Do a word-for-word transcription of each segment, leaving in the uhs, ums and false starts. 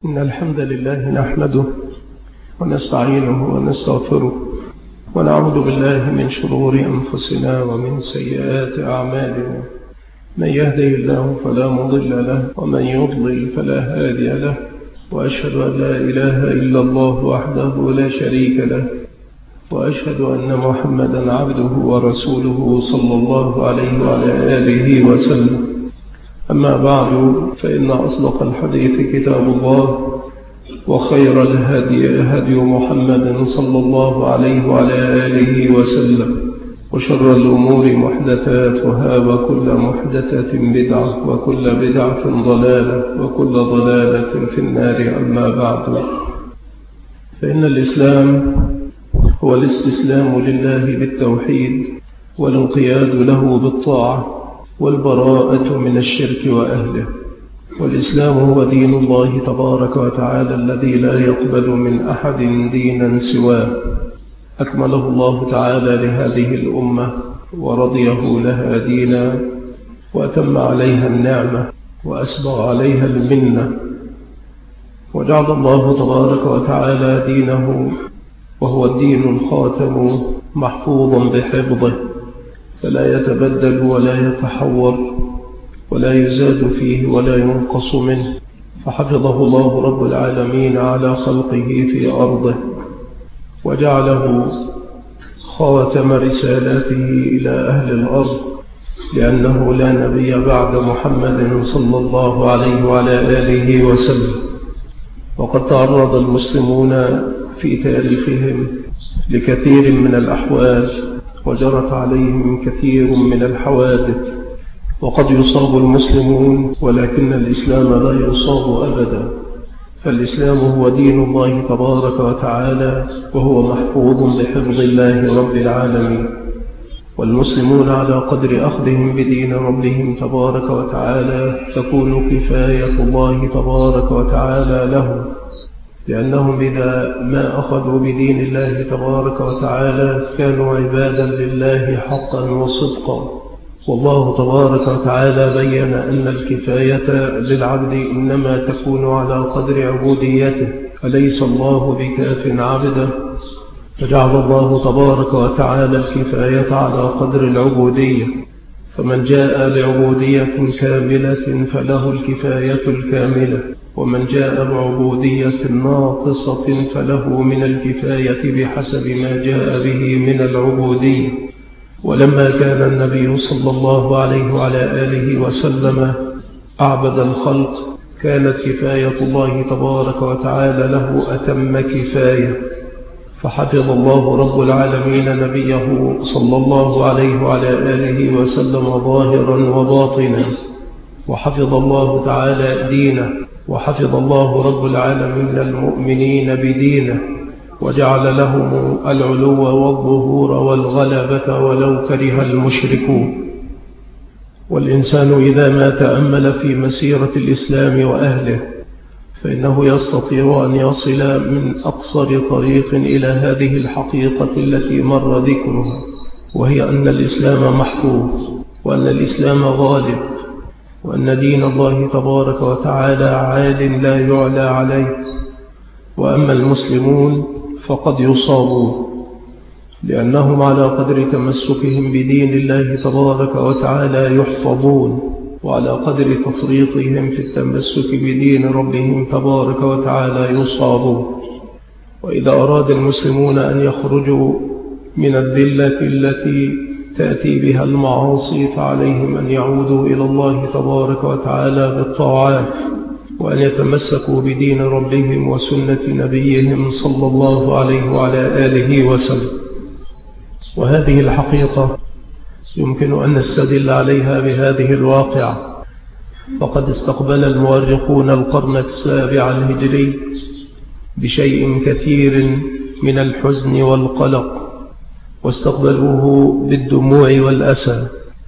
إن الحمد لله نحمده ونستعينه ونستغفره ونعوذ بالله من شرور أنفسنا ومن سيئات أعمالنا. من يهدي الله فلا مضل له ومن يضلل فلا هادي له، وأشهد أن لا إله إلا الله وحده لا شريك له، وأشهد أن محمدا عبده ورسوله صلى الله عليه وعلى آله وسلم. أما بعد، فإن أصدق الحديث كتاب الله، وخير الهدي هدي محمد صلى الله عليه وعلى آله وسلم، وشر الأمور محدثاتها، وكل محدثة بدعة، وكل بدعة ضلالة، وكل ضلالة في النار. أما بعد، فإن الإسلام هو الاستسلام لله بالتوحيد، والانقياد له بالطاعة، والبراءة من الشرك وأهله. والإسلام هو دين الله تبارك وتعالى الذي لا يقبل من أحد دينا سواه. أكمله الله تعالى لهذه الأمة ورضيه لها دينا، وأتم عليها النعمة وأسبغ عليها المنة، وجعل الله تبارك وتعالى دينه وهو الدين الخاتم محفوظا بحفظه، فلا يتبدل ولا يتحور ولا يزاد فيه ولا ينقص منه، فحفظه الله رب العالمين على خلقه في أرضه، وجعله خاتم رسالاته إلى أهل الأرض، لأنه لا نبي بعد محمد صلى الله عليه وعلى آله وسلم. وقد تعرض المسلمون في تاريخهم لكثير من الأحوال، وجرت عليهم كثير من الحوادث، وقد يصاب المسلمون ولكن الإسلام لا يصاب أبدا. فالإسلام هو دين الله تبارك وتعالى، وهو محفوظ بحفظ الله رب العالمين. والمسلمون على قدر أخذهم بدين ربهم تبارك وتعالى تكون كفاية الله تبارك وتعالى لهم، لأنهم إذا ما أخذوا بدين الله تبارك وتعالى كانوا عبادا لله حقا وصدقا. والله تبارك وتعالى بين أن الكفاية للعبد إنما تكون على قدر عبوديته، أليس الله بكاف عبده؟ فجعل الله تبارك وتعالى الكفاية على قدر العبودية، فمن جاء بعبودية كاملة فله الكفاية الكاملة، ومن جاء بعبودية ناقصة فله من الكفاية بحسب ما جاء به من العبودية. ولما كان النبي صلى الله عليه وعلى آله وسلم أعبد الخلق، كانت كفاية الله تبارك وتعالى له أتم كفاية، فحفظ الله رب العالمين نبيه صلى الله عليه وعلى آله وسلم ظاهرا وباطنا، وحفظ الله تعالى دينه، وحفظ الله رب العالمين المؤمنين بدينه، وجعل لهم العلو والظهور والغلبة ولو كره المشركون. والإنسان إذا ما تأمل في مسيرة الإسلام وأهله فإنه يستطيع أن يصل من أقصر طريق إلى هذه الحقيقة التي مر ذكرها، وهي أن الإسلام محفوظ، وأن الإسلام غالب، وأن دين الله تبارك وتعالى عال لا يعلى عليه. وأما المسلمون فقد يصابون، لأنهم على قدر تمسكهم بدين الله تبارك وتعالى يحفظون، وعلى قدر تفريطهم في التمسك بدين ربهم تبارك وتعالى يصابون. وإذا أراد المسلمون أن يخرجوا من الذلة التي تأتي بها المعاصي فعليهم أن يعودوا إلى الله تبارك وتعالى بالطاعات، وأن يتمسكوا بدين ربهم وسنة نبيهم صلى الله عليه وعلى آله وسلم. وهذه الحقيقة يمكن أن نستدل عليها بهذه الواقعة. فقد استقبل المؤرخون القرن السابع الهجري بشيء كثير من الحزن والقلق، واستقبلوه بالدموع والأسى.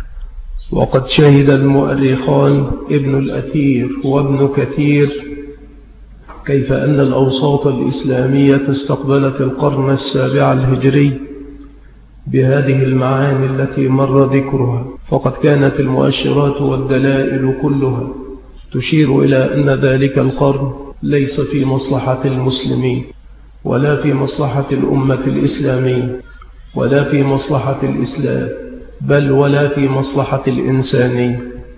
وقد شهد المؤرخان ابن الأثير وابن كثير كيف أن الأوساط الإسلامية استقبلت القرن السابع الهجري بهذه المعاني التي مر ذكرها. فقد كانت المؤشرات والدلائل كلها تشير إلى أن ذلك القرن ليس في مصلحة المسلمين ولا في مصلحة الأمة الإسلامية ولا في مصلحة الإسلام، بل ولا في مصلحة الإنسانية.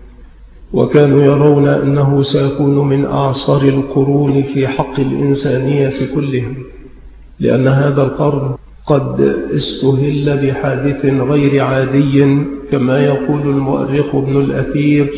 وكانوا يرون أنه سيكون من أعصر القرون في حق الإنسانية كلها، لأن هذا القرن قد استهل بحادث غير عادي، كما يقول المؤرخ ابن الأثير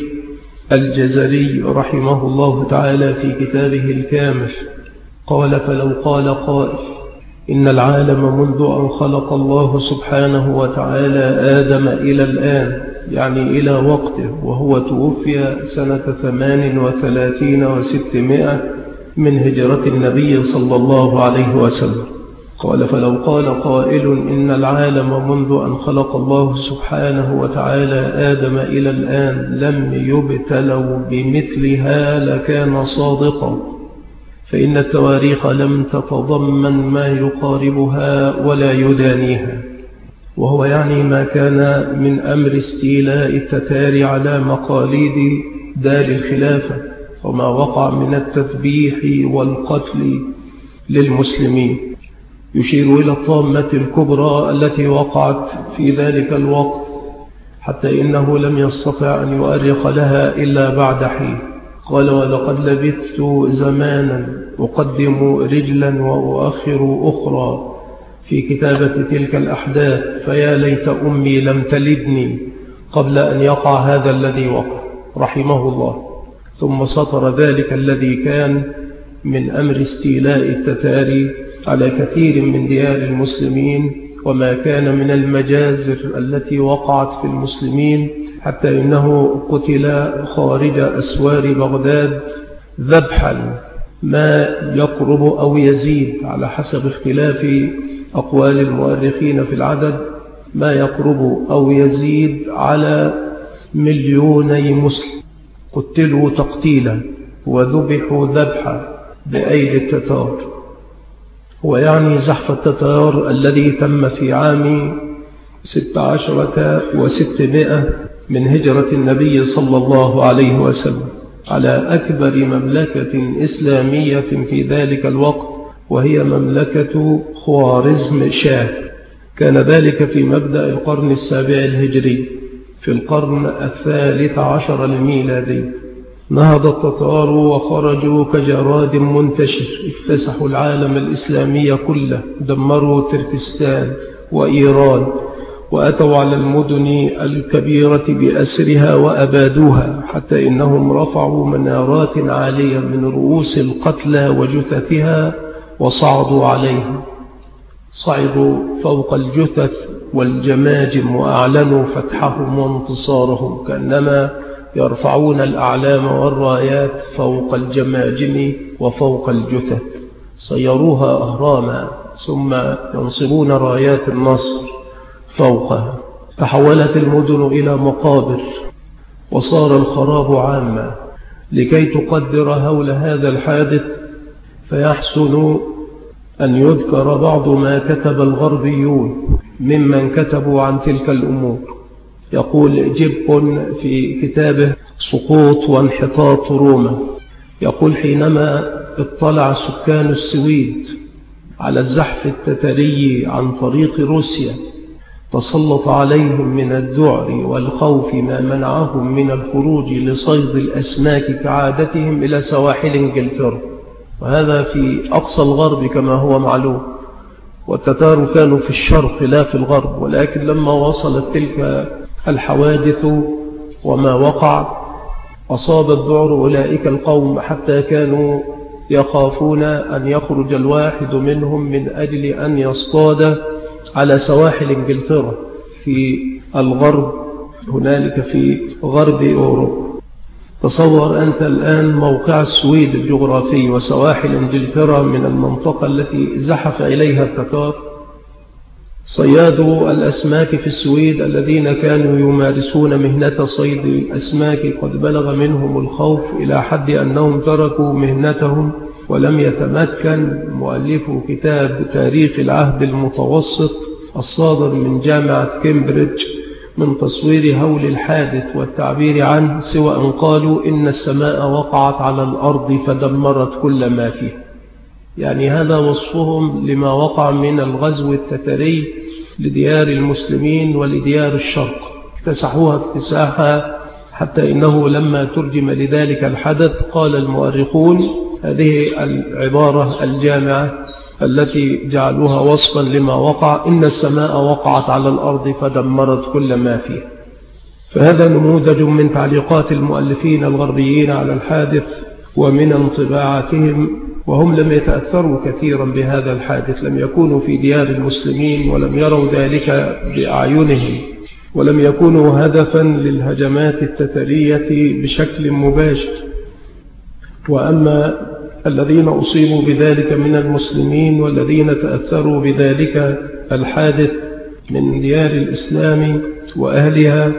الجزري رحمه الله تعالى في كتابه الكامل، قال: فلو قال قائل إن العالم منذ أن خلق الله سبحانه وتعالى آدم إلى الآن، يعني إلى وقته، وهو توفي سنة ثمان وثلاثين وستمائة من هجرة النبي صلى الله عليه وسلم، قال: فلو قال قائل إن العالم منذ أن خلق الله سبحانه وتعالى آدم إلى الآن لم يبتلوا بمثلها لكان صادقا، فإن التواريخ لم تتضمن ما يقاربها ولا يدانيها. وهو يعني ما كان من أمر استيلاء التتار على مقاليد دار الخلافة، وما وقع من التذبيح والقتل للمسلمين، يشير إلى الطامة الكبرى التي وقعت في ذلك الوقت، حتى إنه لم يستطع أن يؤرخ لها إلا بعد حين. قال: ولقد لبثت زمانا أقدم رجلا وأؤخر أخرى في كتابة تلك الأحداث، فيا ليت أمي لم تلدني قبل أن يقع هذا الذي وقع، رحمه الله. ثم سطر ذلك الذي كان من أمر استيلاء التتار على كثير من ديار المسلمين، وما كان من المجازر التي وقعت في المسلمين، حتى إنه قتل خارج أسوار بغداد ذبحا ما يقرب أو يزيد على حسب اختلاف أقوال المؤرخين في العدد، ما يقرب أو يزيد على مليوني مسلم قتلوا تقتيلا وذبحوا ذبحا بأيدي التتار. ويعني زحف التتار الذي تم في عام ست عشرة وستمائة من هجرة النبي صلى الله عليه وسلم على أكبر مملكة إسلامية في ذلك الوقت، وهي مملكة خوارزم شاه. كان ذلك في مبدأ القرن السابع الهجري، في القرن الثالث عشر الميلادي. نهض التتار وخرجوا كجراد منتشر، اكتسحوا العالم الإسلامي كله، دمروا تركستان وإيران، وأتوا على المدن الكبيرة بأسرها وأبادوها، حتى إنهم رفعوا منارات عالية من رؤوس القتلى وجثثها وصعدوا عليها، صعدوا فوق الجثث والجماجم وأعلنوا فتحهم وانتصارهم، كأنما يرفعون الأعلام والرايات فوق الجماجم وفوق الجثث، صيروها أهراما ثم ينصبون رايات النصر فوقها. تحولت المدن إلى مقابر، وصار الخراب عاما. لكي تقدر هول هذا الحادث فيحسن أن يذكر بعض ما كتب الغربيون ممن كتبوا عن تلك الأمور. يقول جيب في كتابه سقوط وانحطاط روما، يقول: حينما اطلع سكان السويد على الزحف التتري عن طريق روسيا، تسلط عليهم من الذعر والخوف ما منعهم من الخروج لصيد الأسماك كعادتهم إلى سواحل إنجلترا، وهذا في أقصى الغرب كما هو معلوم، والتتار كانوا في الشرق لا في الغرب. ولكن لما وصلت تلك الحوادث وما وقع أصاب الذعر أولئك القوم، حتى كانوا يخافون أن يخرج الواحد منهم من أجل أن يصطاد على سواحل إنجلترا في الغرب، هنالك في غرب أوروبا. تصور أنت الآن موقع السويد الجغرافي وسواحل إنجلترا من المنطقة التي زحف إليها التتار. صيادو الأسماك في السويد الذين كانوا يمارسون مهنة صيد الأسماك قد بلغ منهم الخوف إلى حد أنهم تركوا مهنتهم، ولم يتمكن مؤلف كتاب تاريخ العهد المتوسط الصادر من جامعة كامبريدج من تصوير هول الحادث والتعبير عنه سوى أن قالوا إن السماء وقعت على الأرض فدمرت كل ما فيه. يعني هذا وصفهم لما وقع من الغزو التتري لديار المسلمين ولديار الشرق، اكتسحوها اكتساحا حتى إنه لما ترجم لذلك الحدث قال المؤرخون هذه العبارة الجامعة التي جعلوها وصفا لما وقع: إن السماء وقعت على الأرض فدمرت كل ما فيه. فهذا نموذج من تعليقات المؤلفين الغربيين على الحادث ومن انطباعاتهم، وهم لم يتأثروا كثيرا بهذا الحادث، لم يكونوا في ديار المسلمين ولم يروا ذلك بأعينهم، ولم يكونوا هدفا للهجمات التترية بشكل مباشر. وأما الذين أصيبوا بذلك من المسلمين والذين تأثروا بذلك الحادث من ديار الإسلام وأهلها،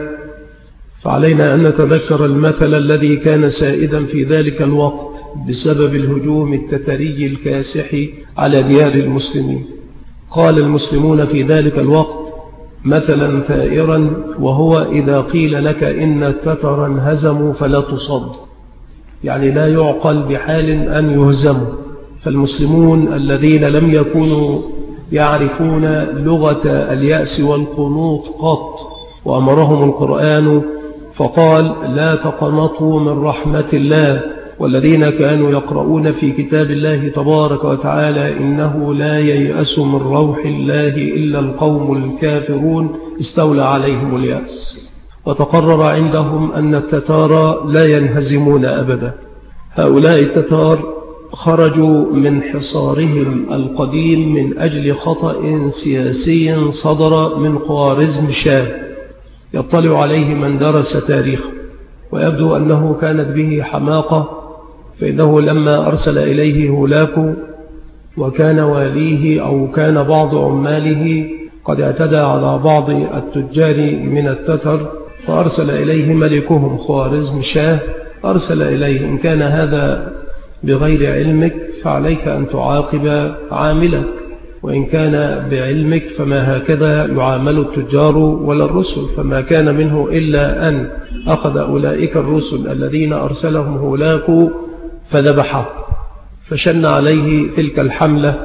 فعلينا أن نتذكر المثل الذي كان سائدا في ذلك الوقت بسبب الهجوم التتري الكاسح على ديار المسلمين. قال المسلمون في ذلك الوقت مثلا ثائرا، وهو: إذا قيل لك إن التتر انهزموا فلا تصد، يعني لا يعقل بحال أن يهزموا. فالمسلمون الذين لم يكونوا يعرفون لغة اليأس والقنوط قط، وأمرهم القرآن فقال: لا تقنطوا من رحمة الله، والذين كانوا يقرؤون في كتاب الله تبارك وتعالى إنه لا ييأس من روح الله إلا القوم الكافرون، استولى عليهم اليأس. وتقرر عندهم أن التتار لا ينهزمون أبدا. هؤلاء التتار خرجوا من حصارهم القديم من أجل خطأ سياسي صدر من خوارزم شاه يطلع عليه من درس تاريخه، ويبدو أنه كانت به حماقة، فإنه لما أرسل إليه هولاكو وكان واليه أو كان بعض عماله قد اعتدى على بعض التجار من التتر، فأرسل إليه ملكهم خوارزم شاه، أرسل إليه: إن كان هذا بغير علمك فعليك أن تعاقب عاملك، وإن كان بعلمك فما هكذا يعامل التجار ولا الرسل. فما كان منه إلا أن أخذ أولئك الرسل الذين أرسلهم هولاكو فذبحه، فشن عليه تلك الحملة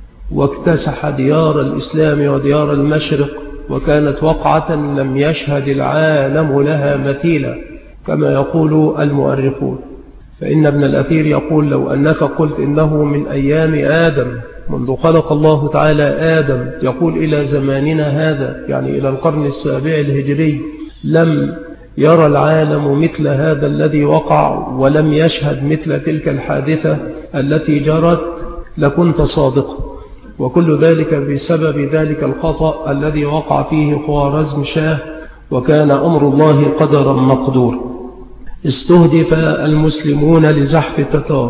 واكتسح ديار الإسلام وديار المشرق، وكانت وقعة لم يشهد العالم لها مثيلا كما يقول المؤرخون. فإن ابن الأثير يقول: لو أنك قلت إنه من أيام آدم منذ خلق الله تعالى آدم، يقول إلى زماننا هذا، يعني إلى القرن السابع الهجري، لم يرى العالم مثل هذا الذي وقع ولم يشهد مثل تلك الحادثة التي جرت، لكنت صادقا. وكل ذلك بسبب ذلك الخطأ الذي وقع فيه خوارزم شاه، وكان أمر الله قدرا مقدورا. استهدف المسلمون لزحف التتار،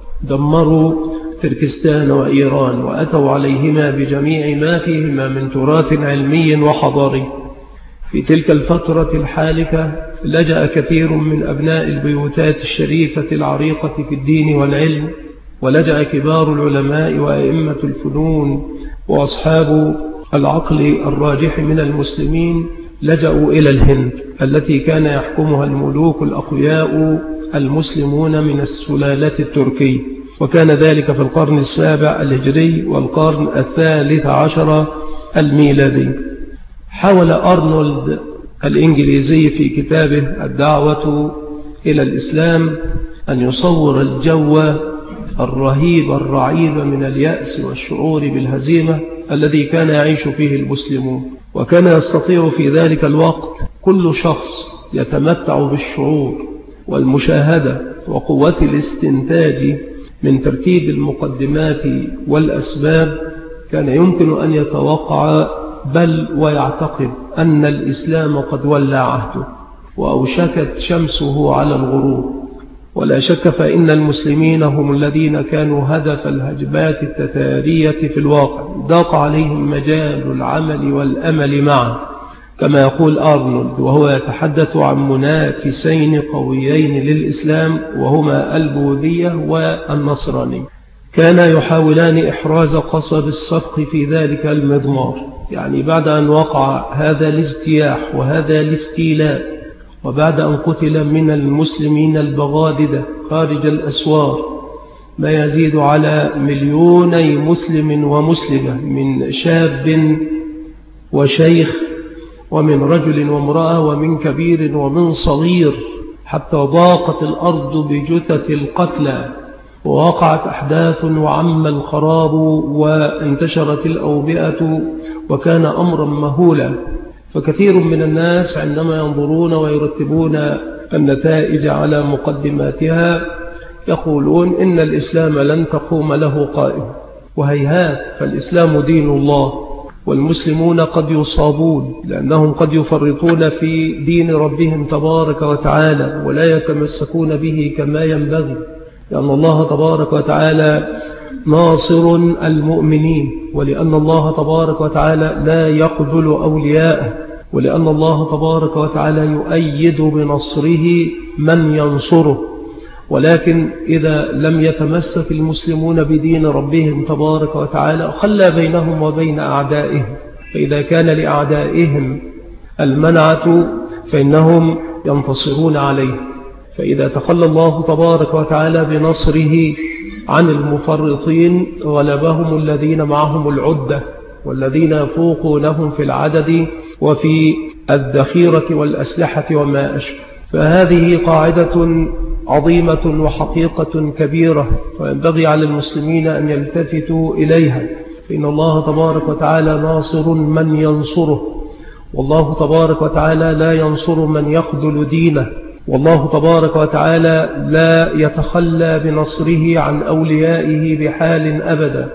دمروا تركستان وإيران، وأتوا عليهما بجميع ما فيهما من تراث علمي وحضاري. في تلك الفترة الحالكة لجأ كثير من أبناء البيوتات الشريفة العريقة في الدين والعلم، ولجأ كبار العلماء وأئمة الفنون وأصحاب العقل الراجح من المسلمين، لجأوا إلى الهند التي كان يحكمها الملوك الأقوياء المسلمون من السلالة التركية، وكان ذلك في القرن السابع الهجري والقرن الثالث عشر الميلادي. حاول أرنولد الإنجليزي في كتابه الدعوة إلى الإسلام أن يصور الجو الرهيب الرعيب من اليأس والشعور بالهزيمة الذي كان يعيش فيه المسلمون. وكان يستطيع في ذلك الوقت كل شخص يتمتع بالشعور والمشاهدة وقوة الاستنتاج من ترتيب المقدمات والأسباب، كان يمكن أن يتوقع بل ويعتقد أن الإسلام قد ولى عهده وأوشكت شمسه على الغروب. ولا شك فإن المسلمين هم الذين كانوا هدف الهجمات التتارية في الواقع، ضاق عليهم مجال العمل والأمل معا، كما يقول أرنولد وهو يتحدث عن منافسين قويين للإسلام وهما البوذية والنصرانية. كان يحاولان إحراز قصب الصفق في ذلك المضمار، يعني بعد أن وقع هذا الاجتياح وهذا الاستيلاء، وبعد أن قتل من المسلمين البغاددة خارج الأسوار ما يزيد على مليوني مسلم ومسلمة، من شاب وشيخ ومن رجل وامرأة ومن كبير ومن صغير، حتى ضاقت الأرض بجثث القتلى، ووقعت أحداث وعم الخراب وانتشرت الأوبئة، وكان أمرا مهولا. فكثير من الناس عندما ينظرون ويرتبون النتائج على مقدماتها يقولون إن الإسلام لن تقوم له قائم، وهيهات، فالإسلام دين الله، والمسلمون قد يصابون لأنهم قد يفرطون في دين ربهم تبارك وتعالى ولا يتمسكون به كما ينبغي، لأن الله تبارك وتعالى ناصر المؤمنين، ولأن الله تبارك وتعالى لا يقذل أولياءه، ولأن الله تبارك وتعالى يؤيد بنصره من ينصره. ولكن إذا لم يتمسك المسلمون بدين ربهم تبارك وتعالى خلى بينهم وبين أعدائهم، فإذا كان لأعدائهم المنعة فإنهم ينتصرون عليه، فإذا تخلى الله تبارك وتعالى بنصره عن المفرطين غلبهم الذين معهم العدة والذين يفوقونهم في العدد وفي الذخيرة والأسلحة وما أشبه. فهذه قاعدة عظيمة وحقيقة كبيرة، وينبغي على المسلمين أن يلتفتوا إليها، فإن الله تبارك وتعالى ناصر من ينصره، والله تبارك وتعالى لا ينصر من يخذل دينه، والله تبارك وتعالى لا يتخلى بنصره عن أوليائه بحال أبدا،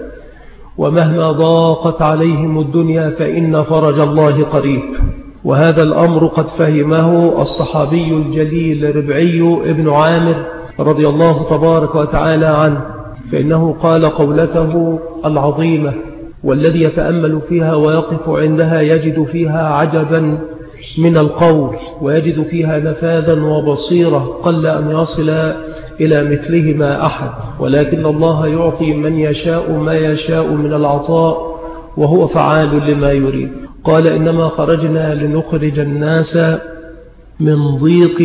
ومهما ضاقت عليهم الدنيا فإن فرج الله قريب. وهذا الأمر قد فهمه الصحابي الجليل ربعي ابن عامر رضي الله تبارك وتعالى عنه، فإنه قال قولته العظيمة والذي يتأمل فيها ويقف عندها يجد فيها عجبا من القول، ويجد فيها نفاذا وبصيرة قل أن يصل إلى مثلهما أحد، ولكن الله يعطي من يشاء ما يشاء من العطاء وهو فعال لما يريد. قال إنما خرجنا لنخرج الناس من ضيق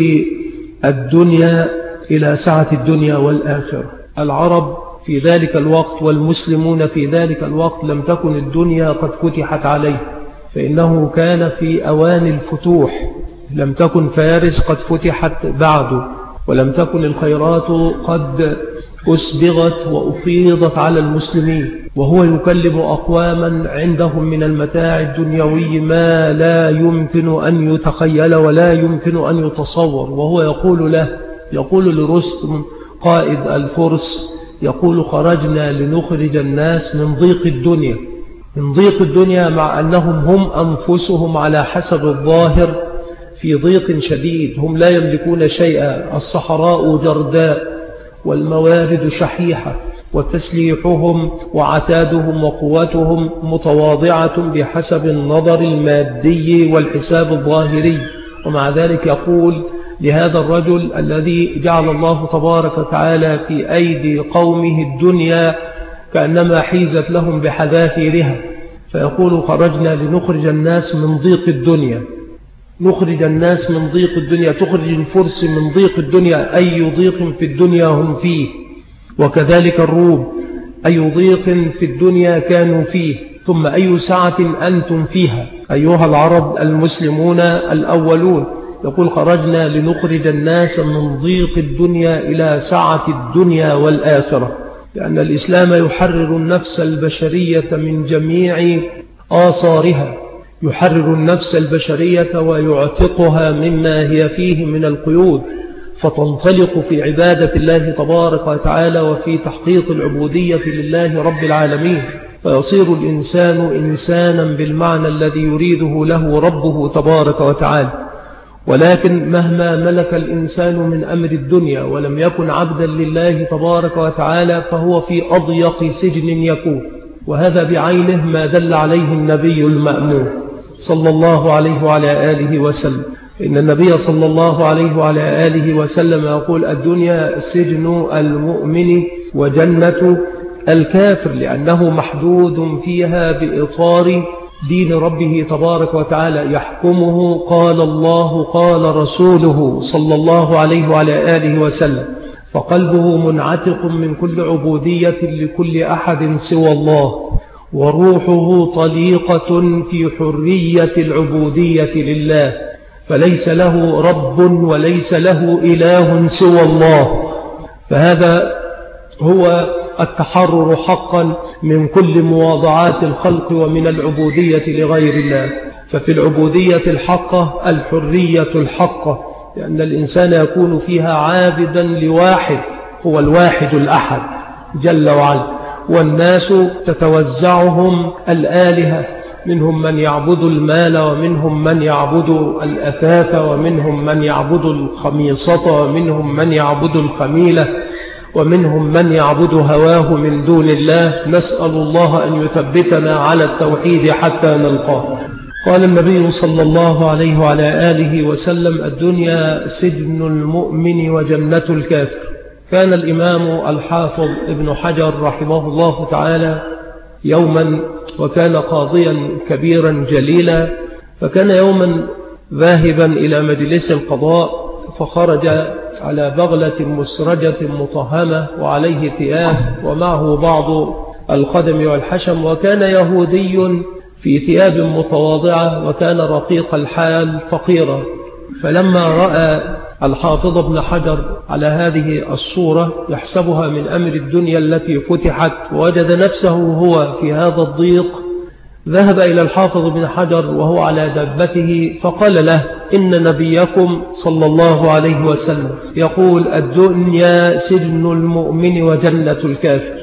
الدنيا إلى سعة الدنيا والآخرة. العرب في ذلك الوقت والمسلمون في ذلك الوقت لم تكن الدنيا قد فتحت عليه، فإنه كان في أوان الفتوح، لم تكن فارس قد فتحت بعد، ولم تكن الخيرات قد أسبغت وأفيضت على المسلمين، وهو يكلم أقواما عندهم من المتاع الدنيوي ما لا يمكن أن يتخيل ولا يمكن أن يتصور، وهو يقول له يقول لرستم قائد الفرس، يقول خرجنا لنخرج الناس من ضيق الدنيا، من ضيق الدنيا، مع أنهم هم أنفسهم على حسب الظاهر في ضيق شديد، هم لا يملكون شيئا، الصحراء جرداء والموارد شحيحة، وتسليحهم وعتادهم وقوتهم متواضعة بحسب النظر المادي والحساب الظاهري. ومع ذلك يقول لهذا الرجل الذي جعل الله تبارك وتعالى في أيدي قومه الدنيا كأنما حيزت لهم بحذافيرها، فيقول خرجنا لنخرج الناس من ضيق الدنيا، نخرج الناس من ضيق الدنيا، تخرج الفرس من ضيق الدنيا، أي ضيق في الدنيا هم فيه، وكذلك الروم أي ضيق في الدنيا كانوا فيه، ثم أي سعة أنتم فيها أيها العرب المسلمون الأولون. يقول خرجنا لنخرج الناس من ضيق الدنيا إلى سعة الدنيا والآخرة، لأن الإسلام يحرر النفس البشرية من جميع آثارها، يحرر النفس البشرية ويعتقها مما هي فيه من القيود، فتنطلق في عبادة الله تبارك وتعالى وفي تحقيق العبودية لله رب العالمين، فيصير الإنسان إنسانا بالمعنى الذي يريده له ربه تبارك وتعالى. ولكن مهما ملك الإنسان من أمر الدنيا ولم يكن عبدا لله تبارك وتعالى فهو في أضيق سجن يكون، وهذا بعينه ما دل عليه النبي المأمون صلى الله عليه وعلى آله وسلم. إن النبي صلى الله عليه وعلى آله وسلم يقول الدنيا سجن المؤمن وجنة الكافر، لأنه محدود فيها بإطار دين ربه تبارك وتعالى يحكمه قال الله قال رسوله صلى الله عليه وعلى آله وسلم، فقلبه منعتق من كل عبودية لكل أحد سوى الله، وروحه طليقة في حرية العبودية لله، فليس له رب وليس له إله سوى الله. فهذا هو التحرر حقا من كل مواضعات الخلق ومن العبودية لغير الله. ففي العبودية الحقة الحرية الحقة، لأن الإنسان يكون فيها عابدا لواحد هو الواحد الأحد جل وعلا، والناس تتوزعهم الآلهة، منهم من يعبد المال ومنهم من يعبد الأثاث ومنهم من يعبد الخميصة ومنهم من يعبد الخميلة ومنهم من يعبد هواه من دون الله. نسأل الله أن يثبتنا على التوحيد حتى نلقاه. قال النبي صلى الله عليه وعلى آله وسلم: الدنيا سجن المؤمن وجنة الكافر. كان الإمام الحافظ ابن حجر رحمه الله تعالى يوما، وكان قاضيا كبيرا جليلا، فكان يوما ذاهبا إلى مجلس القضاء، فخرج على بغلة مسرجة مطهمة وعليه ثياب ومعه بعض الخدم والحشم، وكان يهودي في ثياب متواضعة وكان رقيق الحال فقيرا. فلما رأى الحافظ ابن حجر على هذه الصورة يحسبها من أمر الدنيا التي فتحت، ووجد نفسه هو في هذا الضيق، ذهب إلى الحافظ ابن حجر وهو على دابته فقال له: إن نبيكم صلى الله عليه وسلم يقول: الدنيا سجن المؤمن وجنة الكافر،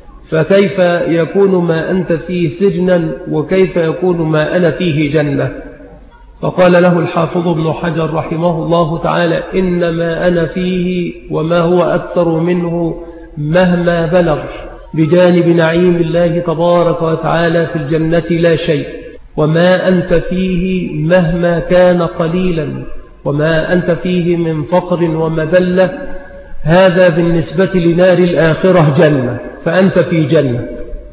فكيف يكون ما أنت فيه سجنا وكيف يكون ما أنا فيه جنة؟ فقال له الحافظ ابن حجر رحمه الله تعالى: إنما أنا فيه وما هو أكثر منه مهما بلغ بجانب نعيم الله تبارك وتعالى في الجنة لا شيء، وما أنت فيه مهما كان قليلا، وما أنت فيه من فقر ومذلة، هذا بالنسبة لنار الآخرة جنة، فأنت في جنة.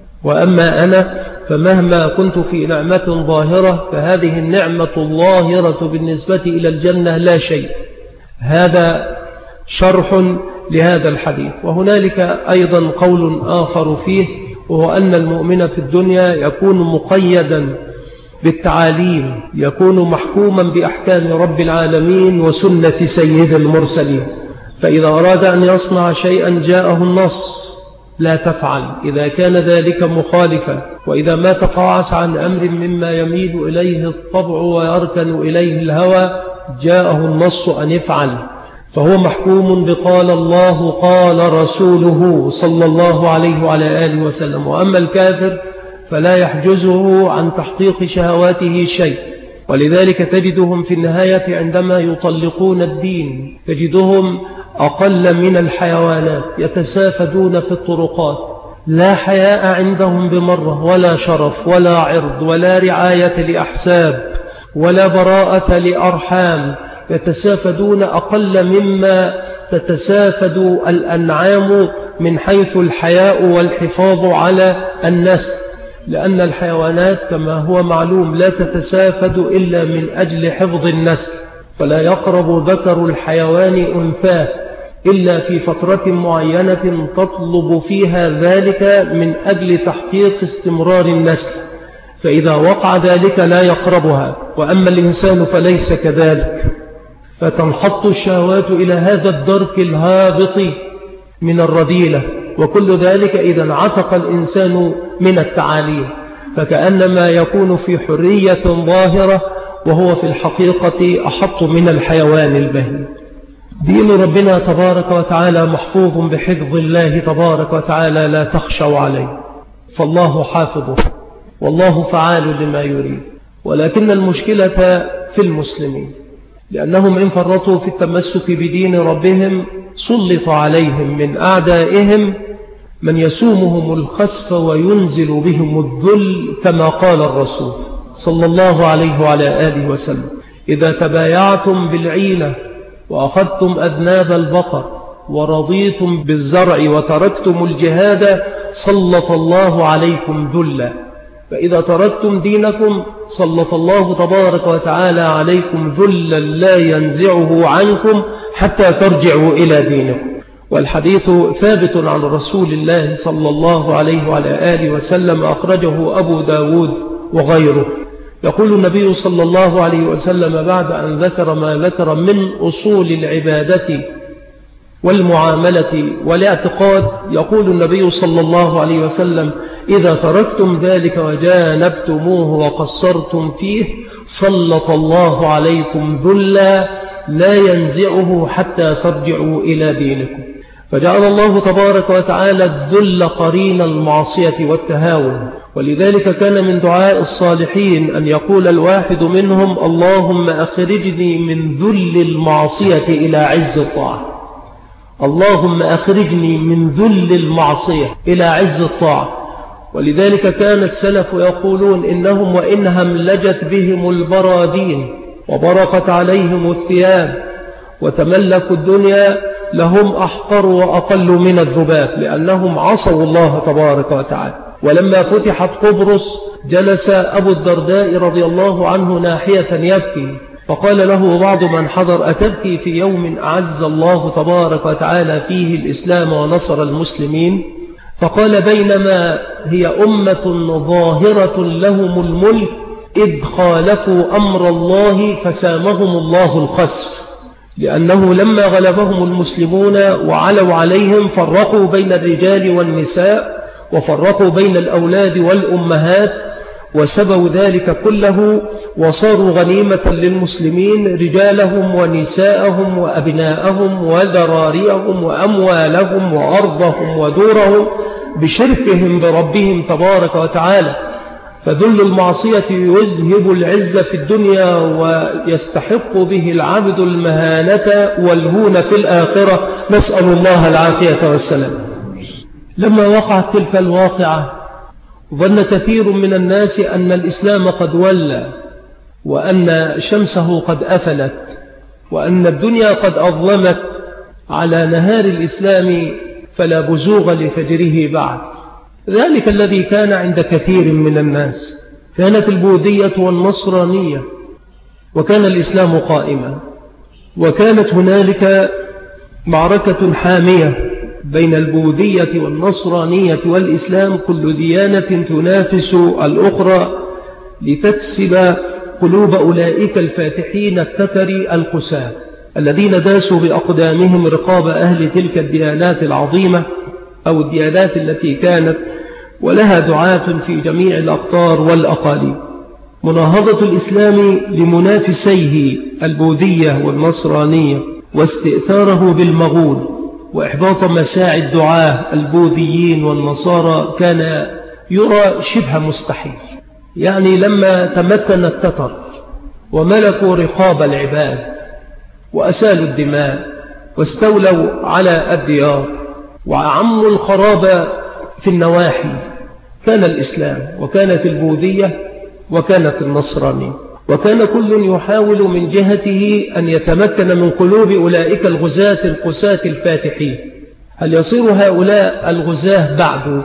وأما أنا فمهما كنت في نعمة ظاهرة فهذه النعمة الظاهرة بالنسبة إلى الجنة لا شيء. هذا شرح لهذا الحديث. وهنالك أيضا قول آخر فيه، وهو أن المؤمن في الدنيا يكون مقيدا بالتعاليم، يكون محكوما بأحكام رب العالمين وسنة سيد المرسلين، فإذا أراد أن يصنع شيئا جاءه النص: لا تفعل، إذا كان ذلك مخالفا، وإذا ما تقاعس عن أمر مما يميل إليه الطبع ويركن إليه الهوى جاءه النص أن يفعل، فهو محكوم بقال الله قال رسوله صلى الله عليه وعلى آله وسلم. وأما الكافر فلا يحجزه عن تحقيق شهواته شيء، ولذلك تجدهم في النهاية عندما يطلقون الدين تجدهم أقل من الحيوانات، يتسافدون في الطرقات، لا حياء عندهم بمرة، ولا شرف ولا عرض ولا رعاية لأحساب ولا براءة لأرحام، يتسافدون أقل مما تتسافد الأنعام من حيث الحياء والحفاظ على النسل، لأن الحيوانات كما هو معلوم لا تتسافد إلا من أجل حفظ النسل، فلا يقرب ذكر الحيوان أنثاه إلا في فترة معينة تطلب فيها ذلك من أجل تحقيق استمرار النسل، فإذا وقع ذلك لا يقربها. وأما الإنسان فليس كذلك، فتنحط الشهوات إلى هذا الدرك الهابط من الرذيلة، وكل ذلك إذا عتق الإنسان من التعاليم، فكأنما يكون في حرية ظاهرة وهو في الحقيقة أحط من الحيوان البهيم. دين ربنا تبارك وتعالى محفوظ بحفظ الله تبارك وتعالى، لا تخشوا عليه، فالله حافظه والله فعال لما يريد. ولكن المشكلة في المسلمين، لأنهم إن فرطوا في التمسك بدين ربهم سلط عليهم من أعدائهم من يسومهم الخسف وينزل بهم الذل، كما قال الرسول صلى الله عليه وعلى آله وسلم: إذا تبايعتم بالعينة وأخذتم أذناب البقر ورضيتم بالزرع وتركتم الجهاد سلط الله عليكم ذلا. فإذا تركتم دينكم سلط الله تبارك وتعالى عليكم ذلا لا ينزعه عنكم حتى ترجعوا إلى دينكم. والحديث ثابت عن رسول الله صلى الله عليه وعلى آله وسلم، أخرجه أبو داود وغيره. يقول النبي صلى الله عليه وسلم بعد أن ذكر ما ذكر من أصول العبادة والمعاملة والاعتقاد، يقول النبي صلى الله عليه وسلم: إذا تركتم ذلك وجانبتموه وقصرتم فيه سلط الله عليكم ذلا لا ينزعه حتى ترجعوا إلى دينكم. فجعل الله تبارك وتعالى الذل قرين المعصية والتهاون، ولذلك كان من دعاء الصالحين أن يقول الواحد منهم: اللهم أخرجني من ذل المعصية إلى عز الطاعة. اللهم أخرجني من ذل المعصية إلى عز الطاعة. ولذلك كان السلف يقولون: إنهم وإن هملجت بهم البرادين وبرقت عليهم الثياب وتملكوا الدنيا لهم أحقر وأقل من الذباب، لأنهم عصوا الله تبارك وتعالى. ولما فتحت قبرص جلس أبو الدرداء رضي الله عنه ناحية يبكي، فقال له بعض من حضر: أتبكي في يوم أعز الله تبارك وتعالى فيه الإسلام ونصر المسلمين؟ فقال: بينما هي أمة ظاهرة لهم الملك إذ خالفوا أمر الله فسامهم الله الخسف، لأنه لما غلبهم المسلمون وعلوا عليهم فرقوا بين الرجال والنساء وفرقوا بين الأولاد والأمهات، وسبوا ذلك كله وصاروا غنيمة للمسلمين رجالهم ونساءهم وأبناءهم وذراريهم وأموالهم وأرضهم ودورهم بشركهم بربهم تبارك وتعالى. فذل المعصية يذهب العز في الدنيا ويستحق به العبد المهانة والهون في الآخرة، نسأل الله العافية والسلام. لما وقعت تلك الواقعة ظن كثير من الناس أن الإسلام قد ولى، وأن شمسه قد أفلت، وأن الدنيا قد أظلمت على نهار الإسلام فلا بزوغ لفجره بعد. ذلك الذي كان عند كثير من الناس. كانت البوذية والنصرانية وكان الإسلام قائما، وكانت هنالك معركة حامية بين البوذية والنصرانية والإسلام، كل ديانة تنافس الأخرى لتكسب قلوب أولئك الفاتحين التتري القساة الذين داسوا بأقدامهم رقاب أهل تلك الديانات العظيمة، أو الديانات التي كانت ولها دعاة في جميع الأقطار والأقاليم. مناهضة الإسلام لمنافسيه البوذية والنصرانية واستئثاره بالمغول وإحباط مساعي الدعاة البوذيين والنصارى كان يرى شبه مستحيل. يعني لما تمكن التتر وملكوا رقاب العباد وأسالوا الدماء واستولوا على الديار وعموا الخراب في النواحي، كان الإسلام وكانت البوذية وكانت النصرانية، وكان كل يحاول من جهته أن يتمكن من قلوب أولئك الغزاة القساة الفاتحين. هل يصير هؤلاء الغزاة بعد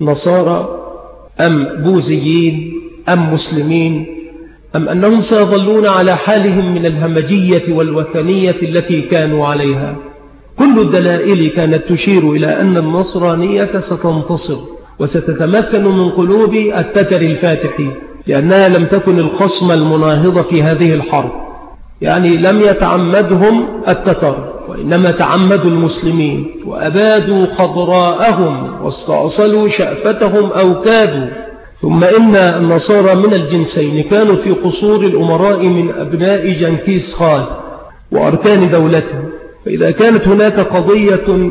نصارى أم بوذيين أم مسلمين، أم أنهم سيظلون على حالهم من الهمجية والوثنية التي كانوا عليها؟ كل الدلائل كانت تشير إلى أن النصرانية ستنتصر وستتمكن من قلوب التتر الفاتحين، لأنها لم تكن الخصم المناهضة في هذه الحرب. يعني لم يتعمدهم التتر، وإنما تعمدوا المسلمين وأبادوا خضراءهم واستأصلوا شأفتهم أو كادوا. ثم إن النصارى من الجنسين كانوا في قصور الأمراء من أبناء جنكيز خان وأركان دولته، فإذا كانت هناك قضية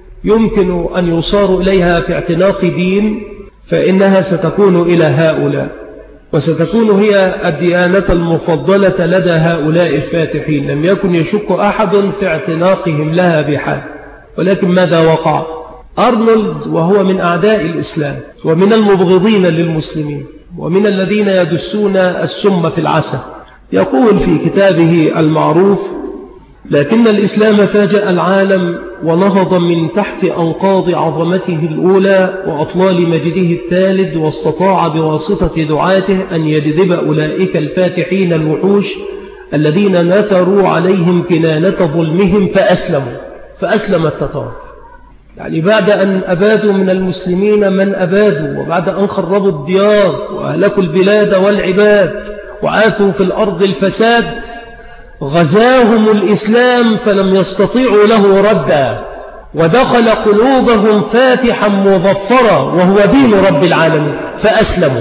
يمكن أن يصار إليها في اعتناق دين فإنها ستكون إلى هؤلاء، وستكون هي الديانة المفضلة لدى هؤلاء الفاتحين. لم يكن يشك أحد في اعتناقهم لها بحال. ولكن ماذا وقع؟ أرنولد وهو من أعداء الإسلام ومن المبغضين للمسلمين ومن الذين يدسون السم في العسل، يقول في كتابه المعروف: لكن الإسلام فاجأ العالم ونهض من تحت أنقاض عظمته الأولى وأطلال مجده الثالث، واستطاع بواسطة دعاته أن يجذب أولئك الفاتحين الوحوش الذين نثروا عليهم كنانة ظلمهم فأسلموا فأسلم التتار. يعني بعد أن أبادوا من المسلمين من أبادوا، وبعد أن خربوا الديار وأهلكوا البلاد والعباد وعاثوا في الأرض الفساد، غزاهم الإسلام فلم يستطيعوا له ردا، ودخل قلوبهم فاتحا مظفرا وهو دين رب العالمين فأسلموا.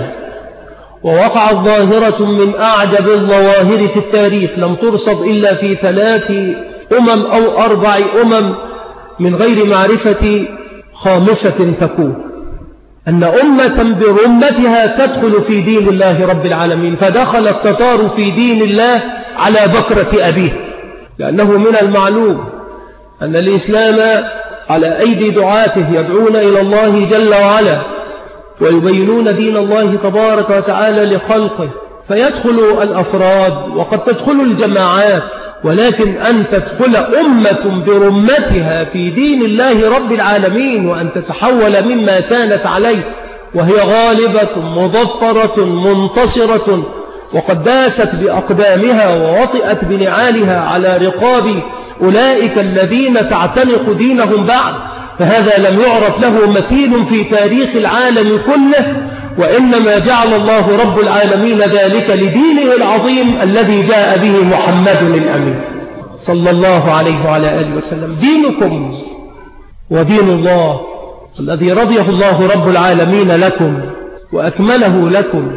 ووقعت ظاهرة من أعجب الظواهر في التاريخ لم ترصد إلا في ثلاث أمم أو أربع أمم من غير معرفة خامسة تكون، أن أمة برمتها تدخل في دين الله رب العالمين، فدخل التتار في دين الله على بكرة أبيه، لأنه من المعلوم أن الإسلام على أيدي دعاته يدعون إلى الله جل وعلا ويبينون دين الله تبارك وتعالى لخلقه، فيدخل الأفراد وقد تدخل الجماعات، ولكن أن تدخل أمة برمتها في دين الله رب العالمين وأن تتحول مما كانت عليه وهي غالبة مظفرة منتصرة وقد داست بأقدامها ووطئت بنعالها على رقاب أولئك الذين تعتنق دينهم بعد، فهذا لم يعرف له مثيل في تاريخ العالم كله، وإنما جعل الله رب العالمين ذلك لدينه العظيم الذي جاء به محمد الأمين صلى الله عليه وعلى آله وسلم. دينكم ودين الله الذي رضيه الله رب العالمين لكم وأكمله لكم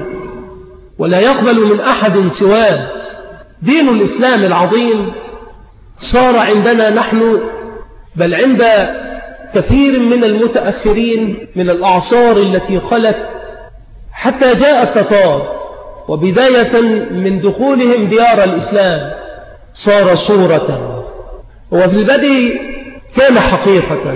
ولا يقبل من أحد سواه. دين الإسلام العظيم صار عندنا نحن بل عند كثير من المتأخرين من الأعصار التي خلت حتى جاء التتار، وبداية من دخولهم ديار الإسلام صار صورة، وفي البدء كان حقيقة،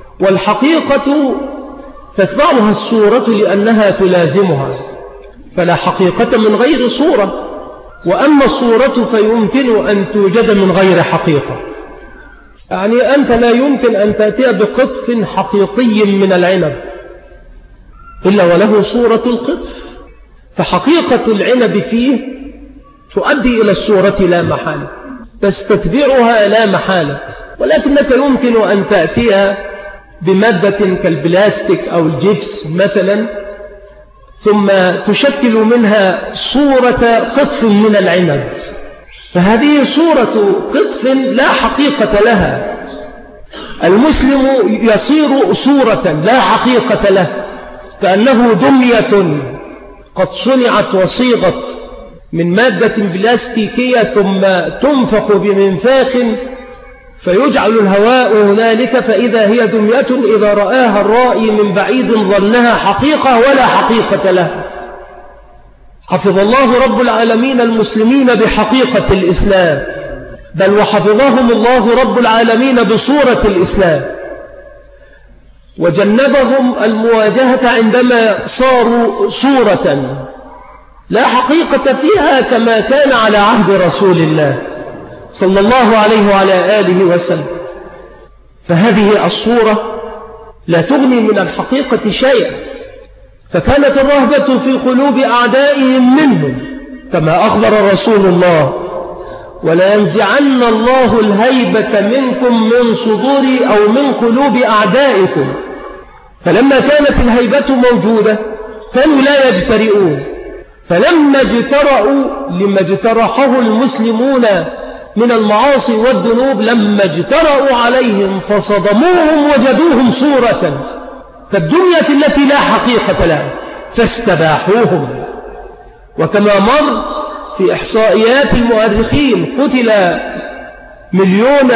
والحقيقة تتبعها الصورة لأنها تلازمها، فلا حقيقة من غير صورة، وأما الصورة فيمكن أن توجد من غير حقيقة. يعني أنت لا يمكن أن تأتي بقطف حقيقي من العنب إلا وله صورة القطف، فحقيقة العنب فيه تؤدي إلى الصورة لا محالة، تستتبعها لا محالة، ولكنك يمكن أن تأتي بمادة كالبلاستيك أو الجبس مثلا ثم تشكل منها صورة قطف من العنب، فهذه صورة قطف لا حقيقة لها. المسلم يصير صورة لا حقيقة له، كأنه دمية قد صنعت وصيغت من مادة بلاستيكية ثم تنفخ بمنفاخ فيجعل الهواء هنالك، فإذا هي دمية إذا رآها الرائي من بعيد ظنها حقيقة ولا حقيقة لها. حفظ الله رب العالمين المسلمين بحقيقة الإسلام، بل وحفظهم الله رب العالمين بصورة الإسلام، وجنبهم المواجهة عندما صاروا صورة لا حقيقة فيها كما كان على عهد رسول الله صلى الله عليه وعلى آله وسلم. فهذه الصورة لا تغني من الحقيقة شيئا، فكانت الرهبة في قلوب أعدائهم منهم كما أخبر رسول الله: ولا ينزعن الله الهيبة منكم من صدور أو من قلوب أعدائكم. فلما كانت الهيبة موجودة كانوا لا يجترئون، فلما اجترأوا لما اجترحه المسلمون من المعاصي والذنوب، لما اجترأوا عليهم فصدموهم وجدوهم صورة كالدنيا التي لا حقيقة لها فاستباحوهم. وكما مر في إحصائيات المؤرخين قتل مليون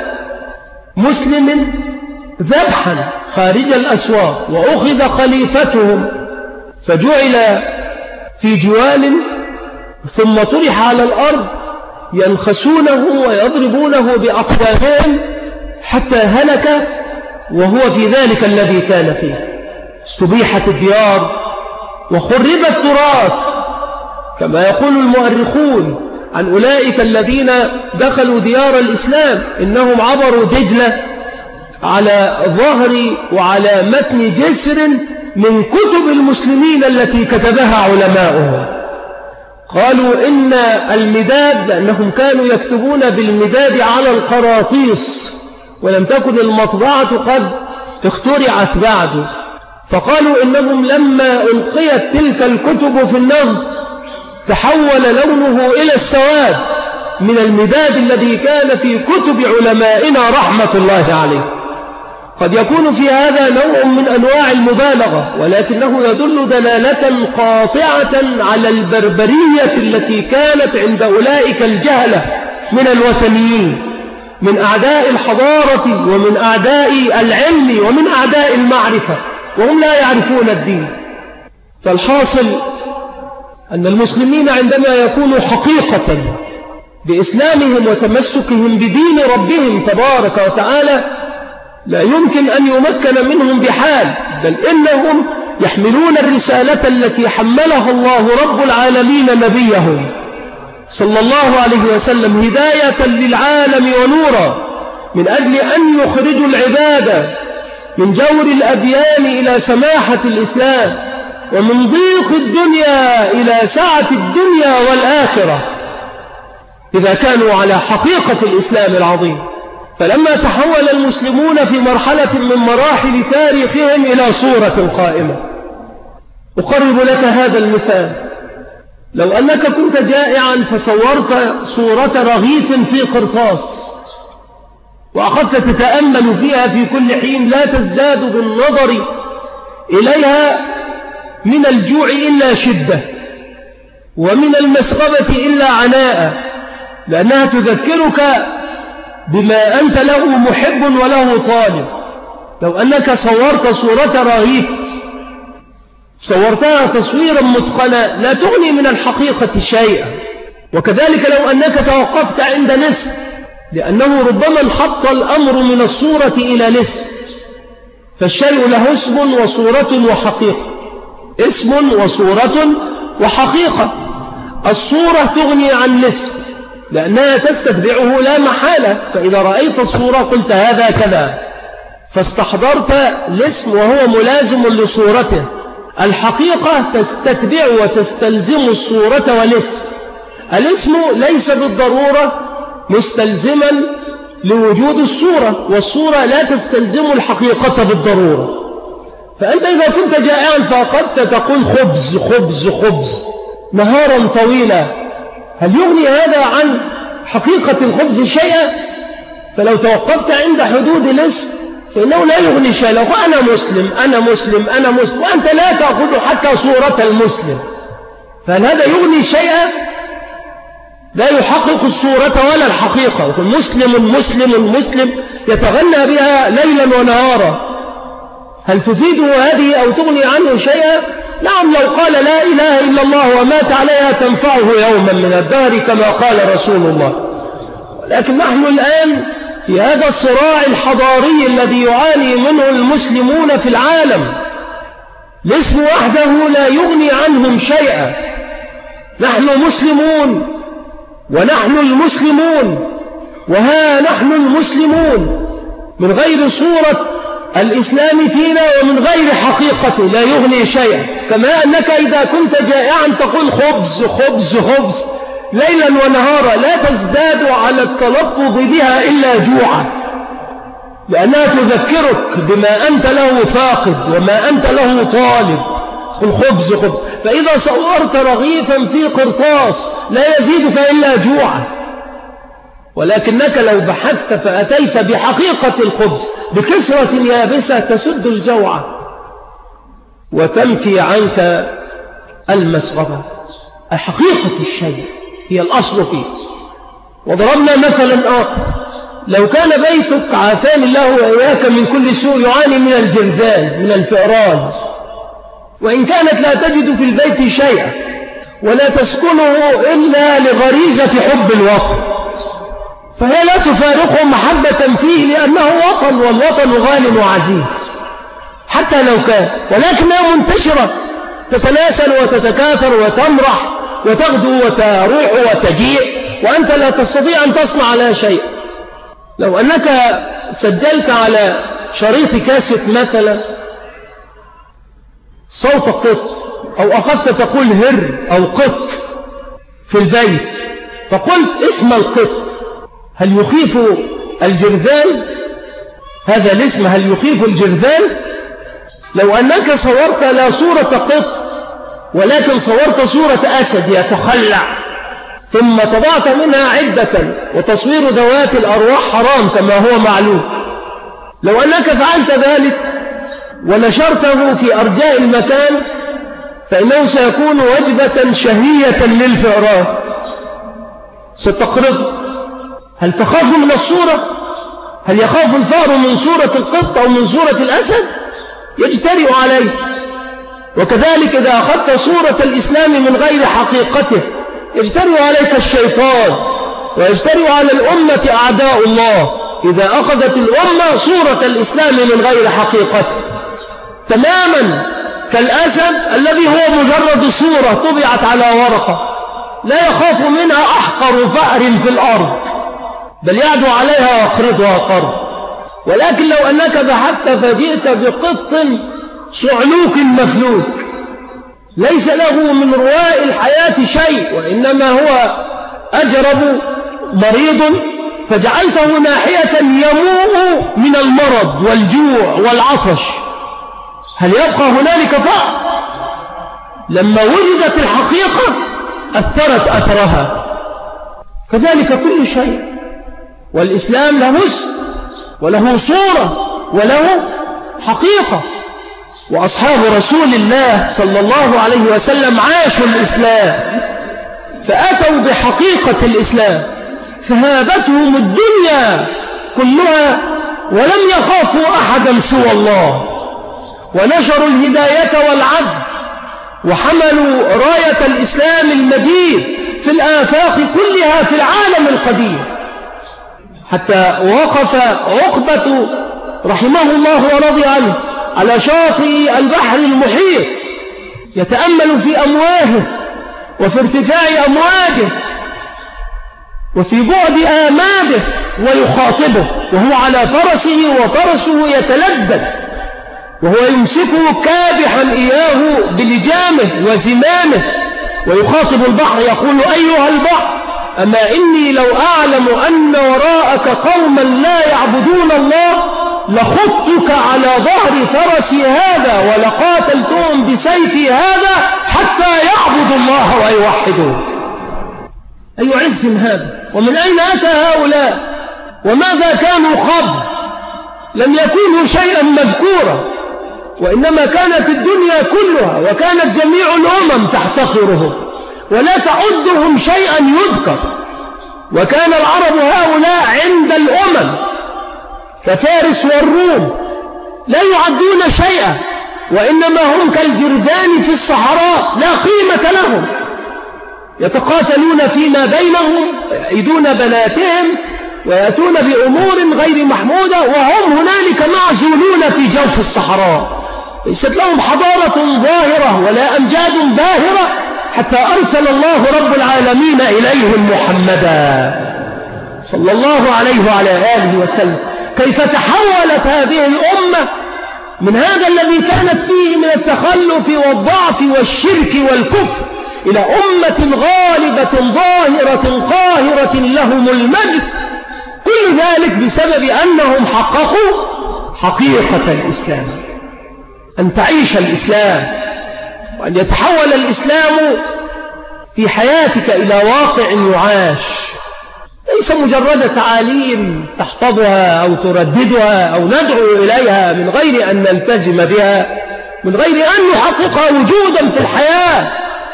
مسلم ذبحا خارج الأسواق، وأخذ خليفتهم فجعل في جوال ثم طرح على الأرض ينخسونه ويضربونه بأقدامهم حتى هلك وهو في ذلك الذي كان فيه. استبيحت الديار وخرب التراث كما يقول المؤرخون، عن أولئك الذين دخلوا ديار الإسلام إنهم عبروا دجلة على ظهر وعلى متن جسر من كتب المسلمين التي كتبها علماؤهم. قالوا إن المداد، لأنهم كانوا يكتبون بالمداد على القراطيس ولم تكن المطبعة قد اخترعت بعد، فقالوا إنهم لما ألقيت تلك الكتب في النهر تحول لونه إلى السواد من المداد الذي كان في كتب علمائنا رحمة الله عليه. قد يكون في هذا نوع من أنواع المبالغة، ولكنه يدل دلالة قاطعة على البربرية التي كانت عند أولئك الجهلة من الوثنيين، من أعداء الحضارة ومن أعداء العلم ومن أعداء المعرفة، وهم لا يعرفون الدين. فالحاصل أن المسلمين عندما يكونوا حقيقة بإسلامهم وتمسكهم بدين ربهم تبارك وتعالى لا يمكن أن يمكن منهم بحال، بل إنهم يحملون الرسالة التي حملها الله رب العالمين نبيهم صلى الله عليه وسلم هداية للعالم ونورا، من أجل أن يخرجوا العبادة من جور الأديان إلى سماحة الإسلام، ومن ضيق الدنيا إلى سعة الدنيا والآخرة، إذا كانوا على حقيقة الإسلام العظيم. فلما تحول المسلمون في مرحلة من مراحل تاريخهم إلى صورة قائمة، أقرب لك هذا المثال. لو أنك كنت جائعا فصورت صورة رغيف في قرطاس وأخذت تتأمل فيها في كل حين، لا تزداد بالنظر إليها من الجوع إلا شدة، ومن المسغبة إلا عناء، لأنها تذكرك بما أنت له محب وله طالب. لو أنك صورت صورة رغيف صورتها تصويرا متقنا لا تغني من الحقيقة شيئا. وكذلك لو أنك توقفت عند نصف، لأنه ربما انحط الأمر من الصورة إلى نصف، فالشيء له اسم وصورة وحقيقة، اسم وصورة وحقيقة. الصورة تغني عن نصف لأنها تستتبعه لا محالة، فإذا رأيت الصورة قلت هذا كذا فاستحضرت الاسم وهو ملازم لصورته. الحقيقة تستتبع وتستلزم الصورة والاسم. الاسم ليس بالضرورة مستلزما لوجود الصورة، والصورة لا تستلزم الحقيقة بالضرورة. فأنت إذا كنت جائعا فأخذت تقول خبز خبز خبز نهارا طويلا، هل يغني هذا عن حقيقة الخبز شيئا؟ فلو توقفت عند حدود الاسم فإنه لا يغني شيئا. لو أنا مسلم أنا مسلم أنا مسلم وأنت لا تأخذ حتى صورة المسلم، فهل هذا يغني شيئا؟ لا يحقق الصورة ولا الحقيقة. مسلم مسلم مسلم يتغنى بها ليلا ونهارا، هل تفيده هذه أو تغني عنه شيئا؟ نعم، لو قال لا إله إلا الله ومات عليها تنفعه يوما من الدهر كما قال رسول الله. لكن نحن الآن في هذا الصراع الحضاري الذي يعاني منه المسلمون في العالم، الاسم وحده لا يغني عنهم شيئا. نحن مسلمون ونحن المسلمون، وها نحن المسلمون من غير صورة الإسلام فينا ومن غير حقيقته لا يغني شيئا. كما أنك إذا كنت جائعا تقول خبز خبز خبز ليلا ونهارا، لا تزداد على التلفظ بها إلا جوعا، لأنها تذكرك بما أنت له فاقد وما أنت له طالب. قل خبز خبز. فإذا صورت رغيفا في قرطاس لا يزيدك إلا جوعا، ولكنك لو بحثت فأتيت بحقيقة الخبز بكسرة يابسة تسد الجوع وتنفي عنك المسغبة. حقيقة الشيء هي الأصل فيه. وضربنا مثلا آخر، لو كان بيتك عافاني الله وإياك من كل سوء يعاني من الجرذان من الفئران، وإن كانت لا تجد في البيت شيئا ولا تسكنه إلا لغريزة حب الوطن، فهي لا تفارقه محبة فيه لأنه وطن، والوطن غال وعزيز حتى لو كان، ولكنها منتشرة تتناسل وتتكاثر وتمرح وتغدو وتروح وتجيء وأنت لا تستطيع أن تصنع لها شيء. لو أنك سجلت على شريط كاسيت مثلا صوت قط، أو أخذت تقول هر أو قط في البيت، فقلت اسم القط، هل يخيف الجرذان؟ هذا الاسم هل يخيف الجرذان؟ لو أنك صورت لا صورة قط ولكن صورت صورة أسد يتخلع ثم طبعت منها عدة، وتصوير ذوات الأرواح حرام كما هو معلوم، لو أنك فعلت ذلك ونشرته في أرجاء المكان فإنه سيكون وجبة شهية للفئران ستقرض. هل تخاف من الصورة؟ هل يخاف الفأر من صورة القط أو من صورة الأسد؟ يجترئ عليه. وكذلك إذا أخذت صورة الإسلام من غير حقيقته يجترئ عليك الشيطان، ويجترئ على الأمة أعداء الله إذا أخذت الأمة صورة الإسلام من غير حقيقته، تماما كالأسد الذي هو مجرد صورة طبعت على ورقة لا يخاف منها أحقر فأر في الأرض، بل يعدو عليها ويقرضها قرض. ولكن لو أنك بحثت فجئت بقط صعلوك مفلوك ليس له من رواء الحياة شيء، وإنما هو أجرب مريض، فجعلته ناحية يموء من المرض والجوع والعطش، هل يبقى هنالك فأر؟ لما وجدت الحقيقة أثرت أثرها. كذلك كل شيء، والإسلام له اسم وله صورة وله حقيقة. وأصحاب رسول الله صلى الله عليه وسلم عاشوا الإسلام فأتوا بحقيقة الإسلام فهابتهم الدنيا كلها ولم يخافوا أحدا سوى الله، ونشروا الهداية والعدل وحملوا راية الإسلام المجيد في الآفاق كلها في العالم القديم، حتى وقف عقبة رحمه الله ورضي عنه على شاطئ البحر المحيط يتأمل في أمواجه وفي ارتفاع أمواجه وفي بعد آماده ويخاطبه وهو على فرسه وفرسه يتلدد وهو يمسكه كابحا إياه بلجامه وزمامه، ويخاطب البحر يقول أيها البحر أما إني لو أعلم أن وراءك قوما لا يعبدون الله لخضتك على ظهر فرسي هذا ولقاتلتهم بسيفي هذا حتى يعبدوا الله ويوحدوه. أي عز هذا! ومن أين أتى هؤلاء؟ وماذا كانوا قبل؟ لم يكونوا شيئا مذكورا، وإنما كانت الدنيا كلها وكانت جميع الأمم تحتقرهم ولا تعدهم شيئا يذكر. وكان العرب هؤلاء عند الأمم كفارس والروم لا يعدون شيئا، وإنما هم كالجرذان في الصحراء لا قيمة لهم، يتقاتلون فيما بينهم ويعيدون بناتهم ويأتون بأمور غير محمودة وهم هنالك معزولون في جوف الصحراء، ليست لهم حضارة ظاهرة ولا أمجاد باهرة حتى أرسل الله رب العالمين إليهم محمدا صلى الله عليه وعلى آله وسلم. كيف تحولت هذه الأمة من هذا الذي كانت فيه من التخلف والضعف والشرك والكفر إلى أمة غالبة ظاهرة قاهرة لهم المجد، كل ذلك بسبب أنهم حققوا حقيقة الإسلام، أن تعيش الإسلام وأن يتحول الإسلام في حياتك إلى واقع يعاش، ليس مجرد تعاليم تحفظها أو ترددها أو ندعو إليها من غير أن نلتزم بها، من غير أن نحقق وجودا في الحياة،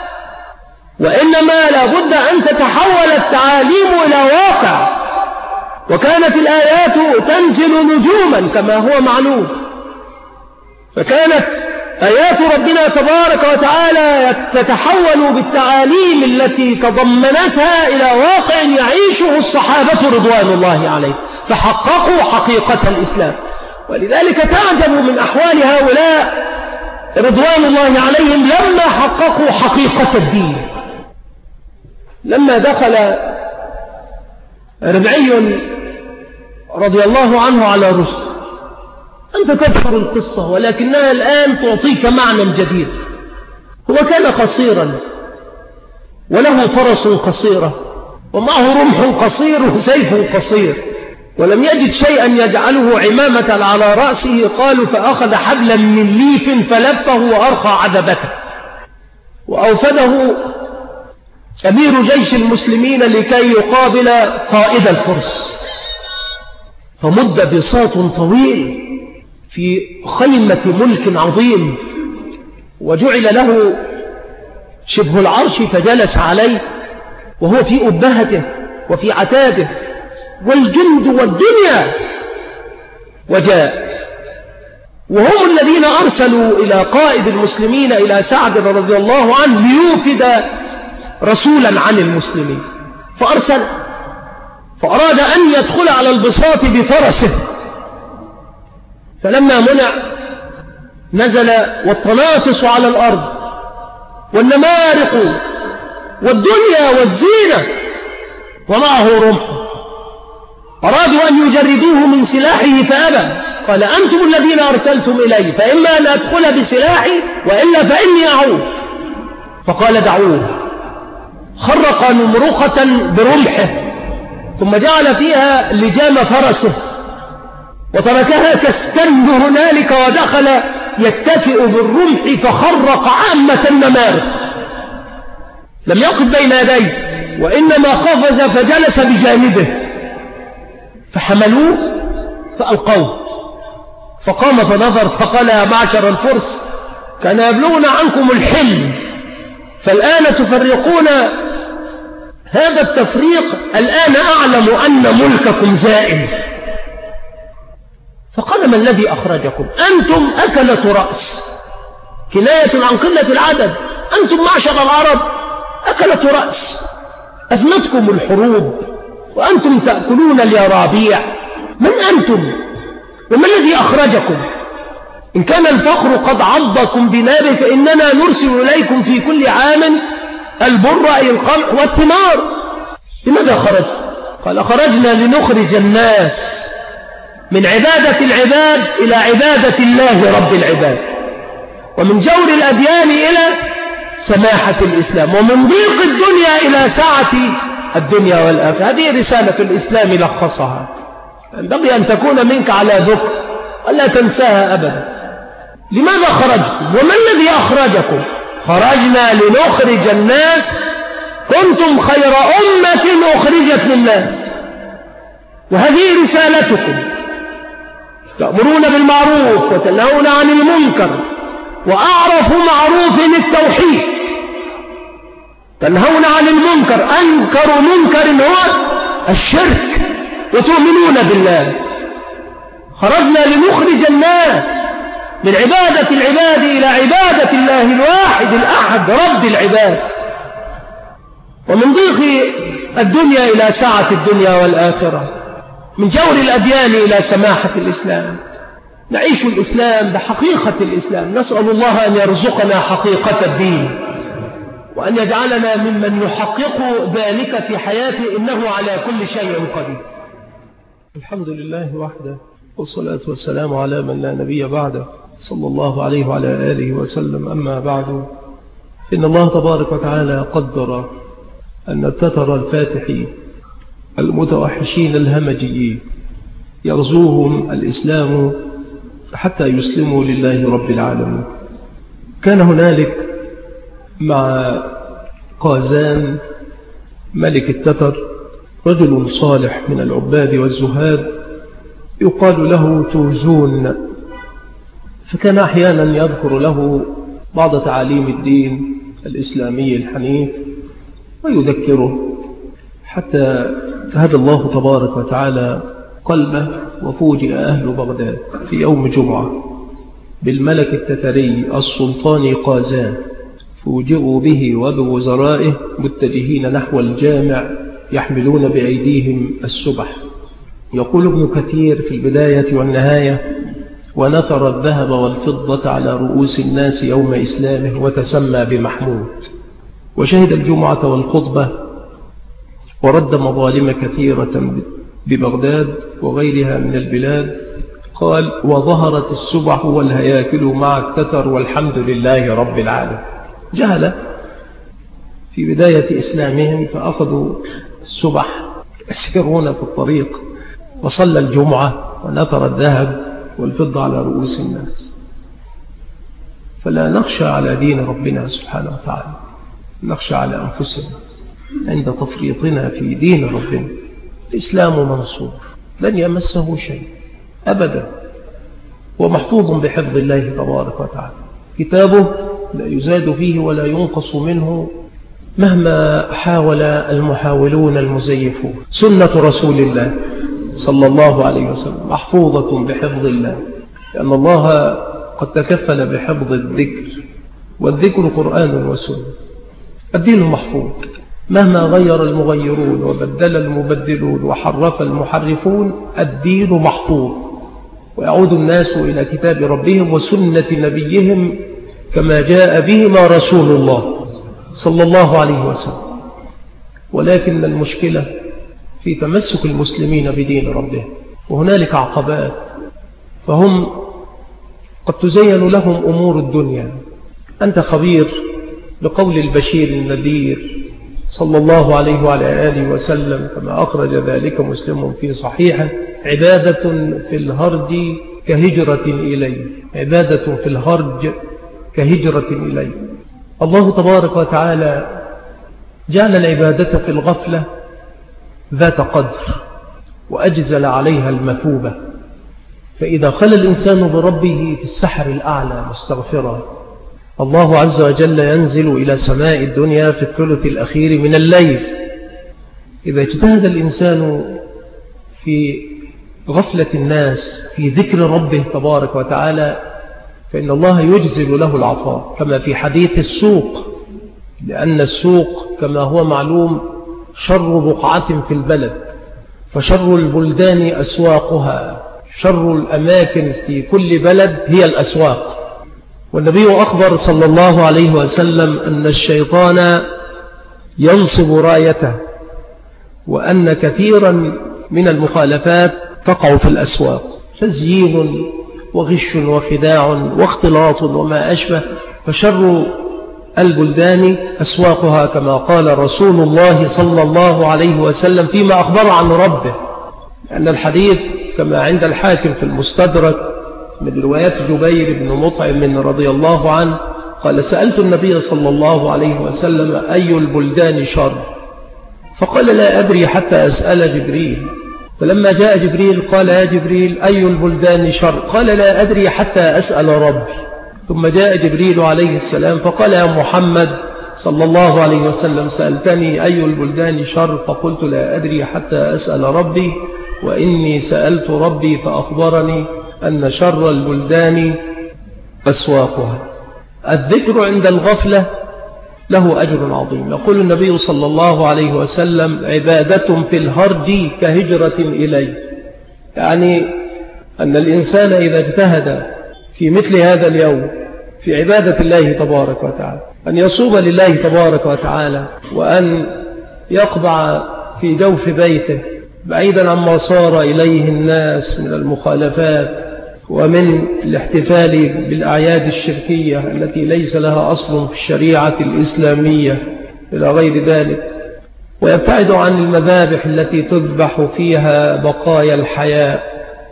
وإنما لا بد أن تتحول التعاليم إلى واقع. وكانت الآيات تنزل نجوما كما هو معلوم، فكانت آيات ربنا تبارك وتعالى تتحول بالتعاليم التي تضمنتها إلى واقع يعيشه الصحابة رضوان الله عليه، فحققوا حقيقة الإسلام. ولذلك تعجب من أحوال هؤلاء رضوان الله عليهم لما حققوا حقيقة الدين. لما دخل ربعي رضي الله عنه على رسل. أنت تذكر القصة ولكنها الآن تعطيك معنى جديد. هو كان قصيرا وله فرس قصيرة ومعه رمح قصير وسيف قصير، ولم يجد شيئا يجعله عمامة على رأسه. قالوا فأخذ حبلا من ليف فلفه وأرخى عذبته، وأوفده أمير جيش المسلمين لكي يقابل قائد الفرس. فمد بساط طويل في خيمة ملك عظيم، وجعل له شبه العرش فجلس عليه وهو في أبهته وفي عتاده والجند والدنيا. وجاء وهم الذين أرسلوا إلى قائد المسلمين إلى سعد رضي الله عنه ليوفد رسولا عن المسلمين، فأرسل فأراد أن يدخل على البساط بفرسه، فلما منع نزل والتنافس على الأرض والنمارق والدنيا والزينة ومعه رمح. أرادوا أن يجردوه من سلاحه فأبى، قال أنتم الذين أرسلتم إلي، فإما أن أدخل بسلاحي وإلا فإني أعود. فقال دعوه. خرق نمرخة برمحه ثم جعل فيها لجام فرسه وتركها تستن هنالك ودخل يتكئ بالرمح فخرق عامة النمارق. لم يقف بين يديه وإنما قفز فجلس بجانبه، فحملوه فألقوه. فقام فنظر فقال يا معشر الفرس كان يبلغنا عنكم الحلم، فالآن تفرقون هذا التفريق، الآن أعلم أن ملككم زائل. فقال ما الذي أخرجكم؟ أنتم أكلة رأس، كناية عن قلة العدد. أنتم معشر العرب أكلة رأس، أفنتكم الحروب وأنتم تأكلون اليرابيع. من أنتم وما الذي أخرجكم؟ إن كان الفقر قد عضكم بنار فإننا نرسل إليكم في كل عام البر أي القمح والثمار. لماذا خرجت؟ قال خرجنا لنخرج الناس من عبادة العباد إلى عبادة الله رب العباد، ومن جور الأديان إلى سماحة الإسلام، ومن ضيق الدنيا إلى سعة الدنيا والآخرة. هذه رسالة الإسلام لخصها، ينبغي أن تكون منك على ذكر ولا تنساها أبدا. لماذا خرجتم وما الذي أخرجكم؟ خرجنا لنخرج الناس، كنتم خير أمة أخرجت للناس، وهذه رسالتكم، تأمرون بالمعروف وتنهون عن المنكر، وأعرف معروف التوحيد. تنهون عن المنكر، أنكر منكر هو الشرك، وتؤمنون بالله. خرجنا لنخرج الناس من عبادة العباد إلى عبادة الله الواحد الأحد رب العباد، ومن ضيق الدنيا إلى سعة الدنيا والآخرة، من جور الأديان إلى سماحة الإسلام. نعيش الإسلام بحقيقة الإسلام. نسأل الله أن يرزقنا حقيقة الدين، وأن يجعلنا ممن يحقق ذلك في حياته، إنه على كل شيء قدير. الحمد لله وحده، والصلاة والسلام على من لا نبي بعده، صلى الله عليه وعلى آله وسلم. أما بعد، فإن الله تبارك وتعالى قدر أن التتر الفاتحين المتوحشين الهمجيين يرزوهم الإسلام حتى يسلموا لله رب العالمين. كان هنالك مع قازان ملك التتر رجل صالح من العباد والزهاد يقال له توزون، فكان أحيانا يذكر له بعض تعاليم الدين الإسلامي الحنيف ويذكره، حتى فهدى الله تبارك وتعالى قلبه، وفوجئ أهل بغداد في يوم جمعة بالملك التتري السلطاني قازان، فوجئوا به وبوزرائه متجهين نحو الجامع يحملون بأيديهم السبح. يقول ابن كثير في البداية والنهاية: ونثر الذهب والفضة على رؤوس الناس يوم إسلامه وتسمى بمحمود. وشهد الجمعة والخطبة ورد مظالم كثيرة ببغداد وغيرها من البلاد. قال: وظهرت السبح والهياكل مع التتر والحمد لله رب العالمين. جهل في بداية إسلامهم فأخذوا السبح يسيرون في الطريق، وصلى الجمعة ونثر الذهب والفضة على رؤوس الناس. فلا نخشى على دين ربنا سبحانه وتعالى، نخشى على أنفسنا عند تفريطنا في دين ربنا. الإسلام منصور لن يمسه شيء أبدا، ومحفوظ بحفظ الله تبارك وتعالى. كتابه لا يزاد فيه ولا ينقص منه مهما حاول المحاولون المزيفون. سنة رسول الله صلى الله عليه وسلم محفوظة بحفظ الله، لأن الله قد تكفل بحفظ الذكر، والذكر قرآن وسنة. الدين محفوظ مهما غير المغيرون وبدل المبدلون وحرف المحرفون، الدين محفوظ، ويعود الناس إلى كتاب ربهم وسنة نبيهم كما جاء بهما رسول الله صلى الله عليه وسلم. ولكن المشكلة في تمسك المسلمين بدين ربهم، وهنالك عقبات، فهم قد تزين لهم أمور الدنيا. أنت خبير بقول البشير النذير صلى الله عليه وعلى آله وسلم كما أخرج ذلك مسلم في صحيحه: عبادة في الهرج كهجرة إليه، عبادة في الهرج كهجرة إليه. الله تبارك وتعالى جعل العبادة في الغفلة ذات قدر، وأجزل عليها المثوبة. فإذا خلى الإنسان بربه في السحر الأعلى مستغفرا، الله عز وجل ينزل إلى سماء الدنيا في الثلث الأخير من الليل. إذا اجتهد الإنسان في غفلة الناس في ذكر ربه تبارك وتعالى، فإن الله يجزل له العطاء، كما في حديث السوق، لأن السوق كما هو معلوم شر بقعة في البلد، فشر البلدان أسواقها، شر الأماكن في كل بلد هي الأسواق. والنبي أخبر صلى الله عليه وسلم أن الشيطان ينصب رايته، وأن كثيرا من المخالفات تقع في الأسواق، تزيين وغش وخداع واختلاط وما أشبه. فشر البلدان أسواقها، كما قال رسول الله صلى الله عليه وسلم فيما أخبر عن ربه. لأن الحديث كما عند الحاكم في المستدرك من روايات جبير بن مطعم رضي الله عنه قال: سألت النبي صلى الله عليه وسلم أي البلدان شر؟ فقال: لا أدري حتى أسأل جبريل. فلما جاء جبريل قال: يا جبريل أي البلدان شر؟ قال: لا أدري حتى أسأل ربي. ثم جاء جبريل عليه السلام فقال: يا محمد صلى الله عليه وسلم سألتني أي البلدان شر؟ فقلت: لا أدري حتى أسأل ربي، وإني سألت ربي فأخبرني أن شر البلدان أسواقها. الذكر عند الغفلة له أجر عظيم. يقول النبي صلى الله عليه وسلم: عبادة في الهرج كهجرة إليه، يعني أن الإنسان إذا اجتهد في مثل هذا اليوم في عبادة الله تبارك وتعالى، أن يصوم لله تبارك وتعالى، وأن يقبع في جوف بيته بعيدا عما صار إليه الناس من المخالفات ومن الاحتفال بالأعياد الشركية التي ليس لها أصل في الشريعة الإسلامية إلى غير ذلك، ويبتعد عن المذابح التي تذبح فيها بقايا الحياة،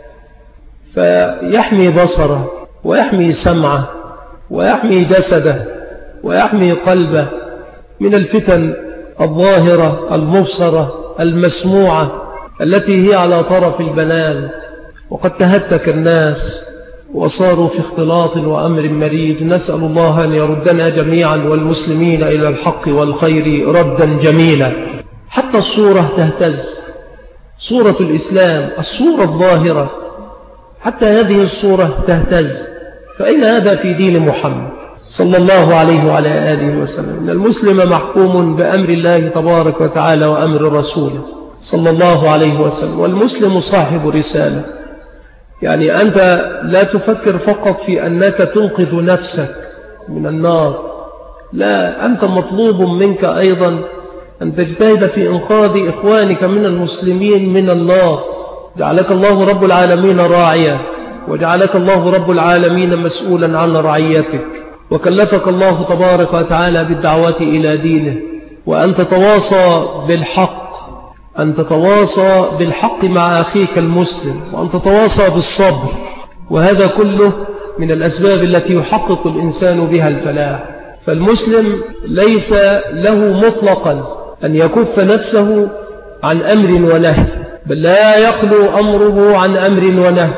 فيحمي بصره ويحمي سمعه ويحمي جسده ويحمي قلبه من الفتن الظاهرة المبصرة المسموعة التي هي على طرف البنان. وقد تهتك الناس وصاروا في اختلاط وأمر مريج. نسأل الله أن يردنا جميعا والمسلمين إلى الحق والخير ردا جميلا. حتى الصورة تهتز، صورة الإسلام، الصورة الظاهرة، حتى هذه الصورة تهتز. فأين هذا في دين محمد صلى الله عليه وعلى آله وسلم؟ إن المسلم محكوم بأمر الله تبارك وتعالى وأمر رسوله صلى الله عليه وسلم، والمسلم صاحب رسالة. يعني أنت لا تفكر فقط في أنك تنقذ نفسك من النار، لا، أنت مطلوب منك أيضا أن تجتهد في إنقاذ إخوانك من المسلمين من النار. جعلك الله رب العالمين راعيا، وجعلك الله رب العالمين مسؤولا عن رعيتك، وكلفك الله تبارك وتعالى بالدعوة إلى دينه، وأن تتواصى بالحق، أن تتواصى بالحق مع أخيك المسلم، وأن تتواصى بالصبر. وهذا كله من الأسباب التي يحقق الإنسان بها الفلاح. فالمسلم ليس له مطلقا أن يكف نفسه عن أمر ونهي، بل لا يخلو أمره عن أمر ونهي.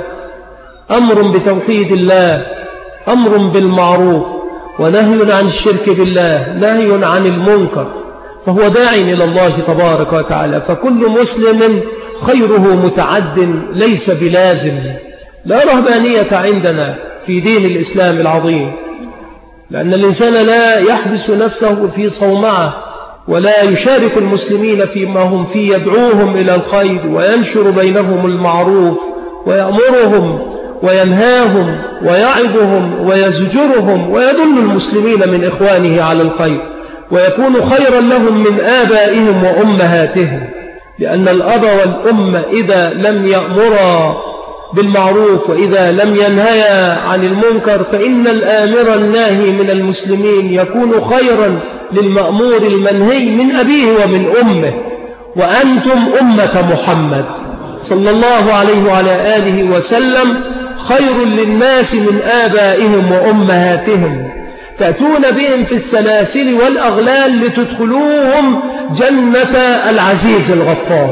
أمر بتوحيد الله، أمر بالمعروف، ونهي عن الشرك بالله، نهي عن المنكر، فهو داع إلى الله تبارك وتعالى. فكل مسلم خيره متعد ليس بلازم. لا رهبانية عندنا في دين الإسلام العظيم، لأن الإنسان لا يحبس نفسه في صومعة، ولا يشارك المسلمين فيما هم فيه، يدعوهم إلى الخير وينشر بينهم المعروف ويأمرهم وينهاهم ويعظهم ويزجرهم ويدل المسلمين من إخوانه على الخير، ويكون خيرا لهم من آبائهم وأمهاتهم. لأن الأب والأم إذا لم يأمرا بالمعروف وإذا لم ينهيا عن المنكر، فإن الآمر الناهي من المسلمين يكون خيرا للمأمور المنهي من أبيه ومن أمه. وأنتم أمة محمد صلى الله عليه وعلى آله وسلم خير للناس من آبائهم وأمهاتهم، تأتون بهم في السلاسل والأغلال لتدخلوهم جنة العزيز الغفار،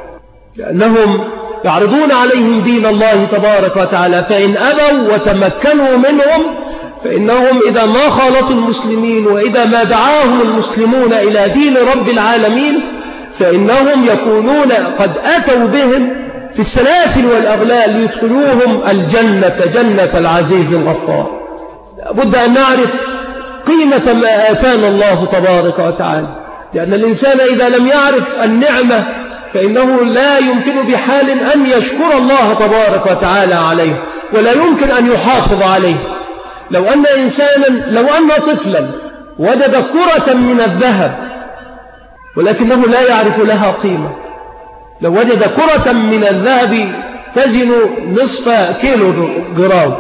لأنهم يعرضون عليهم دين الله تبارك وتعالى، فإن أبوا وتمكنوا منهم فإنهم إذا ما خالطوا المسلمين وإذا ما دعاهم المسلمون إلى دين رب العالمين فإنهم يكونون قد أتوا بهم في السلاسل والأغلال ليدخلوهم الجنة، جنة العزيز الغفار. لابد أن نعرف قيمة ما آتانا الله تبارك وتعالى، لأن الإنسان إذا لم يعرف النعمة فإنه لا يمكن بحال أن يشكر الله تبارك وتعالى عليه، ولا يمكن أن يحافظ عليه. لو أن إنسانا لو أن طفلا وجد كرة من الذهب ولكنه لا يعرف لها قيمة، لو وجد كرة من الذهب تزن نصف كيلو جرام،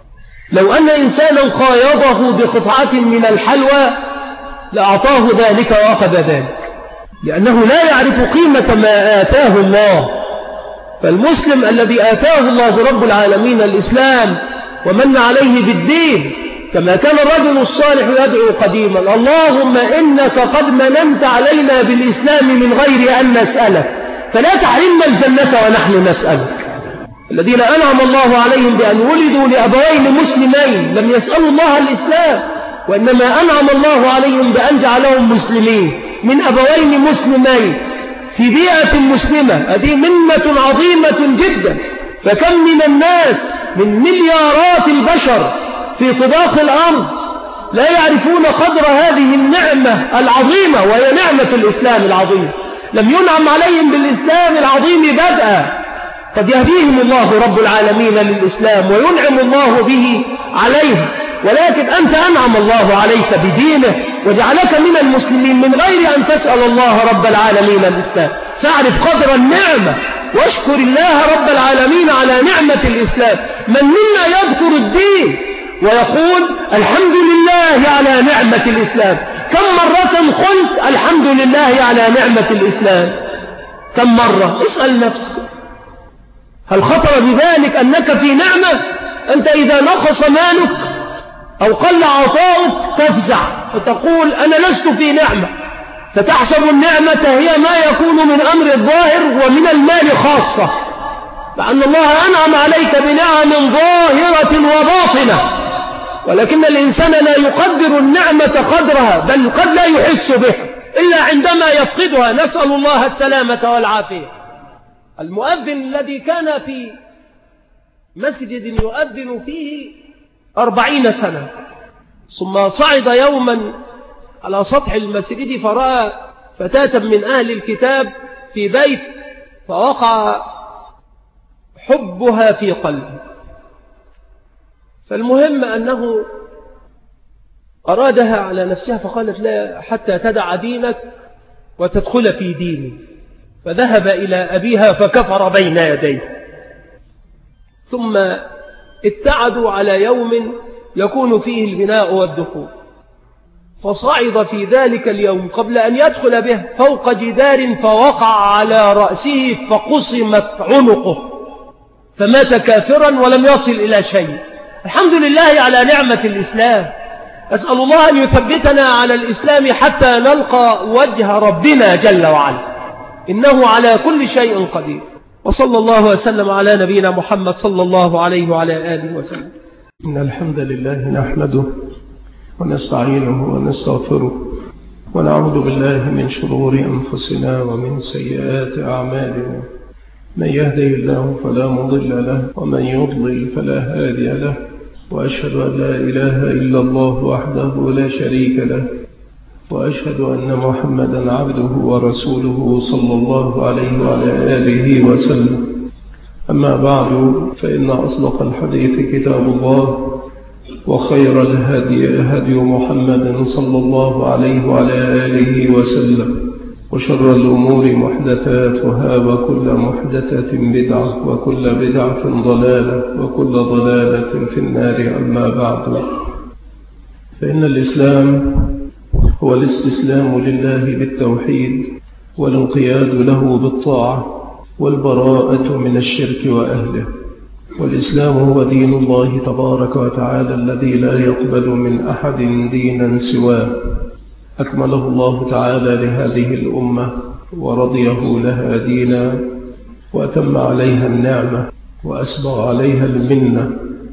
لو أن إنسانا قايضه بقطعة من الحلوى لأعطاه ذلك وأخذ ذلك، لأنه لا يعرف قيمة ما آتاه الله. فالمسلم الذي آتاه الله رب العالمين الإسلام ومن عليه بالدين، كما كان الرجل الصالح يدعو قديما: اللهم إنك قد مننت علينا بالإسلام من غير أن نسألك، فلا تحرمنا الجنة ونحن نسألك. الذين أنعم الله عليهم بأن ولدوا لأبوين مسلمين لم يسألوا الله الإسلام، وإنما أنعم الله عليهم بأن جعلهم مسلمين من أبوين مسلمين في بيئة مسلمة. هذه منة عظيمة جدا. فكم من الناس من مليارات البشر في طباق الأرض لا يعرفون قدر هذه النعمة العظيمة، وهي نعمة الإسلام العظيم. لم ينعم عليهم بالإسلام العظيم بدءا، قد يهديهم الله رب العالمين للإسلام وينعم الله به عليهم، ولكن أنت أنعم الله عليك بدينه وجعلك من المسلمين من غير أن تسأل الله رب العالمين الإسلام. فاعرف قدر النعمة واشكر الله رب العالمين على نعمة الإسلام. من منا يذكر الدين ويقول الحمد لله على نعمة الإسلام؟ كم مرة قلت الحمد لله على نعمة الإسلام؟ كم مرة؟ اسأل نفسك، هل خطر بذلك أنك في نعمة؟ أنت إذا نقص مالك أو قل عطاؤك تفزع فتقول أنا لست في نعمة، فتحسب النعمة هي ما يكون من أمر الظاهر ومن المال خاصة، لأن الله أنعم عليك بنعم ظاهرة وباطنة، ولكن الإنسان لا يقدر النعمة قدرها، بل قد لا يحس بها إلا عندما يفقدها. نسأل الله السلامة والعافية. المؤذن الذي كان في مسجد يؤذن فيه أربعين سنة، ثم صعد يوما على سطح المسجد فرأى فتاة من أهل الكتاب في بيت، فوقع حبها في قلبه. فالمهم أنه أرادها على نفسها، فقالت لا حتى تدع دينك وتدخل في ديني، فذهب إلى أبيها فكفر بين يديه. ثم ابتعدوا على يوم يكون فيه البناء والدخول، فصعد في ذلك اليوم قبل أن يدخل به فوق جدار فوقع على رأسه فقسمت عنقه، فمات كافرا ولم يصل إلى شيء. الحمد لله على نعمة الإسلام. أسأل الله أن يثبتنا على الإسلام حتى نلقى وجه ربنا جل وعلا، إنه على كل شيء قدير. وصلى الله وسلم على نبينا محمد صلى الله عليه وعلى آله وسلم. إن الحمد لله نحمده ونستعينه ونستغفره ونعوذ بالله من شرور أنفسنا ومن سيئات أعمالنا، من يهدي الله فلا مضل له ومن يضلل فلا هادي له، وأشهد أن لا إله إلا الله وحده لا شريك له، وأشهد أن محمدا عبده ورسوله صلى الله عليه وعلى آله وسلم. أما بعد، فإن أصدق الحديث كتاب الله، وخير الهدي هدي محمد صلى الله عليه وعلى آله وسلم، وشر الأمور محدثاتها، وكل محدثة بدعة، وكل بدعة ضلالة، وكل ضلالة في النار. أما بعد، فإن الإسلام هو الاستسلام لله بالتوحيد، والانقياد له بالطاعة، والبراءة من الشرك وأهله. والإسلام هو دين الله تبارك وتعالى الذي لا يقبل من أحد دينا سواه، أكمله الله تعالى لهذه الأمة ورضيه لها دينا، وأتم عليها النعمة وأسبغ عليها المنة،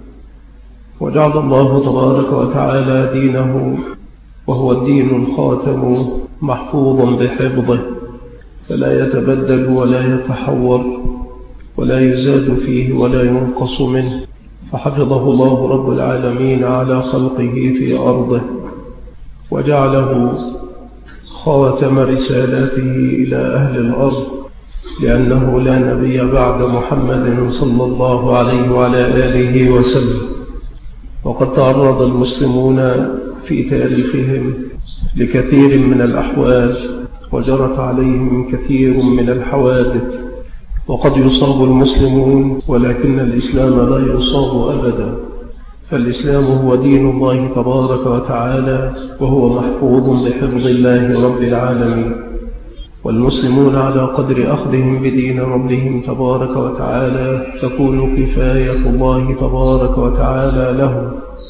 وجعل الله تبارك وتعالى دينه وهو الدين الخاتم محفوظا بحفظه، فلا يتبدل ولا يتحور ولا يزاد فيه ولا ينقص منه، فحفظه الله رب العالمين على خلقه في أرضه، وجعله خاتم رسالاته إلى أهل الأرض، لأنه لا نبي بعد محمد صلى الله عليه وعلى آله وسلم. وقد تعرض المسلمون في تاريخهم لكثير من الأحوال، وجرت عليهم كثير من الحوادث، وقد يصاب المسلمون ولكن الإسلام لا يصاب أبدا، فالإسلام هو دين الله تبارك وتعالى، وهو محفوظ بحفظ الله رب العالمين. والمسلمون على قدر أخذهم بدين ربهم تبارك وتعالى تكون كفاية الله تبارك وتعالى لهم،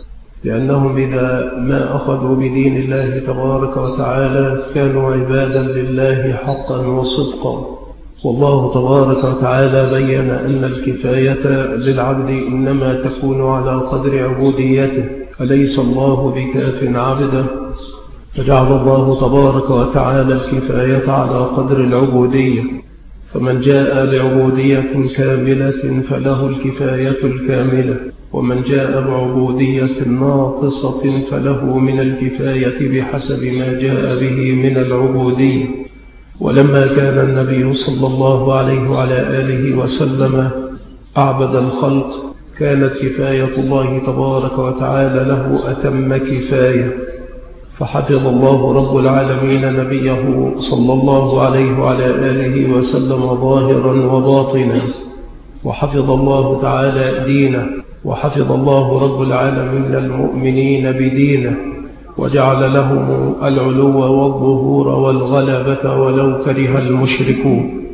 لأنهم إذا ما أخذوا بدين الله تبارك وتعالى كانوا عبادا لله حقا وصدقا. والله تبارك وتعالى بيّن أن الكفاية للعبد إنما تكون على قدر عبوديته، أليس الله بكاف عبده؟ فجعل الله تبارك وتعالى الكفاية على قدر العبودية، فمن جاء بعبودية كاملة فله الكفاية الكاملة، ومن جاء بعبودية ناقصة فله من الكفاية بحسب ما جاء به من العبودية. ولما كان النبي صلى الله عليه وعلى آله وسلم أعبد الخلق كانت كفاية الله تبارك وتعالى له أتم كفاية، فحفظ الله رب العالمين نبيه صلى الله عليه وعلى آله وسلم ظاهرا وباطنا، وحفظ الله تعالى دينه، وحفظ الله رب العالمين المؤمنين بدينه، وجعل لهم العلو والظهور والغلبة ولو كره المشركون.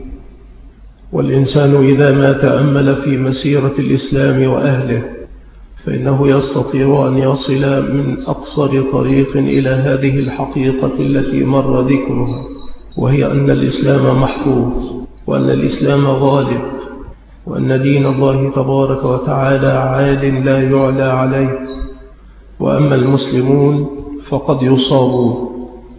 والإنسان إذا ما تأمل في مسيرة الإسلام وأهله فإنه يستطيع أن يصل من أقصر طريق إلى هذه الحقيقة التي مر ذكرها، وهي أن الإسلام محفوظ، وأن الإسلام غالب، وأن دين الله تبارك وتعالى عال لا يعلى عليه. وأما المسلمون فقد يصابون،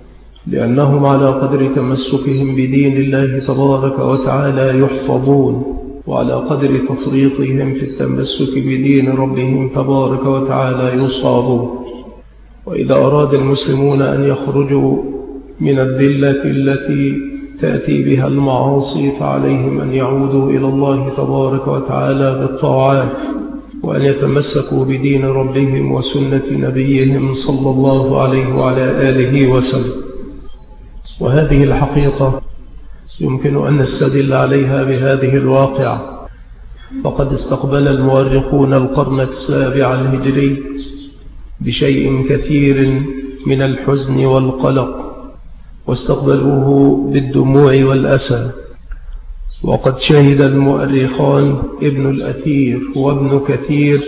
لأنهم على قدر تمسكهم بدين الله تبارك وتعالى يحفظون، وعلى قدر تفريطهم في التمسك بدين ربهم تبارك وتعالى يصابون. وإذا أراد المسلمون أن يخرجوا من الذلة التي تأتي بها المعاصي فعليهم أن يعودوا إلى الله تبارك وتعالى بالطاعات، وأن يتمسكوا بدين ربهم وسنة نبيهم صلى الله عليه وعلى آله وسلم. وهذه الحقيقة يمكن أن نستدل عليها بهذه الواقعة. فقد استقبل المؤرخون القرن السابع الهجري بشيء كثير من الحزن والقلق، واستقبلوه بالدموع والأسى. وقد شهد المؤرخان ابن الأثير وابن كثير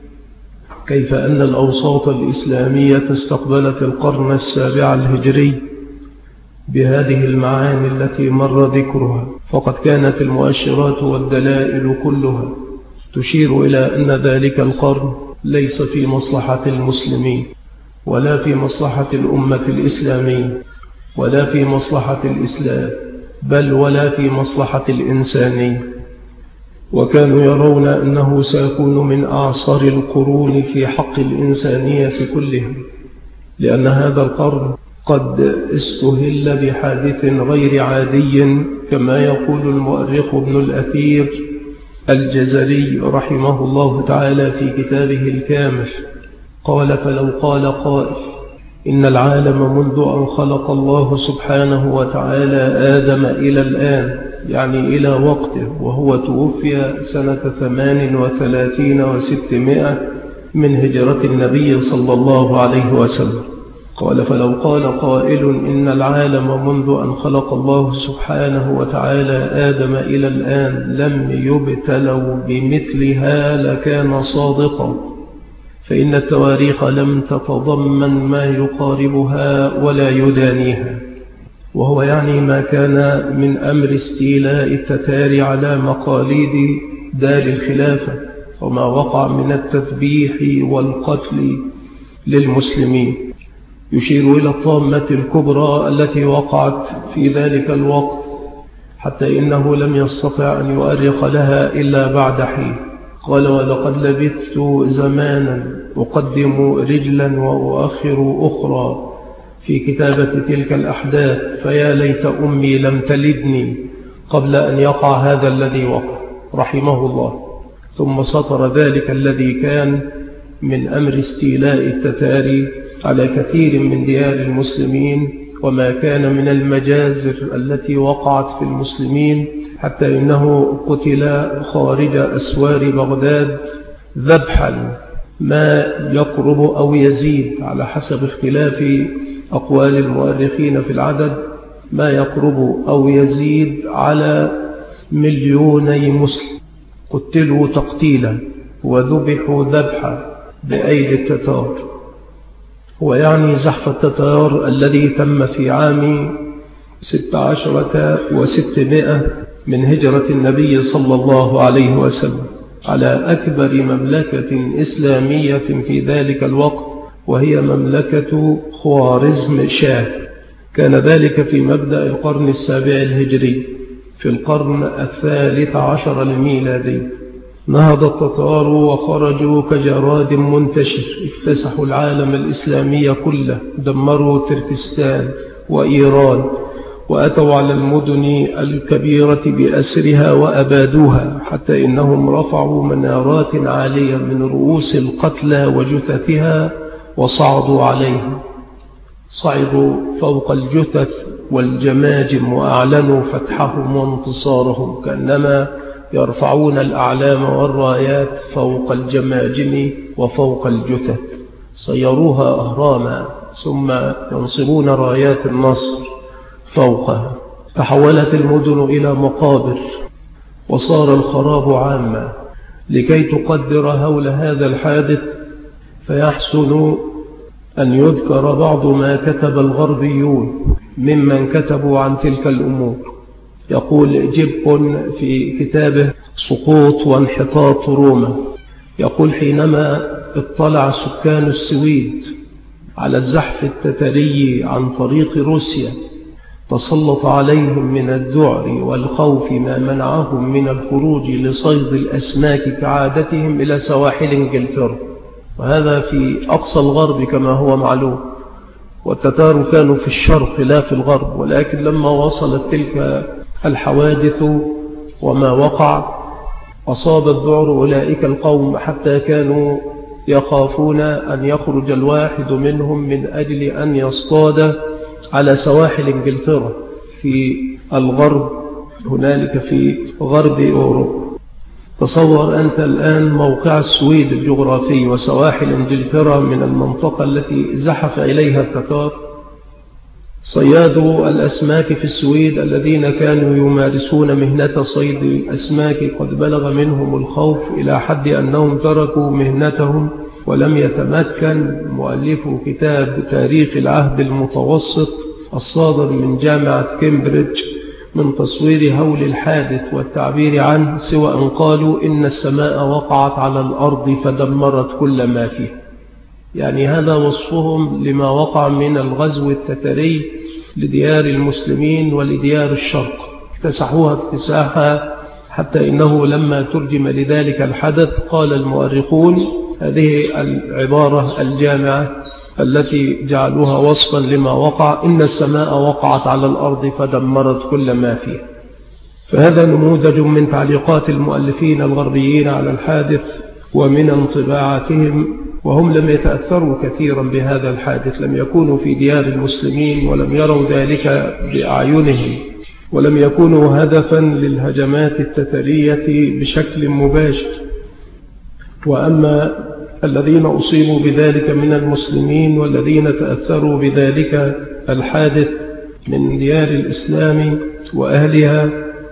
كيف أن الأوساط الإسلامية استقبلت القرن السابع الهجري بهذه المعاني التي مر ذكرها. فقد كانت المؤشرات والدلائل كلها تشير إلى أن ذلك القرن ليس في مصلحة المسلمين، ولا في مصلحة الأمة الإسلامية، ولا في مصلحة الإسلام، بل ولا في مصلحة الإنسانية. وكانوا يرون أنه سيكون من أعصر القرون في حق الإنسانية كلهم، لأن هذا القرن قد استهل بحادث غير عادي، كما يقول المؤرخ ابن الأثير الجزري رحمه الله تعالى في كتابه الكامل. قال: فلو قال قائل إن العالم منذ أن خلق الله سبحانه وتعالى آدم إلى الآن، يعني إلى وقته، وهو توفي سنة ثمان وثلاثين وستمائة من هجرة النبي صلى الله عليه وسلم. قال: فلو قال قائل إن العالم منذ أن خلق الله سبحانه وتعالى آدم إلى الآن لم يبتلوا بمثلها لكان صادقا، فإن التواريخ لم تتضمن ما يقاربها ولا يدانيها. وهو يعني ما كان من أمر استيلاء التتار على مقاليد دار الخلافة، وما وقع من التذبيح والقتل للمسلمين، يشير إلى الطامة الكبرى التي وقعت في ذلك الوقت، حتى إنه لم يستطع أن يؤرخ لها إلا بعد حين. قال: ولقد لبثت زمانا أقدم رجلا وأؤخر أخرى في كتابة تلك الأحداث، فيا ليت أمي لم تلدني قبل أن يقع هذا الذي وقع، رحمه الله. ثم سطر ذلك الذي كان من أمر استيلاء التتار على كثير من ديار المسلمين، وما كان من المجازر التي وقعت في المسلمين، حتى إنه قتل خارج أسوار بغداد ذبحا ما يقرب أو يزيد على حسب اختلاف أقوال المؤرخين في العدد، ما يقرب أو يزيد على مليوني مسلم قتلوا تقتيلا وذبحوا ذبحا بأيدي التتار. ويعني زحف التتار الذي تم في عام ست عشرة وستمائة من هجرة النبي صلى الله عليه وسلم على أكبر مملكة إسلامية في ذلك الوقت، وهي مملكة خوارزم شاه. كان ذلك في مبدأ القرن السابع الهجري، في القرن الثالث عشر الميلادي. نهض التتار وخرجوا كجراد منتشر، اكتسحوا العالم الإسلامي كله، دمروا تركستان وإيران، وأتوا على المدن الكبيرة بأسرها وأبادوها، حتى إنهم رفعوا منارات عالية من رؤوس القتلى وجثثها وصعدوا عليها. صعدوا فوق الجثث والجماجم وأعلنوا فتحهم وانتصارهم، كأنما يرفعون الأعلام والرايات فوق الجماجم وفوق الجثث، صيروها أهراما، ثم ينصبون رايات النصر فوقها. تحولت المدن إلى مقابر، وصار الخراب عاما. لكي تقدر هول هذا الحادث فيحسن أن يذكر بعض ما كتب الغربيون ممن كتبوا عن تلك الأمور. يقول جيب في كتابه سقوط وانحطاط روما، يقول: حينما اطلع سكان السويد على الزحف التتري عن طريق روسيا، تسلط عليهم من الذعر والخوف ما منعهم من الخروج لصيد الأسماك كعادتهم إلى سواحل إنجلترا، وهذا في أقصى الغرب كما هو معلوم. والتتار كانوا في الشرق لا في الغرب، ولكن لما وصلت تلك الحوادث وما وقع أصاب الذعر أولئك القوم، حتى كانوا يخافون أن يخرج الواحد منهم من أجل أن يصطاد على سواحل إنجلترا في الغرب، هنالك في غرب أوروبا. تصور أنت الآن موقع السويد الجغرافي وسواحل إنجلترا من المنطقة التي زحف إليها التتار. صيادو الأسماك في السويد الذين كانوا يمارسون مهنة صيد الأسماك قد بلغ منهم الخوف إلى حد أنهم تركوا مهنتهم، ولم يتمكن مؤلف كتاب تاريخ العهد المتوسط الصادر من جامعة كامبريدج من تصوير هول الحادث والتعبير عنه، سوى أن قالوا إن السماء وقعت على الأرض فدمرت كل ما فيه. يعني هذا وصفهم لما وقع من الغزو التتري لديار المسلمين ولديار الشرق، اكتسحوها اكتساحا حتى إنه لما ترجم لذلك الحدث قال المؤرخون هذه العبارة الجامعة التي جعلوها وصفا لما وقع: إن السماء وقعت على الأرض فدمرت كل ما فيه. فهذا نموذج من تعليقات المؤلفين الغربيين على الحادث ومن انطباعاتهم، وهم لم يتأثروا كثيرا بهذا الحادث، لم يكونوا في ديار المسلمين ولم يروا ذلك بأعينهم، ولم يكونوا هدفا للهجمات التترية بشكل مباشر. وأما الذين أصيبوا بذلك من المسلمين والذين تأثروا بذلك الحادث من ديار الإسلام وأهلها،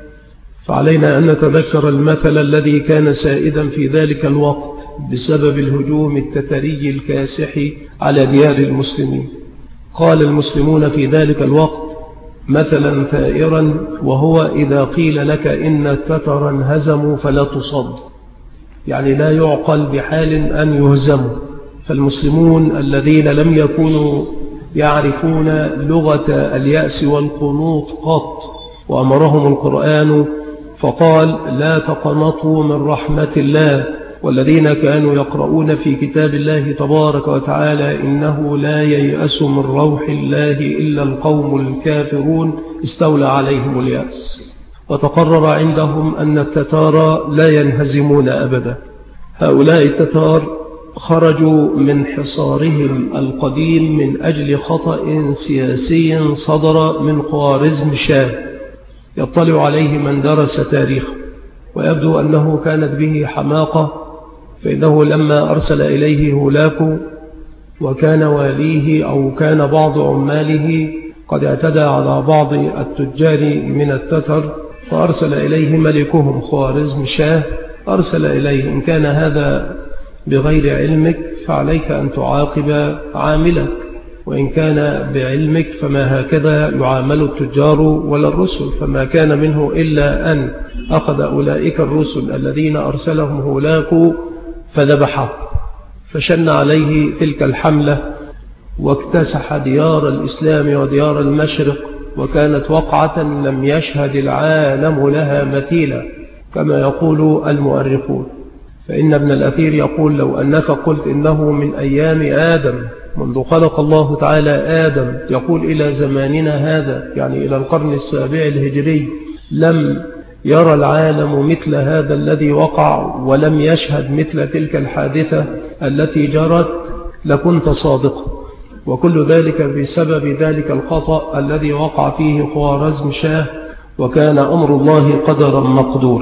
فعلينا أن نتذكر المثل الذي كان سائدا في ذلك الوقت بسبب الهجوم التتري الكاسح على ديار المسلمين. قال المسلمون في ذلك الوقت مثلا ثائرا، وهو: إذا قيل لك إن التتر انهزموا فلا تصد، يعني لا يعقل بحال أن يهزموا. فالمسلمون الذين لم يكونوا يعرفون لغة اليأس والقنوط قط، وأمرهم القرآن فقال: لا تقنطوا من رحمة الله، والذين كانوا يقرؤون في كتاب الله تبارك وتعالى إنه لا ييأس من روح الله إلا القوم الكافرون، استولى عليهم اليأس، وتقرر عندهم أن التتار لا ينهزمون أبدا. هؤلاء التتار خرجوا من حصارهم القديم من أجل خطأ سياسي صدر من خوارزم شاه يطلع عليه من درس تاريخه، ويبدو أنه كانت به حماقة، فإنه لما أرسل إليه هولاكو وكان واليه أو كان بعض عماله قد اعتدى على بعض التجار من التتر، فأرسل إليه ملكهم خوارزم شاه، أرسل إليه: إن كان هذا بغير علمك فعليك أن تعاقب عاملك، وإن كان بعلمك فما هكذا يعامل التجار ولا الرسل. فما كان منه إلا أن أخذ أولئك الرسل الذين أرسلهم هولاكو فذبحه، فشن عليه تلك الحملة واكتسح ديار الإسلام وديار المشرق، وكانت وقعة لم يشهد العالم لها مثيلا كما يقول المؤرخون. فإن ابن الأثير يقول: لو أنك قلت إنه من أيام آدم منذ خلق الله تعالى آدم يقول إلى زماننا هذا، يعني إلى القرن السابع الهجري، لم يرى العالم مثل هذا الذي وقع ولم يشهد مثل تلك الحادثة التي جرت، لكنت صادقا. وكل ذلك بسبب ذلك الخطأ الذي وقع فيه خوارزم شاه، وكان أمر الله قدرا مقدور.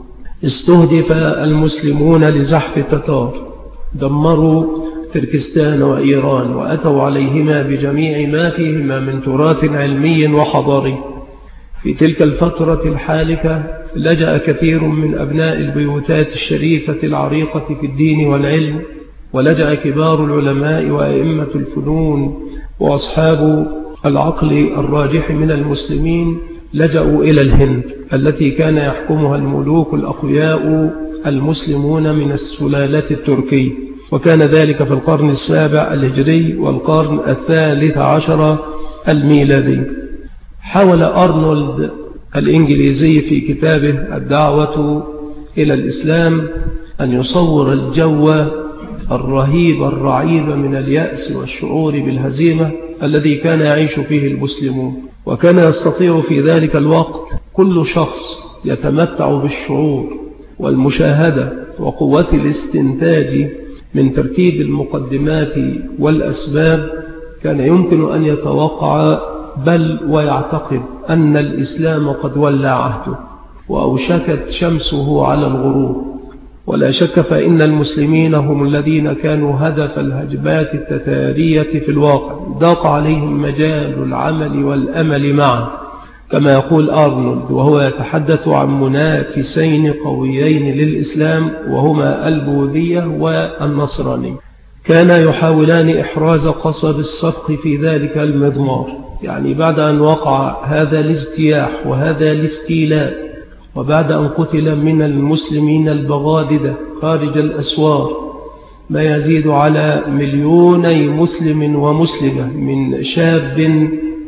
استهدف المسلمون لزحف التتار، دمروا تركستان وإيران، وأتوا عليهما بجميع ما فيهما من تراث علمي وحضاري. في تلك الفترة الحالكة لجأ كثير من أبناء البيوتات الشريفة العريقة في الدين والعلم، ولجأ كبار العلماء وأئمة الفنون وأصحاب العقل الراجح من المسلمين، لجأوا إلى الهند التي كان يحكمها الملوك الأقوياء المسلمون من السلالة التركية، وكان ذلك في القرن السابع الهجري والقرن الثالث عشر الميلادي. حاول أرنولد الإنجليزي في كتابه الدعوة إلى الإسلام أن يصور الجو الرهيب الرعيب من اليأس والشعور بالهزيمة الذي كان يعيش فيه المسلمون، وكان يستطيع في ذلك الوقت كل شخص يتمتع بالشعور والمشاهدة وقوة الاستنتاج من ترتيب المقدمات والأسباب، كان يمكن أن يتوقع بل ويعتقد أن الإسلام قد ولى عهده وأوشكت شمسه على الغروب. ولا شك فإن المسلمين هم الذين كانوا هدف الهجمات التتارية في الواقع، ضاق عليهم مجال العمل والأمل معا، كما يقول أرنولد وهو يتحدث عن منافسين قويين للإسلام وهما البوذية والنصرانية، كان يحاولان إحراز قصب الصدق في ذلك المضمار. يعني بعد أن وقع هذا الاجتياح وهذا الاستيلاء، وبعد أن قتل من المسلمين البغاددة خارج الأسوار ما يزيد على مليوني مسلم ومسلمة، من شاب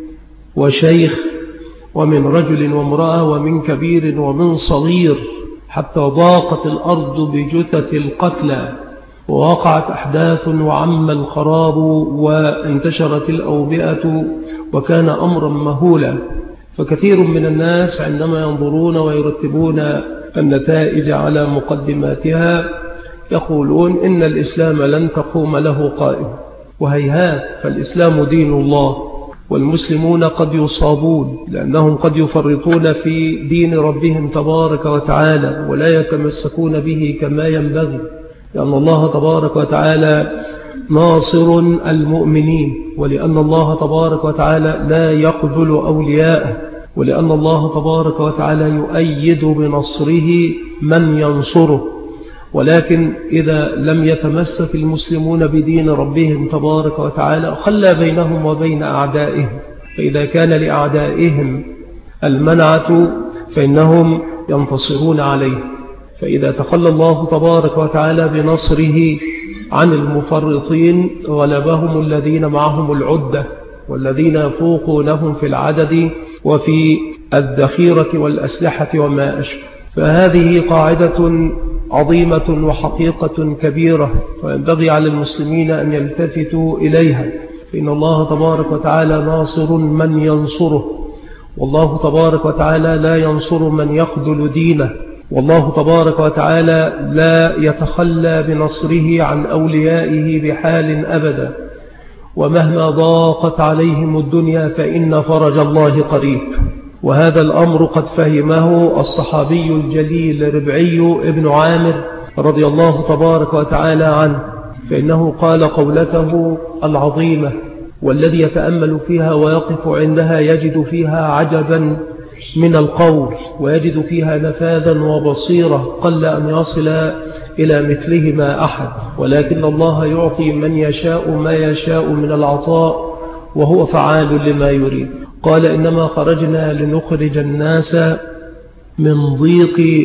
وشيخ ومن رجل وامرأة ومن كبير ومن صغير، حتى ضاقت الأرض بجثث القتلى ووقعت أحداث وعم الخراب وانتشرت الأوبئة، وكان أمرا مهولا. فكثير من الناس عندما ينظرون ويرتبون النتائج على مقدماتها يقولون إن الإسلام لن تقوم له قائم، وهيهات، فالإسلام دين الله، والمسلمون قد يصابون لأنهم قد يفرطون في دين ربهم تبارك وتعالى ولا يتمسكون به كما ينبغي، لأن الله تبارك وتعالى ناصر المؤمنين، ولأن الله تبارك وتعالى لا يقبل أولياءه، ولأن الله تبارك وتعالى يؤيد بنصره من ينصره. ولكن إذا لم يتمسك المسلمون بدين ربهم تبارك وتعالى خلى بينهم وبين أعدائهم، فإذا كان لأعدائهم المنعة فإنهم ينتصرون عليه. فإذا تخلى الله تبارك وتعالى بنصره عن المفرطين غلبهم الذين معهم العدة والذين يفوقونهم في العدد وفي الذخيرة والأسلحة وما أشبه. فهذه قاعدة عظيمة وحقيقة كبيرة، وينبغي على المسلمين أن يلتفتوا إليها، فإن الله تبارك وتعالى ناصر من ينصره، والله تبارك وتعالى لا ينصر من يخذل دينه، والله تبارك وتعالى لا يتخلى بنصره عن أوليائه بحال أبدا. ومهما ضاقت عليهم الدنيا فإن فرج الله قريب. وهذا الأمر قد فهمه الصحابي الجليل ربعي ابن عامر رضي الله تبارك وتعالى عنه، فإنه قال قولته العظيمة والذي يتأمل فيها ويقف عندها يجد فيها عجبا من القول، ويجد فيها نفاذا وبصيرة قل أن يصل إلى مثلهما أحد، ولكن الله يعطي من يشاء ما يشاء من العطاء وهو فعال لما يريد. قال إنما خرجنا لنخرج الناس من ضيق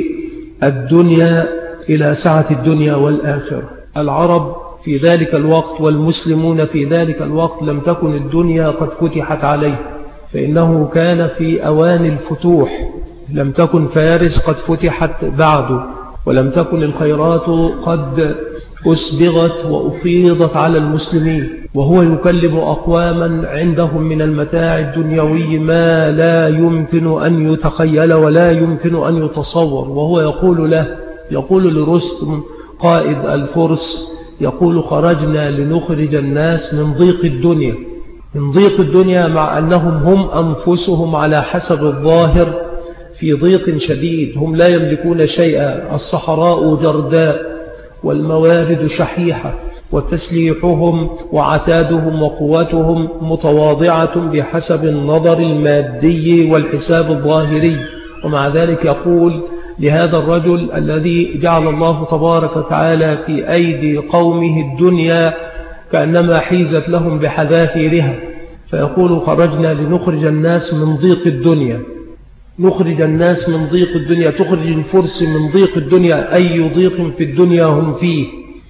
الدنيا إلى سعة الدنيا والآخرة. العرب في ذلك الوقت والمسلمون في ذلك الوقت لم تكن الدنيا قد فتحت عليه، فإنه كان في أوان الفتوح، لم تكن فارس قد فتحت بعده، ولم تكن الخيرات قد أسبغت وأفيضت على المسلمين، وهو يكلم أقواما عندهم من المتاع الدنيوي ما لا يمكن أن يتخيل ولا يمكن أن يتصور. وهو يقول له يقول لرستم قائد الفرس، يقول خرجنا لنخرج الناس من ضيق الدنيا، من ضيق الدنيا، مع أنهم هم أنفسهم على حسب الظاهر في ضيق شديد، هم لا يملكون شيئا، الصحراء جرداء والموارد شحيحة، وتسليحهم وعتادهم وقوتهم متواضعة بحسب النظر المادي والحساب الظاهري. ومع ذلك يقول لهذا الرجل الذي جعل الله تبارك وتعالى في أيدي قومه الدنيا كأنما حيزت لهم بحذافيرها، فيقول خرجنا لنخرج الناس من ضيق الدنيا، نخرج الناس من ضيق الدنيا، تخرج الفرس من ضيق الدنيا، أي ضيق في الدنيا هم فيه،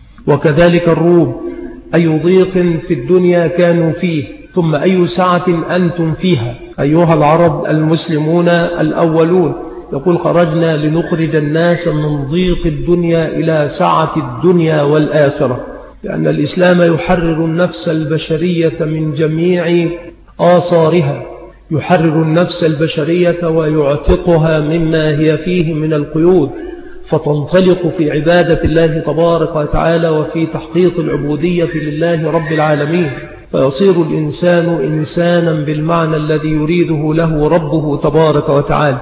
وكذلك الروم أي ضيق في الدنيا كانوا فيه، ثم أي سعة أنتم فيها أيها العرب المسلمون الأولون. يقول خرجنا لنخرج الناس من ضيق الدنيا إلى سعة الدنيا والآخرة، لأن الإسلام يحرر النفس البشرية من جميع آثارها، يحرر النفس البشرية ويعتقها مما هي فيه من القيود، فتنطلق في عبادة الله تبارك وتعالى وفي تحقيق العبودية لله رب العالمين. فيصير الإنسان إنسانا بالمعنى الذي يريده له ربه تبارك وتعالى.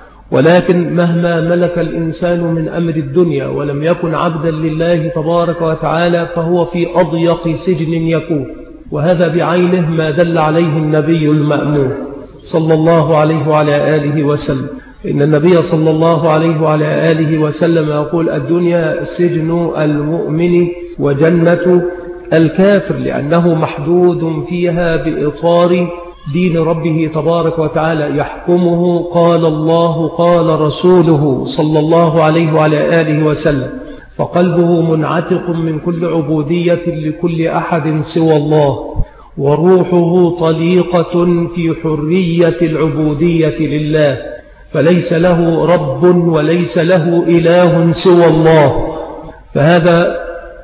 ولكن مهما ملك الإنسان من أمر الدنيا ولم يكن عبدا لله تبارك وتعالى فهو في أضيق سجن يكون، وهذا بعينه ما دل عليه النبي المأمون صلى الله عليه وعلى آله وسلم. إن النبي صلى الله عليه وعلى آله وسلم يقول: الدنيا سجن المؤمن وجنة الكافر، لأنه محدود فيها بإطار دين ربه تبارك وتعالى يحكمه قال الله قال رسوله صلى الله عليه وعلى آله وسلم، فقلبه منعتق من كل عبودية لكل أحد سوى الله، وروحه طليقة في حرية العبودية لله، فليس له رب وليس له إله سوى الله. فهذا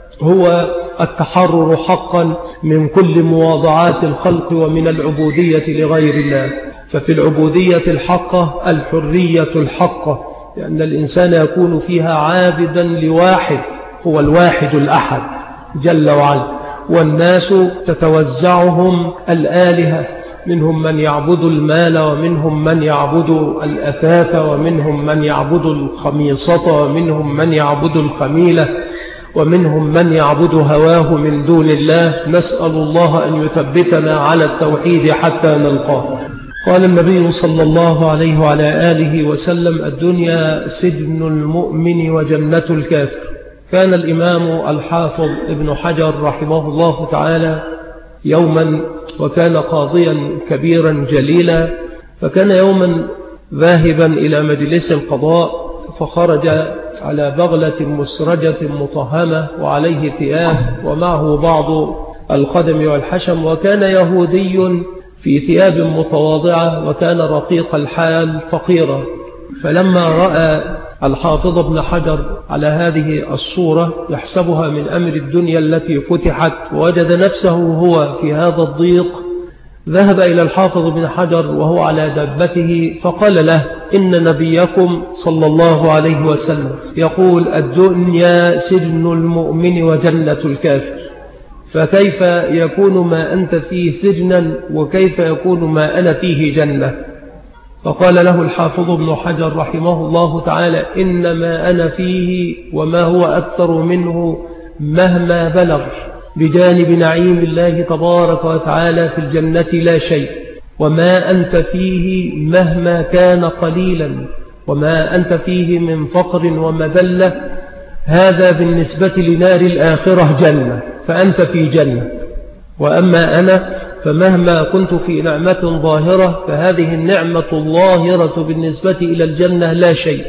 هو التحرر حقا من كل مواضعات الخلق ومن العبودية لغير الله. ففي العبودية الحقة الحرية الحقة، لأن الإنسان يكون فيها عابدا لواحد هو الواحد الأحد جل وعلا، والناس تتوزعهم الآلهة، منهم من يعبد المال ومنهم من يعبد الأثاث ومنهم من يعبد الخميصة ومنهم من يعبد الخميلة ومنهم من يعبد هواه من دون الله. نسأل الله أن يثبتنا على التوحيد حتى نلقاه. قال النبي صلى الله عليه وعلى آله وسلم: الدنيا سجن المؤمن وجنة الكافر. كان الإمام الحافظ ابن حجر رحمه الله تعالى يوما، وكان قاضيا كبيرا جليلا، فكان يوما ذاهبا إلى مجلس القضاء، فخرج على بغلة مسرجة مطهمة وعليه ثياب ومعه بعض الخدم والحشم، وكان يهودي في ثياب متواضعة وكان رقيق الحال فقيرا. فلما رأى الحافظ ابن حجر على هذه الصورة يحسبها من أمر الدنيا التي فتحت، ووجد نفسه هو في هذا الضيق، ذهب إلى الحافظ ابن حجر وهو على دابته فقال له: إن نبيكم صلى الله عليه وسلم يقول: الدنيا سجن المؤمن وجنة الكافر، فكيف يكون ما أنت فيه سجنا وكيف يكون ما أنا فيه جنة؟ فقال له الحافظ ابن حجر رحمه الله تعالى: إنما أنا فيه وما هو أكثر منه مهما بلغ بجانب نعيم الله تبارك وتعالى في الجنة لا شيء، وما أنت فيه مهما كان قليلا، وما أنت فيه من فقر ومذلة، هذا بالنسبة لنار الآخرة جنة، فأنت في جنة. وأما أنا فمهما كنت في نعمة ظاهرة فهذه النعمة الظاهرة بالنسبة إلى الجنة لا شيء.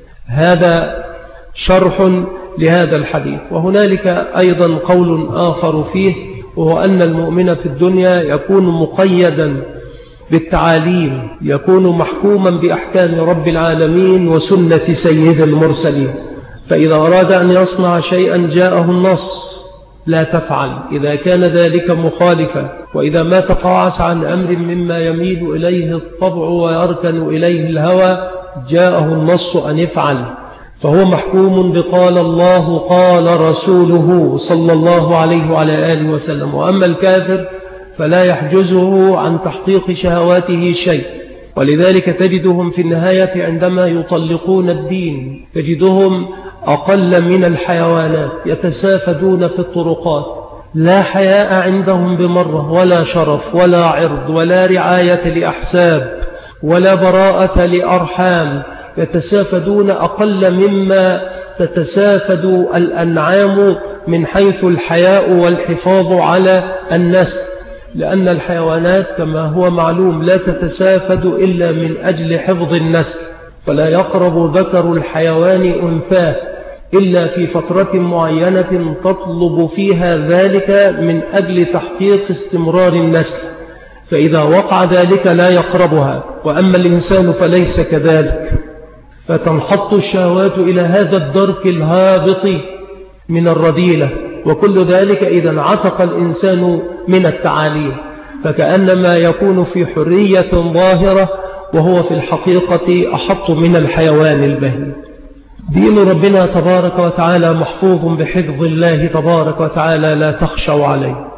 هذا شرح لهذا الحديث. وهنالك أيضا قول آخر فيه، وهو أن المؤمن في الدنيا يكون مقيدا بالتعاليم، يكون محكوما بأحكام رب العالمين وسنة سيد المرسلين، فإذا أراد أن يصنع شيئا جاءه النص: لا تفعل، إذا كان ذلك مخالفا، وإذا ما تقاعس عن أمر مما يميل إليه الطبع ويركن إليه الهوى جاءه النص أن يفعل، فهو محكوم بقال الله قال رسوله صلى الله عليه وعلى آله وسلم. وأما الكافر فلا يحجزه عن تحقيق شهواته شيء، ولذلك تجدهم في النهاية عندما يطلقون الدين تجدهم أقل من الحيوانات، يتسافدون في الطرقات، لا حياء عندهم بمرة، ولا شرف ولا عرض ولا رعاية لأحساب ولا براءة لأرحام، يتسافدون أقل مما تتسافد الأنعام من حيث الحياء والحفاظ على النسل، لأن الحيوانات كما هو معلوم لا تتسافد إلا من أجل حفظ النسل، فلا يقرب ذكر الحيوان أنثاه إلا في فترة معينة تطلب فيها ذلك من أجل تحقيق استمرار النسل، فإذا وقع ذلك لا يقربها. وأما الإنسان فليس كذلك، فتنحط الشهوات إلى هذا الدرك الهابط من الرذيلة، وكل ذلك إذا انعتق الإنسان من التعاليم، فكأنما يكون في حرية ظاهرة وهو في الحقيقة أحط من الحيوان البهيم. دين ربنا تبارك وتعالى محفوظ بحفظ الله تبارك وتعالى، لا تخشوا عليه.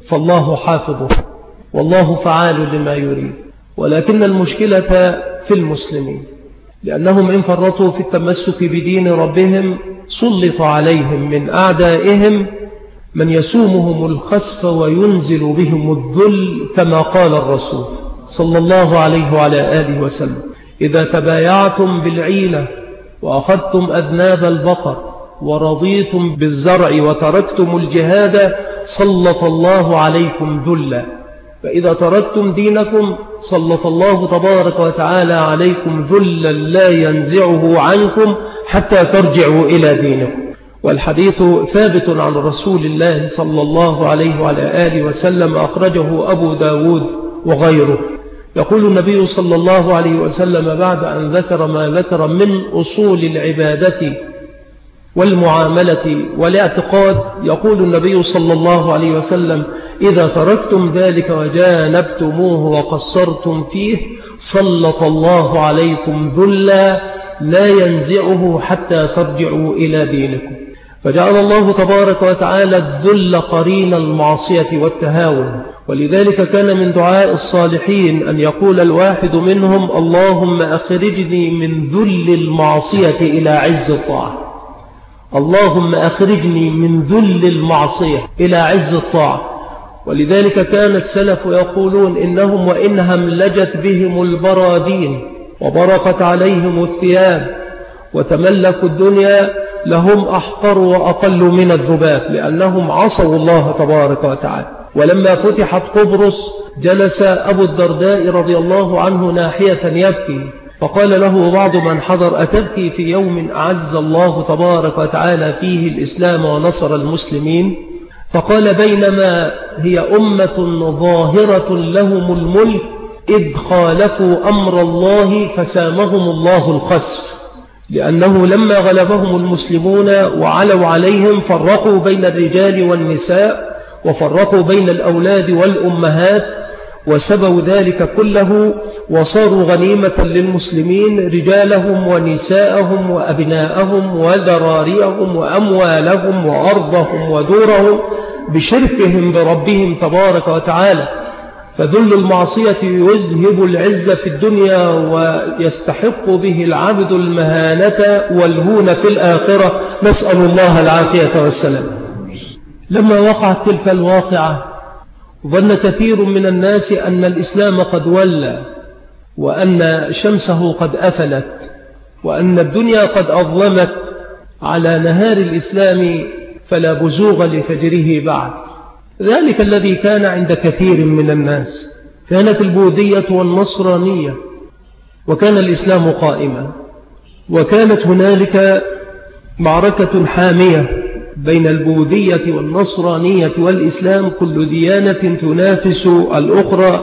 فالله حافظه والله فعال لما يريد. ولكن المشكلة في المسلمين، لأنهم إن فرطوا في التمسك بدين ربهم سلط عليهم من أعدائهم من يسومهم الخسف وينزل بهم الذل، كما قال الرسول صلى الله عليه وعلى آله وسلم: إذا تبايعتم بالعينة وأخذتم أذناب البقر ورضيتم بالزرع وتركتم الجهاد سلط الله عليكم ذلا، فإذا تركتم دينكم سلط الله تبارك وتعالى عليكم ذلا لا ينزعه عنكم حتى ترجعوا إلى دينكم. والحديث ثابت عن رسول الله صلى الله عليه وعلى آله وسلم، أخرجه أبو داود وغيره. يقول النبي صلى الله عليه وسلم بعد أن ذكر ما ذكر من أصول العبادة والمعاملة والاعتقاد، يقول النبي صلى الله عليه وسلم: إذا تركتم ذلك وجانبتموه وقصرتم فيه سلط الله عليكم ذلا لا ينزعه حتى ترجعوا إلى دينكم. فجعل الله تبارك وتعالى الذل قرين المعصية والتهاون، ولذلك كان من دعاء الصالحين أن يقول الواحد منهم: اللهم أخرجني من ذل المعصية إلى عز الطاعة. اللهم أخرجني من ذل المعصية إلى عز الطاعة. ولذلك كان السلف يقولون: إنهم وإن هملجت بهم البرادين وبرقت عليهم الثياب وتملكوا الدنيا لهم أحقر وأقل من الذباب، لأنهم عصوا الله تبارك وتعالى. ولما فتحت قبرص جلس أبو الدرداء رضي الله عنه ناحية يبكي، فقال له بعض من حضر: أتبكي في يوم أعز الله تبارك وتعالى فيه الإسلام ونصر المسلمين؟ فقال: بينما هي أمة ظاهرة لهم الملك إذ خالفوا أمر الله فسامهم الله الخسف، لأنه لما غلبهم المسلمون وعلوا عليهم فرقوا بين الرجال والنساء وفرقوا بين الأولاد والأمهات وسبوا ذلك كله وصاروا غنيمة للمسلمين رجالهم ونساءهم وأبناءهم وذراريهم وأموالهم وأرضهم ودورهم بشركهم بربهم تبارك وتعالى. فذل المعصية يذهب العز في الدنيا ويستحق به العبد المهانة والهون في الآخرة، نسأل الله العافية والسلام. لما وقعت تلك الواقعة ظن كثير من الناس أن الإسلام قد ولى وأن شمسه قد أفلت وأن الدنيا قد أظلمت على نهار الإسلام فلا بزوغ لفجره بعد. ذلك الذي كان عند كثير من الناس. كانت البوذية والنصرانية وكان الإسلام قائما، وكانت هنالك معركة حامية بين البوذية والنصرانية والإسلام، كل ديانة تنافس الأخرى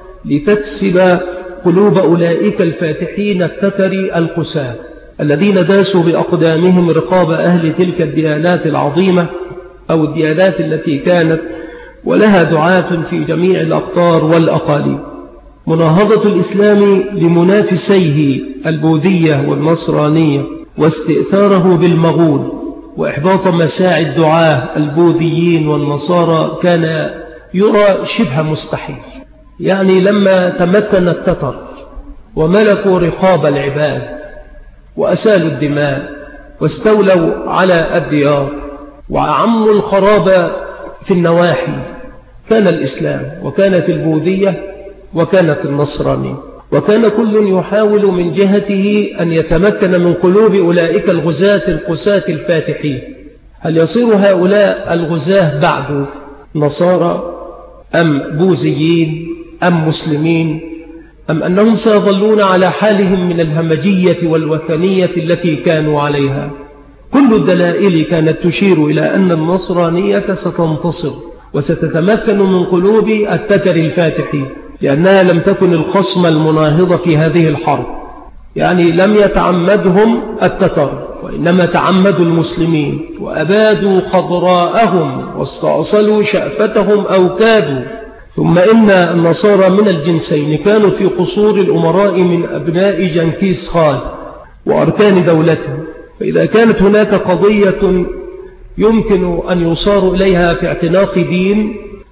لتكسب قلوب أولئك الفاتحين التتر القساة الذين داسوا بأقدامهم رقاب أهل تلك الديانات العظيمة أو الديانات التي كانت ولها دعاة في جميع الأقطار والأقاليم. مناهضة الإسلام لمنافسيه البوذية والنصرانية واستئثاره بالمغول وإحباط مساعي الدعاة البوذيين والنصارى كان يرى شبه مستحيل. يعني لما تمكن التتر وملكوا رقاب العباد وأسالوا الدماء واستولوا على الديار وعموا الخراب في النواحي، كان الإسلام وكانت البوذية وكانت النصرانية، وكان كل يحاول من جهته أن يتمكن من قلوب أولئك الغزاة القساة الفاتحين. هل يصير هؤلاء الغزاة بعد نصارى أم بوذيين أم مسلمين، أم أنهم سيظلون على حالهم من الهمجية والوثنية التي كانوا عليها؟ كل الدلائل كانت تشير إلى أن النصرانية ستنتصر وستتمكن من قلوب التتر الفاتحين، لأنها لم تكن الخصم المناهضة في هذه الحرب. يعني لم يتعمدهم التتر وإنما تعمدوا المسلمين وأبادوا خضراءهم واستأصلوا شأفتهم أو كادوا. ثم إن النصارى من الجنسين كانوا في قصور الأمراء من أبناء جنكيز خان وأركان دولته، فإذا كانت هناك قضية يمكن أن يصار إليها في اعتناق دين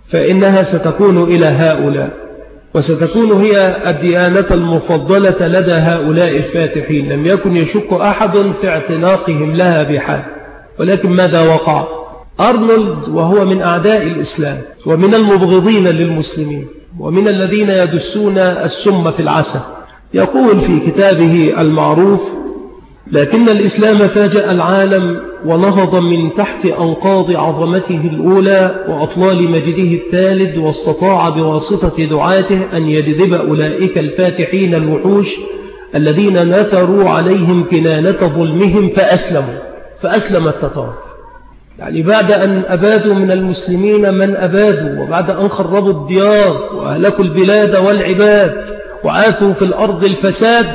فإنها ستكون إلى هؤلاء، وستكون هي الديانة المفضلة لدى هؤلاء الفاتحين. لم يكن يشك أحد في اعتناقهم لها بحال. ولكن ماذا وقع؟ أرنولد وهو من أعداء الإسلام ومن المبغضين للمسلمين ومن الذين يدسون السم في العسل، يقول في كتابه المعروف: لكن الإسلام فاجأ العالم ونهض من تحت أنقاض عظمته الأولى وأطلال مجده الثالث، واستطاع بواسطة دعاته أن يجذب أولئك الفاتحين الوحوش الذين نثروا عليهم كنانة ظلمهم فأسلموا فأسلم التتار. يعني بعد أن أبادوا من المسلمين من أبادوا، وبعد أن خربوا الديار وأهلكوا البلاد والعباد وعاثوا في الأرض الفساد،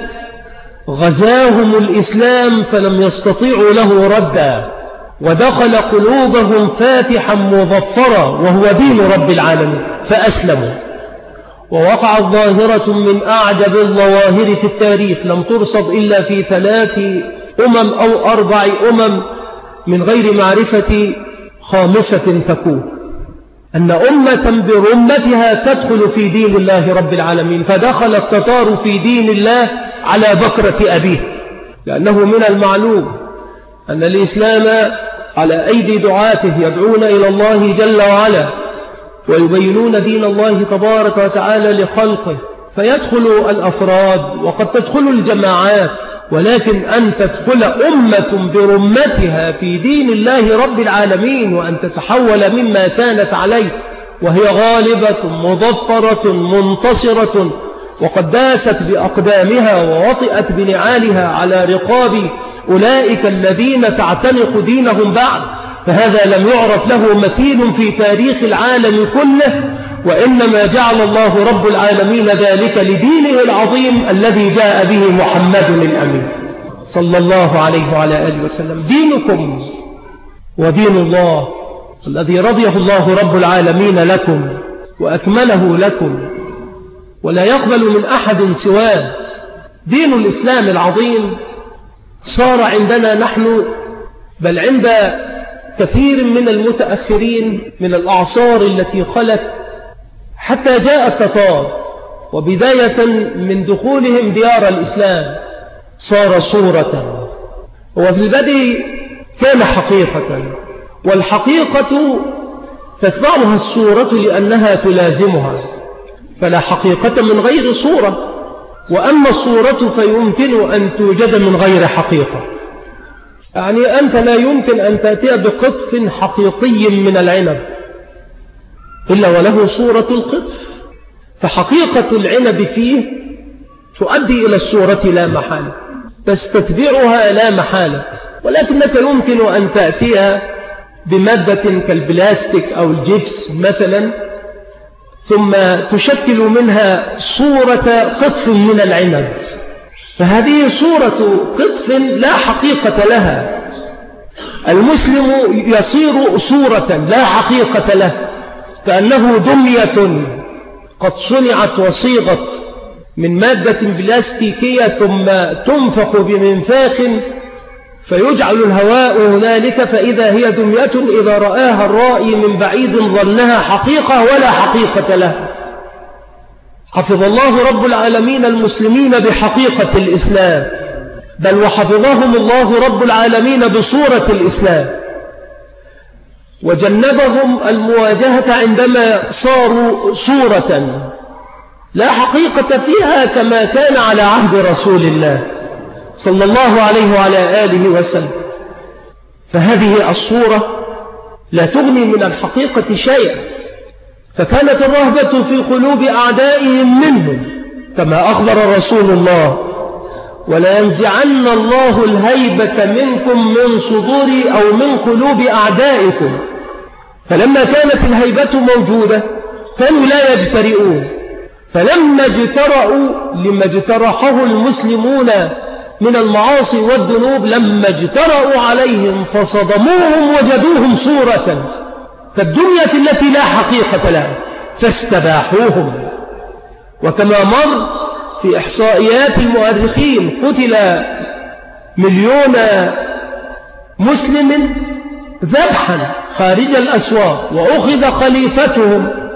غزاهم الإسلام فلم يستطيعوا له ردا، ودخل قلوبهم فاتحا مظفرا وهو دين رب العالمين فأسلموا. ووقعت ظاهرة من أعجب الظواهر في التاريخ لم ترصد إلا في ثلاث أمم أو أربع أمم من غير معرفة خامسة تكون، أن أمة برمتها تدخل في دين الله رب العالمين، فدخل التتار في دين الله على بكرة أبيه. لأنه من المعلوم أن الإسلام على أيدي دعاته يدعون إلى الله جل وعلا ويبينون دين الله تبارك وتعالى لخلقه، فيدخل الأفراد وقد تدخل الجماعات، ولكن أن تدخل أمة برمتها في دين الله رب العالمين وأن تتحول مما كانت عليه وهي غالبة مظفرة منتصرة وقد داست بأقدامها ووطئت بنعالها على رقاب أولئك الذين تعتنق دينهم بعد، فهذا لم يعرف له مثيل في تاريخ العالم كله، وإنما جعل الله رب العالمين ذلك لدينه العظيم الذي جاء به محمد الأمين صلى الله عليه وعلى آله وسلم. دينكم ودين الله الذي رضيه الله رب العالمين لكم وأكمله لكم ولا يقبل من أحد سواه. دين الإسلام العظيم صار عندنا نحن بل عند كثير من المتأخرين من الأعصار التي خلت حتى جاء التتار، وبداية من دخولهم ديار الإسلام صار صورة، وفي البدء كان حقيقة، والحقيقة تتبعها الصورة لأنها تلازمها، فلا حقيقة من غير صورة، وأما الصورة فيمكن أن توجد من غير حقيقة. يعني أنت لا يمكن أن تأتي بقطف حقيقي من العنب إلا وله صورة القطف، فحقيقة العنب فيه تؤدي إلى الصورة لا محالة، تستتبعها لا محالة، ولكنك يمكن أن تأتيها بمادة كالبلاستيك أو الجبس مثلا ثم تشكل منها صورة قطف من العنب، فهذه صورة قطف لا حقيقة لها. المسلم يصير صورة لا حقيقة له، كأنه دمية قد صنعت وصيغت من مادة بلاستيكية ثم تنفخ بمنفاخ فيجعل الهواء هنالك، فإذا هي دمية إذا رآها الرائي من بعيد ظنها حقيقة ولا حقيقة لها. حفظ الله رب العالمين المسلمين بحقيقة الإسلام، بل وحفظهم الله رب العالمين بصورة الإسلام، وجنبهم المواجهة عندما صاروا صورة لا حقيقة فيها كما كان على عهد رسول الله صلى الله عليه وعلى آله وسلم. فهذه الصورة لا تغني من الحقيقة شيئا، فكانت الرهبة في قلوب أعدائهم منهم كما أخبر رسول الله: ولا ينزعن الله الهيبة منكم من صدور أو من قلوب أعدائكم. فلما كانت الهيبة موجودة كانوا لا يجترئون، فلما اجترأوا لما اجترحه المسلمون من المعاصي والذنوب، لما اجترأوا عليهم فصدموهم وجدوهم صورة كالدنيا التي لا حقيقة لها فاستباحوهم. وكما مر في إحصائيات المؤرخين قتل مليون مسلم ذبحا خارج الأسواق، وأخذ خليفتهم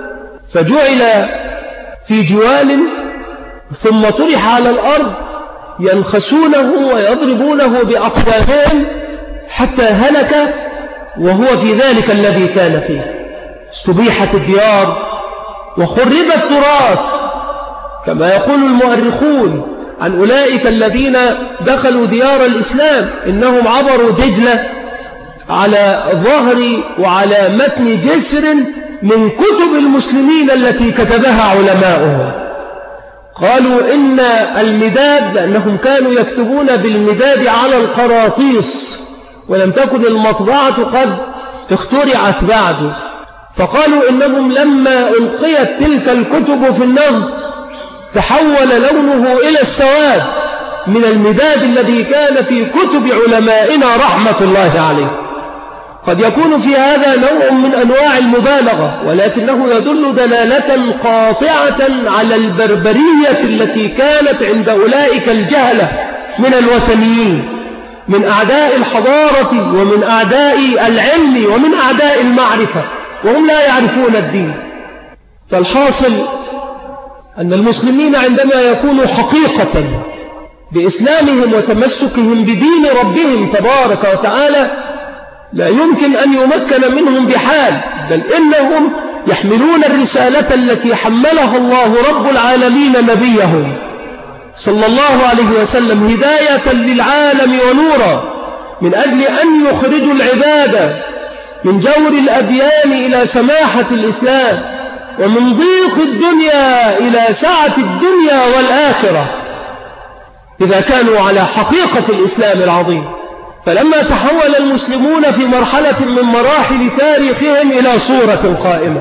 فجعل في جوال ثم طرح على الأرض ينخسونه ويضربونه بأقدامهم حتى هلك وهو في ذلك الذي كان فيه. استبيحت الديار وخرب التراث كما يقول المؤرخون عن أولئك الذين دخلوا ديار الإسلام إنهم عبروا دجلة على ظهر وعلى متن جسر من كتب المسلمين التي كتبها علماؤهم. قالوا إن المداد، لأنهم كانوا يكتبون بالمداد على القراطيس ولم تكن المطبعة قد اخترعت بعد، فقالوا إنهم لما ألقيت تلك الكتب في النهر تحول لونه إلى السواد من المداد الذي كان في كتب علمائنا رحمة الله عليه. قد يكون في هذا نوع من أنواع المبالغة، ولكنه يدل دلالة قاطعة على البربرية التي كانت عند أولئك الجهلة من الوثنيين، من أعداء الحضارة ومن أعداء العلم ومن أعداء المعرفة، وهم لا يعرفون الدين. فالحاصل أن المسلمين عندما يكونوا حقيقة بإسلامهم وتمسكهم بدين ربهم تبارك وتعالى لا يمكن أن يمكن منهم بحال، بل إنهم يحملون الرسالة التي حملها الله رب العالمين نبيهم صلى الله عليه وسلم هداية للعالم ونورا، من أجل أن يخرجوا العبادة من جور الأديان إلى سماحة الإسلام، ومن ضيق الدنيا إلى سعة الدنيا والآخرة إذا كانوا على حقيقة الإسلام العظيم. فلما تحول المسلمون في مرحلة من مراحل تاريخهم إلى صورة قائمة،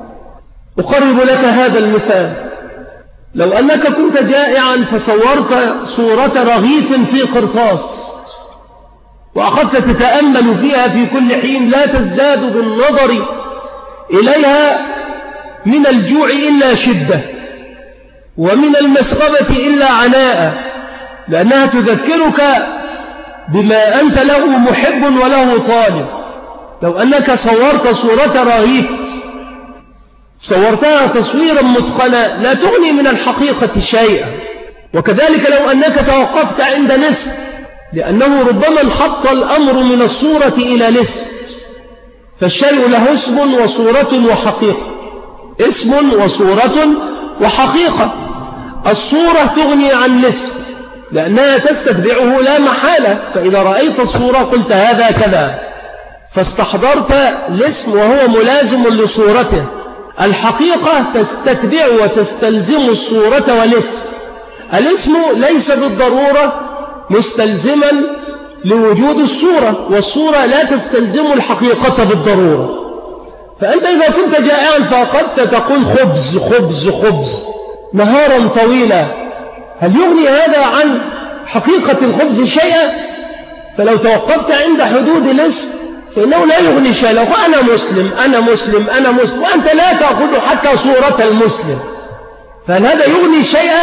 أقرب لك هذا المثال. لو أنك كنت جائعا فصورت صورة رغيف في قرطاس وأخذت تتأمل فيها في كل حين لا تزداد بالنظر إليها من الجوع إلا شدة ومن المسغبة إلا عناء، لأنها تذكرك بما أنت له محب وله طالب. لو أنك صورت صورة رغيف صورتها تصويرا متقنا لا تغني من الحقيقة شيئا. وكذلك لو أنك توقفت عند نصف، لأنه ربما انحط الأمر من الصورة إلى نصف، فالشيء له اسم وصورة وحقيقة، اسم وصورة وحقيقة. الصورة تغني عن نصف لأنها تستتبعه لا محالة، فإذا رأيت الصورة قلت هذا كذا فاستحضرت الاسم وهو ملازم لصورته. الحقيقة تستتبع وتستلزم الصورة والاسم. الاسم ليس بالضرورة مستلزما لوجود الصورة، والصورة لا تستلزم الحقيقة بالضرورة. فأنت إذا كنت جائعا فأخذت تقول خبز خبز خبز نهارا طويلا، هل يغني هذا عن حقيقة الخبز شيئا؟ فلو توقفت عند حدود الاسم فإنه لا يغني شيئا. لو أنا مسلم أنا مسلم أنا مسلم وأنت لا تأخذ حتى صورة المسلم، فهل هذا يغني شيئا؟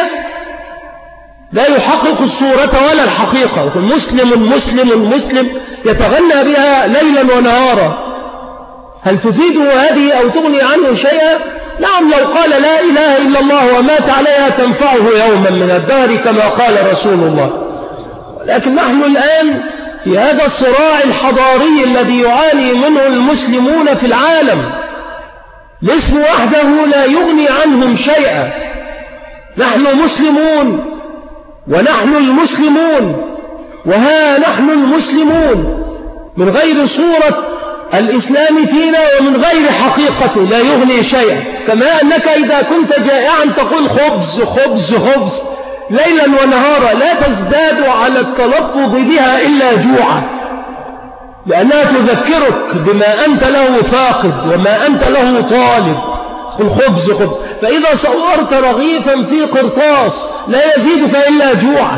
لا يحقق الصورة ولا الحقيقة. مسلم مسلم مسلم يتغنى بها ليلا ونهارا، هل تفيده هذه أو تغني عنه شيئا؟ نعم، لو قال لا إله إلا الله ومات عليها تنفعه يوما من الدهر كما قال رسول الله. لكن نحن الآن في هذا الصراع الحضاري الذي يعاني منه المسلمون في العالم، الاسم وحده لا يغني عنهم شيئا. نحن مسلمون ونحن المسلمون، وها نحن المسلمون من غير صورة الإسلام فينا ومن غير حقيقته لا يغني شيئا. كما أنك إذا كنت جائعا تقول خبز خبز خبز ليلا ونهارا لا تزداد على التلفظ بها إلا جوعا، لأنها تذكرك بما أنت له فاقد وما أنت له طالب. قل خبز خبز. فإذا صورت رغيفا في قرطاس لا يزيدك إلا جوعا،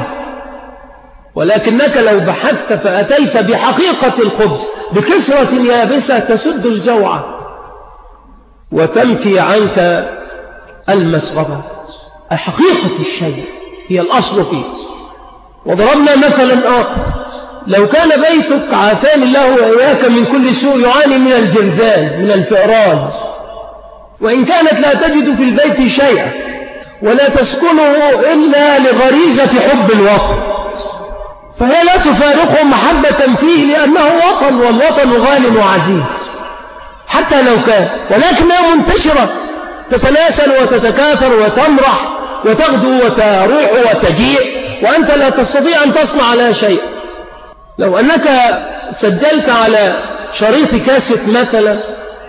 ولكنك لو بحثت فأتيت بحقيقة الخبز بكسرة يابسة تسد الجوع وتنفي عنك المسغبة. حقيقة الشيء هي الأصل فيه. وضربنا مثلا آخر، لو كان بيتك عافاني الله وإياك من كل سوء يعاني من الجرذان من الفئران، وإن كانت لا تجد في البيت شيئا ولا تسكنه إلا لغريزة حب الوطن، فهي لا تفارقه محبة فيه لأنه وطن، والوطن غال وعزيز حتى لو كان، ولكنها منتشرة تتناسل وتتكاثر وتمرح وتغدو وتروح وتجيء، وأنت لا تستطيع أن تصنع لها شيء. لو أنك سجلت على شريط كاسيت مثلا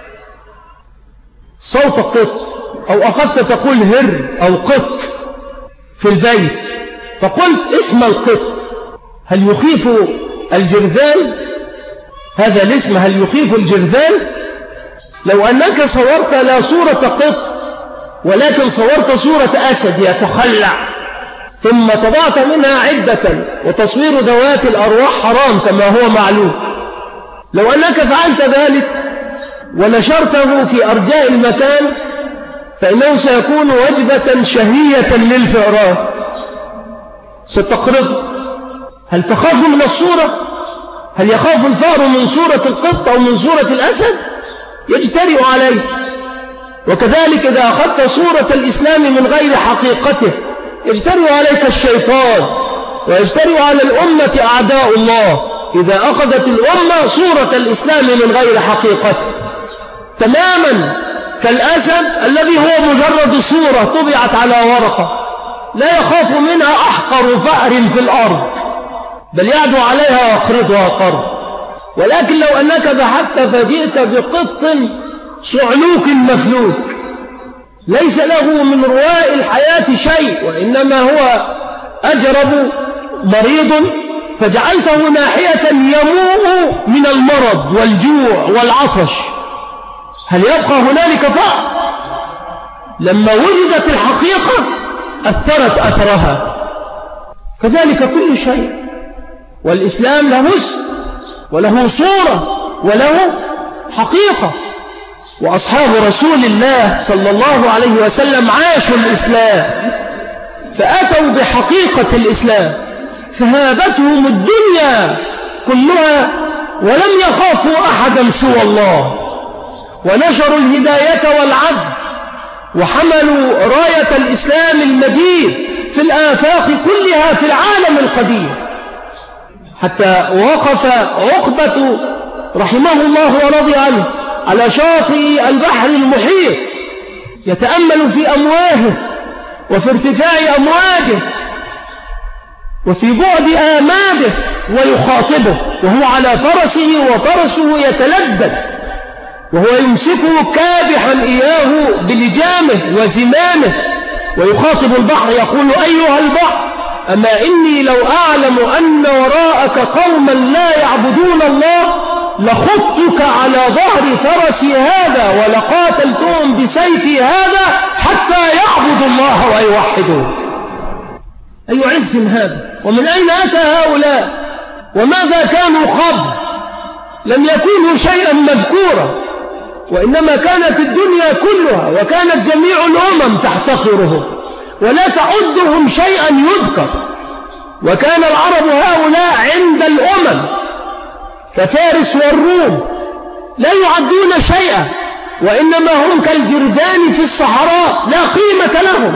صوت قط، أو أخذت تقول هر أو قط في البيت، فقلت اسم القط، هل يخيف الجرذان؟ هذا الاسم هل يخيف الجرذان؟ لو أنك صورت لا صورة قط ولكن صورت صورة أسد يتخلع ثم طبعت منها عدة، وتصوير ذوات الأرواح حرام كما هو معلوم، لو أنك فعلت ذلك ونشرته في أرجاء المكان فإنه سيكون وجبة شهية للفئران ستقرض. هل تخاف من الصورة؟ هل يخاف الفأر من صورة القط أو من صورة الأسد؟ يجترئ عليه. وكذلك إذا أخذت صورة الإسلام من غير حقيقته يجترئ عليك الشيطان، ويجترئ على الأمة أعداء الله إذا أخذت الأمة صورة الإسلام من غير حقيقته، تماما كالأسد الذي هو مجرد صورة طبعت على ورقة لا يخاف منها أحقر فأر في الأرض، بل يعدو عليها ويقرضها قرض. ولكن لو أنك بحثت فجئت بقط صعلوك مفلوك ليس له من رواء الحياة شيء، وإنما هو أجرب مريض، فجعلته ناحية يموء من المرض والجوع والعطش، هل يبقى هنالك فأر؟ لما وجدت الحقيقة أثرت أثرها. كذلك كل شيء، والإسلام له اسم وله صورة وله حقيقة. وأصحاب رسول الله صلى الله عليه وسلم عاشوا الإسلام فأتوا بحقيقة الإسلام فهابتهم الدنيا كلها ولم يخافوا أحدا سوى الله، ونشروا الهداية والعدل وحملوا راية الإسلام المجيد في الآفاق كلها في العالم القديم، حتى وقف عقبة رحمه الله ورضي عنه على شاطئ البحر المحيط يتأمل في أمواجه وفي ارتفاع أمواجه وفي بعد آماده ويخاطبه وهو على فرسه وفرسه يتلدد وهو يمسكه كابحا إياه بلجامه وزمامه، ويخاطب البحر يقول: أيها البحر، أما إني لو أعلم أن وراءك قوما لا يعبدون الله لخضتك على ظهر فرسي هذا ولقاتلتهم بسيفي هذا حتى يعبدوا الله ويوحدوه. أي عز هذا! ومن أين أتى هؤلاء؟ وماذا كانوا قبل؟ لم يكونوا شيئا مذكورا، وإنما كانت الدنيا كلها وكانت جميع الأمم تحتقرهم ولا تعدهم شيئا يذكر، وكان العرب هؤلاء عند الأمم كفارس والروم لا يعدون شيئا، وإنما هم كالجرذان في الصحراء لا قيمة لهم،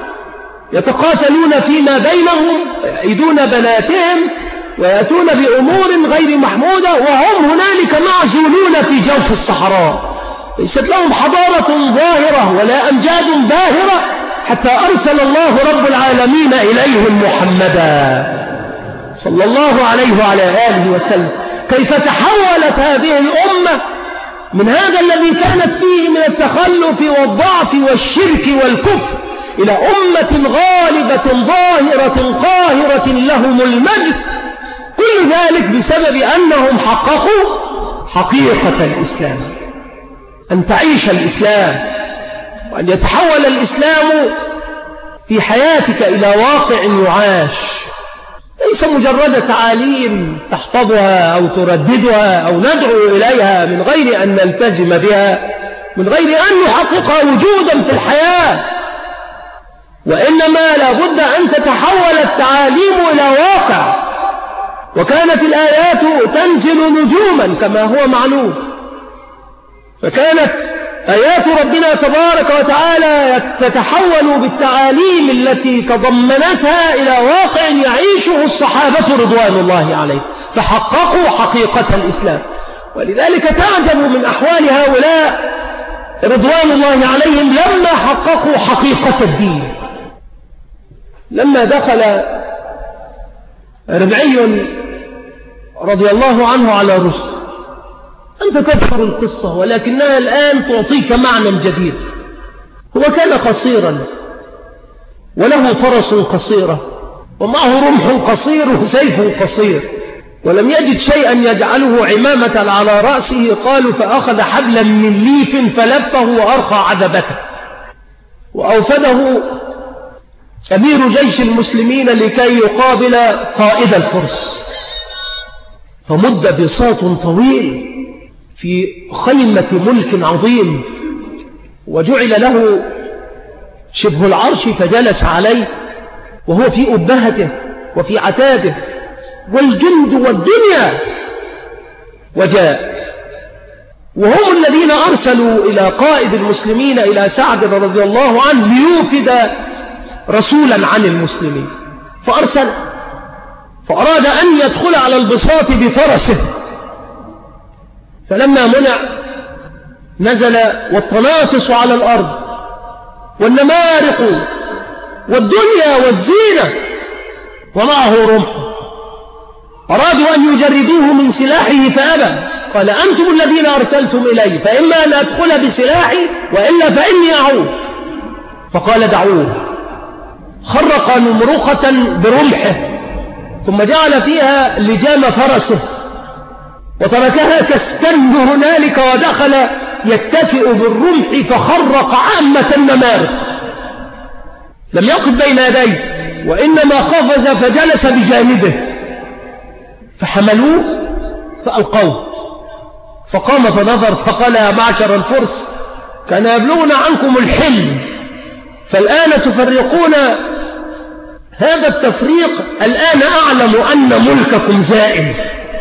يتقاتلون فيما بينهم، يأيدون بناتهم ويأتون بأمور غير محمودة، وهم هنالك معزولون في جوف الصحراء، ليست لهم حضارة ظاهرة ولا أمجاد باهرة حتى أرسل الله رب العالمين إليهم محمدا صلى الله عليه وعلى آله وسلم. كيف تحولت هذه الأمة من هذا الذي كانت فيه من التخلف والضعف والشرك والكفر إلى أمة غالبة ظاهرة قاهرة لهم المجد، كل ذلك بسبب أنهم حققوا حقيقة الإسلام، أن تعيش الإسلام وأن يتحول الإسلام في حياتك إلى واقع يعاش، ليس مجرد تعاليم تحفظها أو ترددها أو ندعو إليها من غير أن نلتزم بها، من غير أن نحقق وجودا في الحياة، وإنما لا بد أن تتحول التعاليم إلى واقع. وكانت الآيات تنزل نجوما كما هو معلوم، فكانت آيات ربنا تبارك وتعالى تتحول بالتعاليم التي تضمنتها إلى واقع يعيشه الصحابة رضوان الله عليه، فحققوا حقيقة الإسلام. ولذلك تعجب من أحوال هؤلاء رضوان الله عليهم لما حققوا حقيقة الدين. لما دخل ربعي رضي الله عنه على رستم، أنت تذكر القصة ولكنها الآن تعطيك معنى جديد. هو كان قصيرا وله فرس قصيرة ومعه رمح قصير وسيف قصير، ولم يجد شيئا يجعله عمامة على رأسه. قالوا فأخذ حبلا من ليف فلفه وأرخى عذبته، وأوفده أمير جيش المسلمين لكي يقابل قائد الفرس، فمد بساط طويل في خيمة ملك عظيم، وجعل له شبه العرش فجلس عليه وهو في أبهته وفي عتاده والجند والدنيا. وجاء وهم الذين أرسلوا إلى قائد المسلمين إلى سعد رضي الله عنه ليوفد رسولا عن المسلمين، فأرسل فأراد أن يدخل على البساط بفرسه، فلما منع نزل والتناطس على الأرض والنمارق والدنيا والزينة ومعه رمحه. أرادوا أن يجردوه من سلاحه فأبى، قال أنتم الذين أرسلتم إلي، فإما أن أدخل بسلاحي وإلا فإني أعود. فقال دعوه، خرق نمرقة برمحه ثم جعل فيها لجام فرسه وتركها تستند هنالك، ودخل يتفئ بالرمح فخرق عامة النمارق. لم يقف بين يديه وإنما قفز فجلس بجانبه، فحملوه فألقوه، فقام فنظر فقال يا معشر الفرس كان يبلغنا عنكم الحلم، فالآن تفرقون هذا التفريق، الآن أعلم أن ملككم زائل.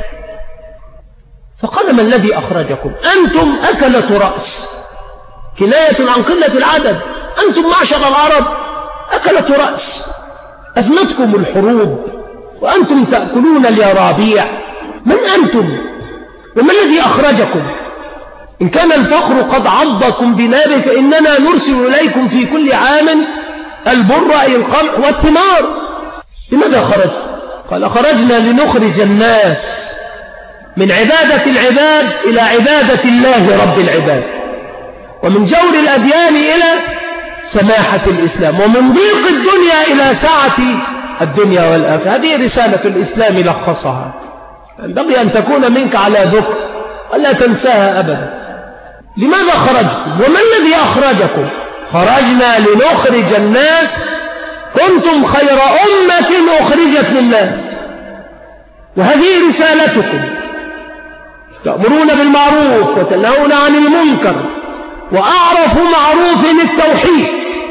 فقال ما الذي أخرجكم؟ أنتم أكلة رأس، كناية عن قلة العدد، أنتم معشر العرب أكلة رأس، أفنتكم الحروب وأنتم تأكلون اليرابيع، من أنتم وما الذي أخرجكم؟ إن كان الفقر قد عضكم بنابه فإننا نرسل إليكم في كل عام البر أي القمح والثمار. لماذا خرجت؟ قال خرجنا لنخرج الناس من عبادة العباد إلى عبادة الله رب العباد، ومن جور الأديان إلى سماحة الإسلام، ومن ضيق الدنيا إلى سعة الدنيا والآخرة. هذه رسالة الإسلام لخصها، ينبغي أن تكون منك على ذكر ولا تنساها أبدا. لماذا خرجتم وما الذي أخرجكم؟ خرجنا لنخرج الناس، كنتم خير أمة أخرجت للناس، وهذه رسالتكم، تأمرون بالمعروف وتنهون عن المنكر، وأعرف معروف التوحيد،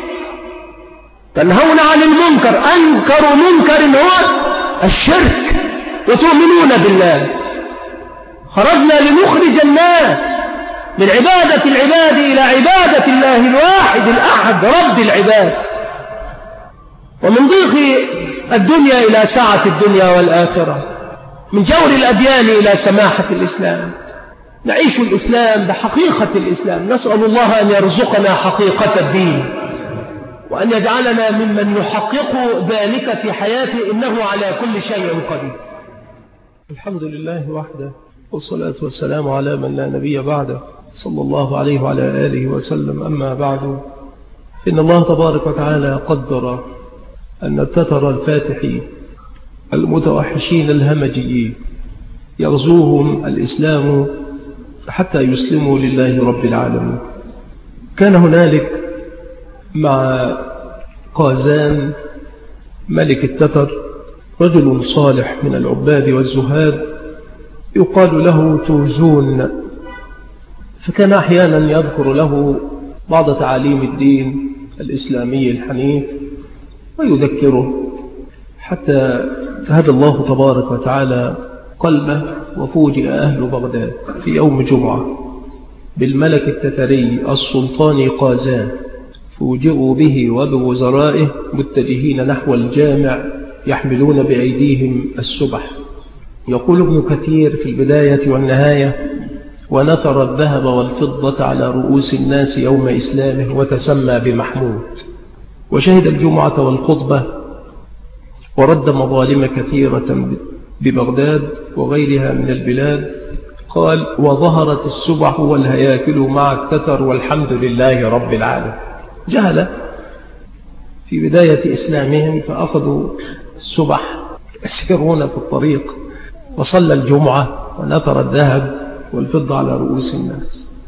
تنهون عن المنكر، أنكر منكر هو الشرك، وتؤمنون بالله. خرجنا لنخرج الناس من عبادة العباد إلى عبادة الله الواحد الأحد رب العباد، ومن ضيق الدنيا إلى سعة الدنيا والآخرة، من جور الأديان إلى سماحة الإسلام. نعيش الإسلام بحقيقة الإسلام، نسأل الله أن يرزقنا حقيقة الدين، وأن يجعلنا ممن يحقق ذلك في حياته، إنه على كل شيء قدير. الحمد لله وحده، والصلاة والسلام على من لا نبي بعده، صلى الله عليه وعلى آله وسلم. أما بعد، فإن الله تبارك وتعالى قدر أن التتر الفاتحين المتوحشين الهمجيين يغزوهم الإسلام حتى يسلموا لله رب العالمين. كان هنالك مع قازان ملك التتر رجل صالح من العباد والزهاد يقال له توزون، فكان أحيانا يذكر له بعض تعاليم الدين الإسلامي الحنيف ويذكره، حتى فهدى الله تبارك وتعالى قلبه، وفوجئ أهل بغداد في يوم جمعة بالملك التتري السلطان قازان، فوجئوا به وبوزرائه متجهين نحو الجامع يحملون بأيديهم السبح. يقول ابن كثير في البداية والنهاية: ونثر الذهب والفضة على رؤوس الناس يوم إسلامه وتسمى بمحمود، وشهد الجمعة والخطبة، ورد مظالم كثيرة ببغداد وغيرها من البلاد. قال: وظهرت السبح والهياكل مع التتر والحمد لله رب العالمين. جهل في بداية إسلامهم فأخذوا السبح يسيرون في الطريق، وصلى الجمعة ونثر الذهب والفضة على رؤوس الناس.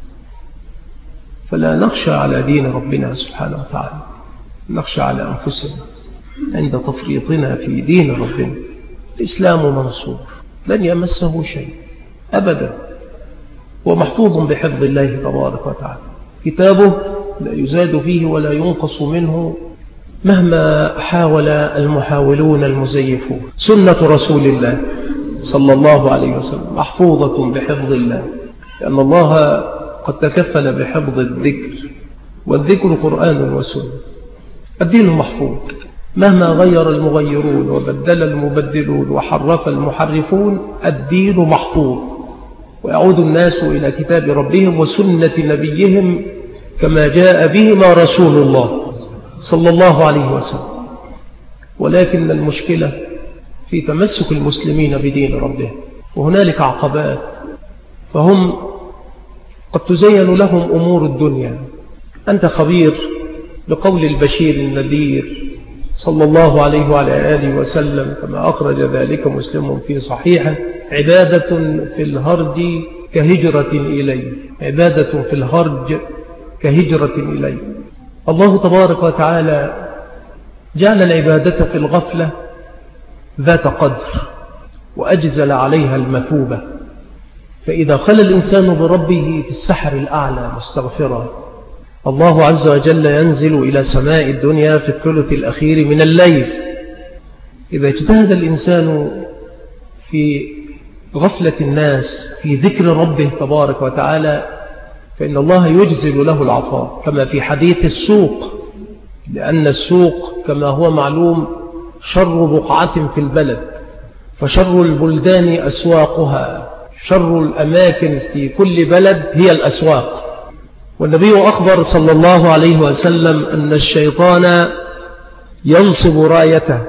فلا نخشى على دين ربنا سبحانه وتعالى، نخشى على أنفسنا عند تفريطنا في دين ربنا. الإسلام منصور لن يمسه شيء أبدا، ومحفوظ بحفظ الله تبارك وتعالى. كتابه لا يزاد فيه ولا ينقص منه مهما حاول المحاولون المزيفون. سنة رسول الله صلى الله عليه وسلم محفوظة بحفظ الله، لأن الله قد تكفل بحفظ الذكر، والذكر قرآن وسنة. الدين محفوظ مهما غير المغيرون وبدل المبدلون وحرف المحرفون، الدين محفوظ، ويعود الناس إلى كتاب ربهم وسنة نبيهم كما جاء بهما رسول الله صلى الله عليه وسلم. ولكن المشكلة في تمسك المسلمين بدين ربهم، وهنالك عقبات، فهم قد تزين لهم أمور الدنيا. أنت خبير بقول البشير النذير صلى الله عليه وعلى آله وسلم كما أخرج ذلك مسلم في صحيحه: عبادة في الهرج كهجرة إليه، عبادة في الهرج كهجرة إليه. الله تبارك وتعالى جعل العبادة في الغفلة ذات قدر، وأجزل عليها المثوبة. فإذا خلى الإنسان بربه في السحر الأعلى مستغفرا، الله عز وجل ينزل إلى سماء الدنيا في الثلث الأخير من الليل. إذا اجتهد الإنسان في غفلة الناس في ذكر ربه تبارك وتعالى، فإن الله يجزل له العطاء، كما في حديث السوق، لأن السوق كما هو معلوم شر بقعة في البلد، فشر البلدان أسواقها، شر الأماكن في كل بلد هي الأسواق. والنبي أخبر صلى الله عليه وسلم أن الشيطان ينصب رايته،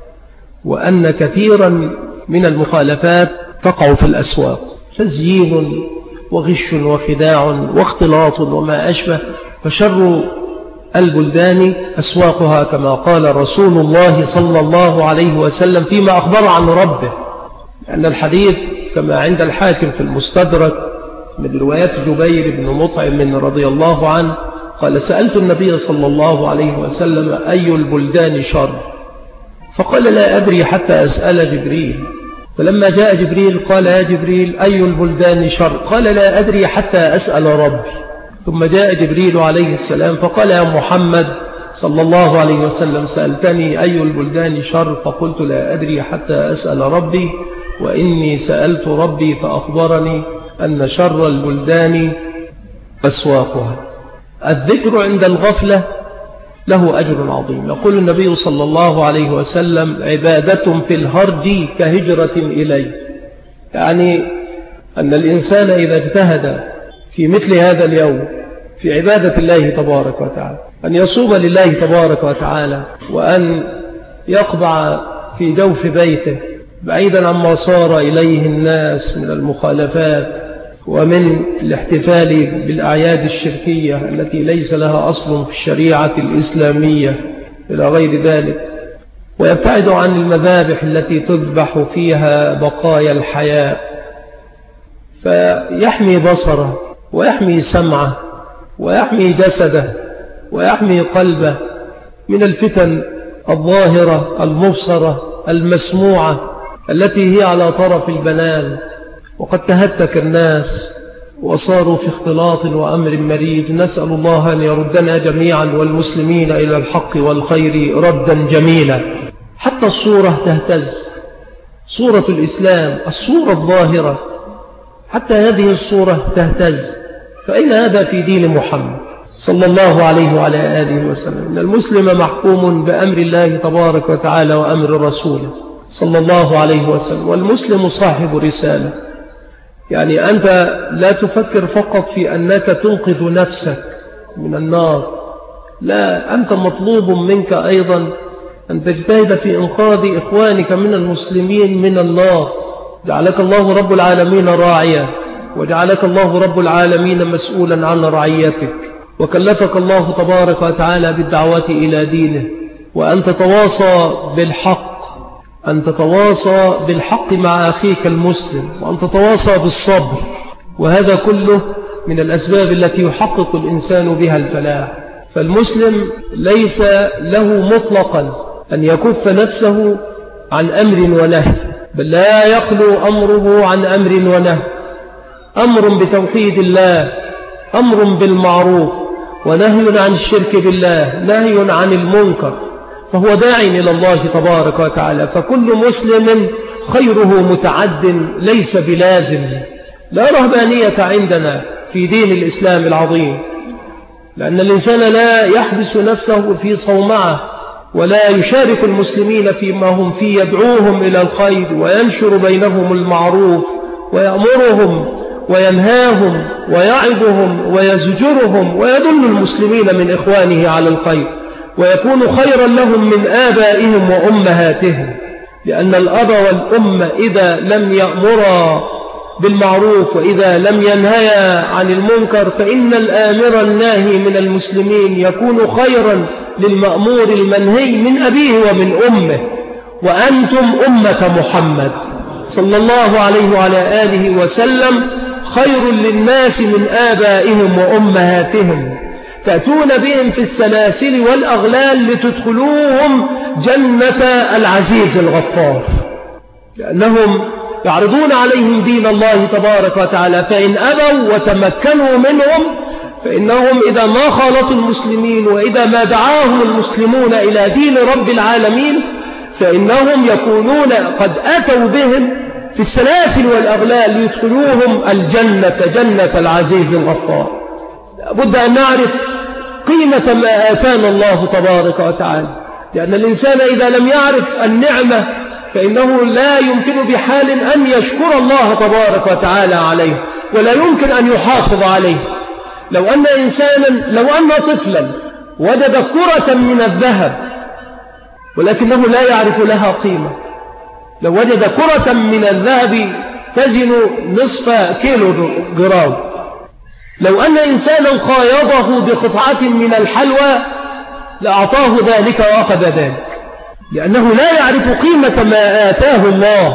وأن كثيرا من المخالفات تقع في الأسواق، تزيين وغش وخداع واختلاط وما أشبه. فشر البلدان أسواقها، كما قال رسول الله صلى الله عليه وسلم فيما أخبر عن ربه. أن الحديث كما عند الحاكم في المستدرك من روايات جبير بن مطعم رضي الله عنه قال: سألت النبي صلى الله عليه وسلم أي البلدان شر؟ فقال: لا أدري حتى أسأل جبريل. فلما جاء جبريل قال: يا جبريل أي البلدان شر؟ قال: لا أدري حتى أسأل ربي. ثم جاء جبريل عليه السلام فقال: يا محمد صلى الله عليه وسلم سألتني أي البلدان شر؟ فقلت: لا أدري حتى أسأل ربي، وإني سألت ربي فأخبرني أن شر البلدان أسواقها. الذكر عند الغفلة له أجر عظيم. يقول النبي صلى الله عليه وسلم: عبادة في الهرج كهجرة إليه، يعني أن الإنسان إذا اجتهد في مثل هذا اليوم في عبادة الله تبارك وتعالى، أن يصوم لله تبارك وتعالى، وأن يقبع في جوف بيته بعيدا عما صار إليه الناس من المخالفات ومن الاحتفال بالأعياد الشركية التي ليس لها أصل في الشريعة الإسلامية إلى غير ذلك، ويبتعد عن المذابح التي تذبح فيها بقايا الحياة، فيحمي بصره ويحمي سمعه ويحمي جسده ويحمي قلبه من الفتن الظاهرة المبصرة المسموعة التي هي على طرف البنان. وقد تهتك الناس وصاروا في اختلاط وأمر مريج. نسأل الله أن يردنا جميعا والمسلمين إلى الحق والخير ردا جميلا. حتى الصورة تهتز، صورة الإسلام، الصورة الظاهرة، حتى هذه الصورة تهتز فأين هذا في دين محمد صلى الله عليه وعلى آله وسلم؟ إن المسلم محكوم بأمر الله تبارك وتعالى وأمر رسوله صلى الله عليه وسلم، والمسلم صاحب رسالة. يعني أنت لا تفكر فقط في أنك تنقذ نفسك من النار، لا، أنت مطلوب منك أيضا أن تجتهد في إنقاذ إخوانك من المسلمين من النار. جعلك الله رب العالمين راعيا، وجعلك الله رب العالمين مسؤولا عن رعيتك، وكلفك الله تبارك وتعالى بالدعوة إلى دينه، وأن تتواصى بالحق، أن تتواصى بالحق مع أخيك المسلم، وأن تتواصى بالصبر. وهذا كله من الأسباب التي يحقق الإنسان بها الفلاح. فالمسلم ليس له مطلقا أن يكف نفسه عن أمر ونهي، بل لا يخلو أمره عن أمر ونهي. أمر بتوحيد الله، أمر بالمعروف، ونهي عن الشرك بالله، نهي عن المنكر، فهو داع إلى الله تبارك وتعالى. فكل مسلم خيره متعد ليس بلازم. لا رهبانية عندنا في دين الإسلام العظيم، لأن الإنسان لا يحبس نفسه في صومعة، ولا يشارك المسلمين فيما هم فيه، يدعوهم إلى الخير وينشر بينهم المعروف ويأمرهم وينهاهم ويعظهم ويزجرهم ويدل المسلمين من إخوانه على الخير، ويكون خيرا لهم من آبائهم وأمهاتهم. لأن الأب والأم إذا لم يأمرا بالمعروف وإذا لم ينهيا عن المنكر، فإن الآمر الناهي من المسلمين يكون خيرا للمأمور المنهي من أبيه ومن أمه. وأنتم أمة محمد صلى الله عليه وعلى آله وسلم خير للناس من آبائهم وأمهاتهم، تأتون بهم في السلاسل والأغلال لتدخلوهم جنة العزيز الغفار، لأنهم يعرضون عليهم دين الله تبارك وتعالى، فإن أبوا وتمكنوا منهم فإنهم إذا ما خالطوا المسلمين وإذا ما دعاهم المسلمون إلى دين رب العالمين فإنهم يكونون قد أتوا بهم في السلاسل والأغلال ليدخلوهم الجنة جنة العزيز الغفار. لابد أن نعرف قيمة ما آتانا الله تبارك وتعالى، لأن الإنسان إذا لم يعرف النعمة فإنه لا يمكن بحال أن يشكر الله تبارك وتعالى عليه، ولا يمكن أن يحافظ عليه. لو أن إنسانا لو أن طفلا وجد كرة من الذهب ولكنه لا يعرف لها قيمة، لو وجد كرة من الذهب تزن نصف كيلو جرام، لو أن إنسانا قايضه بقطعة من الحلوى لأعطاه ذلك وأخذ ذلك، لأنه لا يعرف قيمة ما آتاه الله.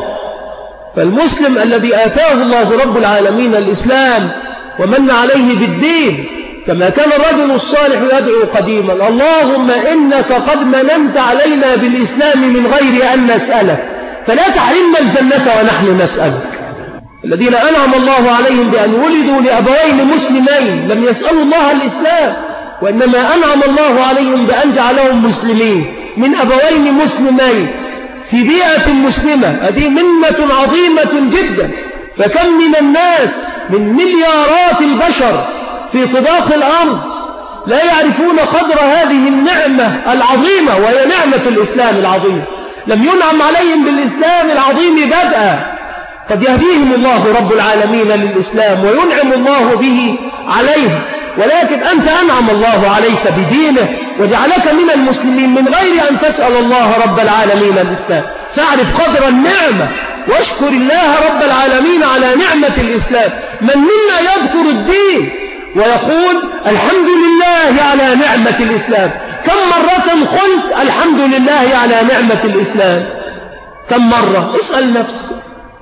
فالمسلم الذي آتاه الله رب العالمين الإسلام ومن عليه بالدين، كما كان الرجل الصالح يدعو قديما: اللهم إنك قد مننت علينا بالإسلام من غير أن نسألك، فلا تحرمنا الجنة ونحن نسألك. الذين أنعم الله عليهم بأن ولدوا لأبوين مسلمين لم يسألوا الله الإسلام، وإنما أنعم الله عليهم بأن جعلهم مسلمين من أبوين مسلمين في بيئة مسلمة. هذه منة عظيمة جدا. فكم من الناس من مليارات البشر في طباق الأرض لا يعرفون قدر هذه النعمة العظيمة، وهي نعمة الإسلام العظيم. لم ينعم عليهم بالإسلام العظيم بدءا، قد يهديهم الله رب العالمين للإسلام وينعم الله به عليهم، ولكن أنت أنعم الله عليك بدينه وجعلك من المسلمين من غير أن تسأل الله رب العالمين الإسلام. فاعرف قدر النعمة واشكر الله رب العالمين على نعمة الإسلام. من منا يذكر الدين ويقول الحمد لله على نعمة الإسلام؟ كم مرة قلت الحمد لله على نعمة الإسلام؟ كم مرة؟ اسأل نفسك،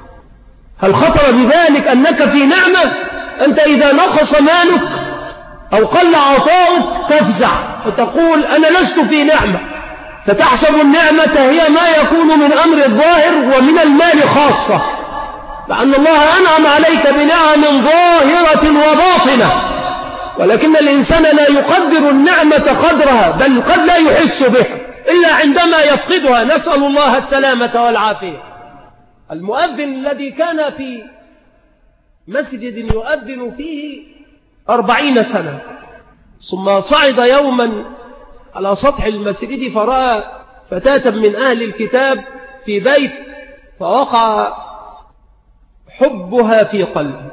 هل خطر بذلك أنك في نعمة؟ أنت إذا نقص مالك أو قل عطاؤك تفزع وتقول أنا لست في نعمة، فتحسب النعمة هي ما يكون من أمر الظاهر ومن المال خاصة، لأن الله أنعم عليك بنعم ظاهرة وباطنة، ولكن الإنسان لا يقدر النعمة قدرها، بل قد لا يحس بها إلا عندما يفقدها، نسأل الله السلامة والعافية. المؤذن الذي كان في مسجد يؤذن فيه أربعين سنة. ثم صعد يوما على سطح المسجد فرأى فتاة من أهل الكتاب في بيت، فوقع حبها في قلبه.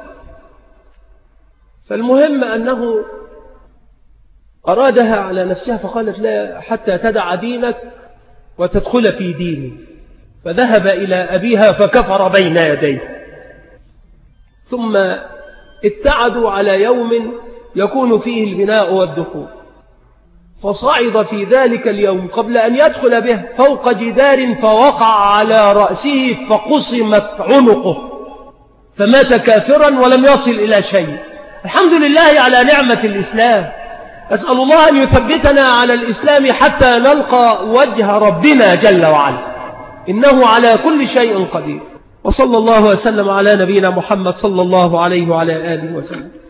فالمهم أنه أرادها على نفسها، فقالت لا حتى تدع دينك وتدخل في ديني. فذهب إلى أبيها فكفر بين يديه. ثم ابتعدوا على يوم يكون فيه البناء والدخول، فصعد في ذلك اليوم قبل أن يدخل به فوق جدار فوقع على رأسه فقسمت عنقه، فمات كافرا ولم يصل إلى شيء. الحمد لله على نعمة الإسلام. أسأل الله أن يثبتنا على الإسلام حتى نلقى وجه ربنا جل وعلا، إنه على كل شيء قدير. وصلى الله وسلم على نبينا محمد صلى الله عليه وعلى آله وسلم.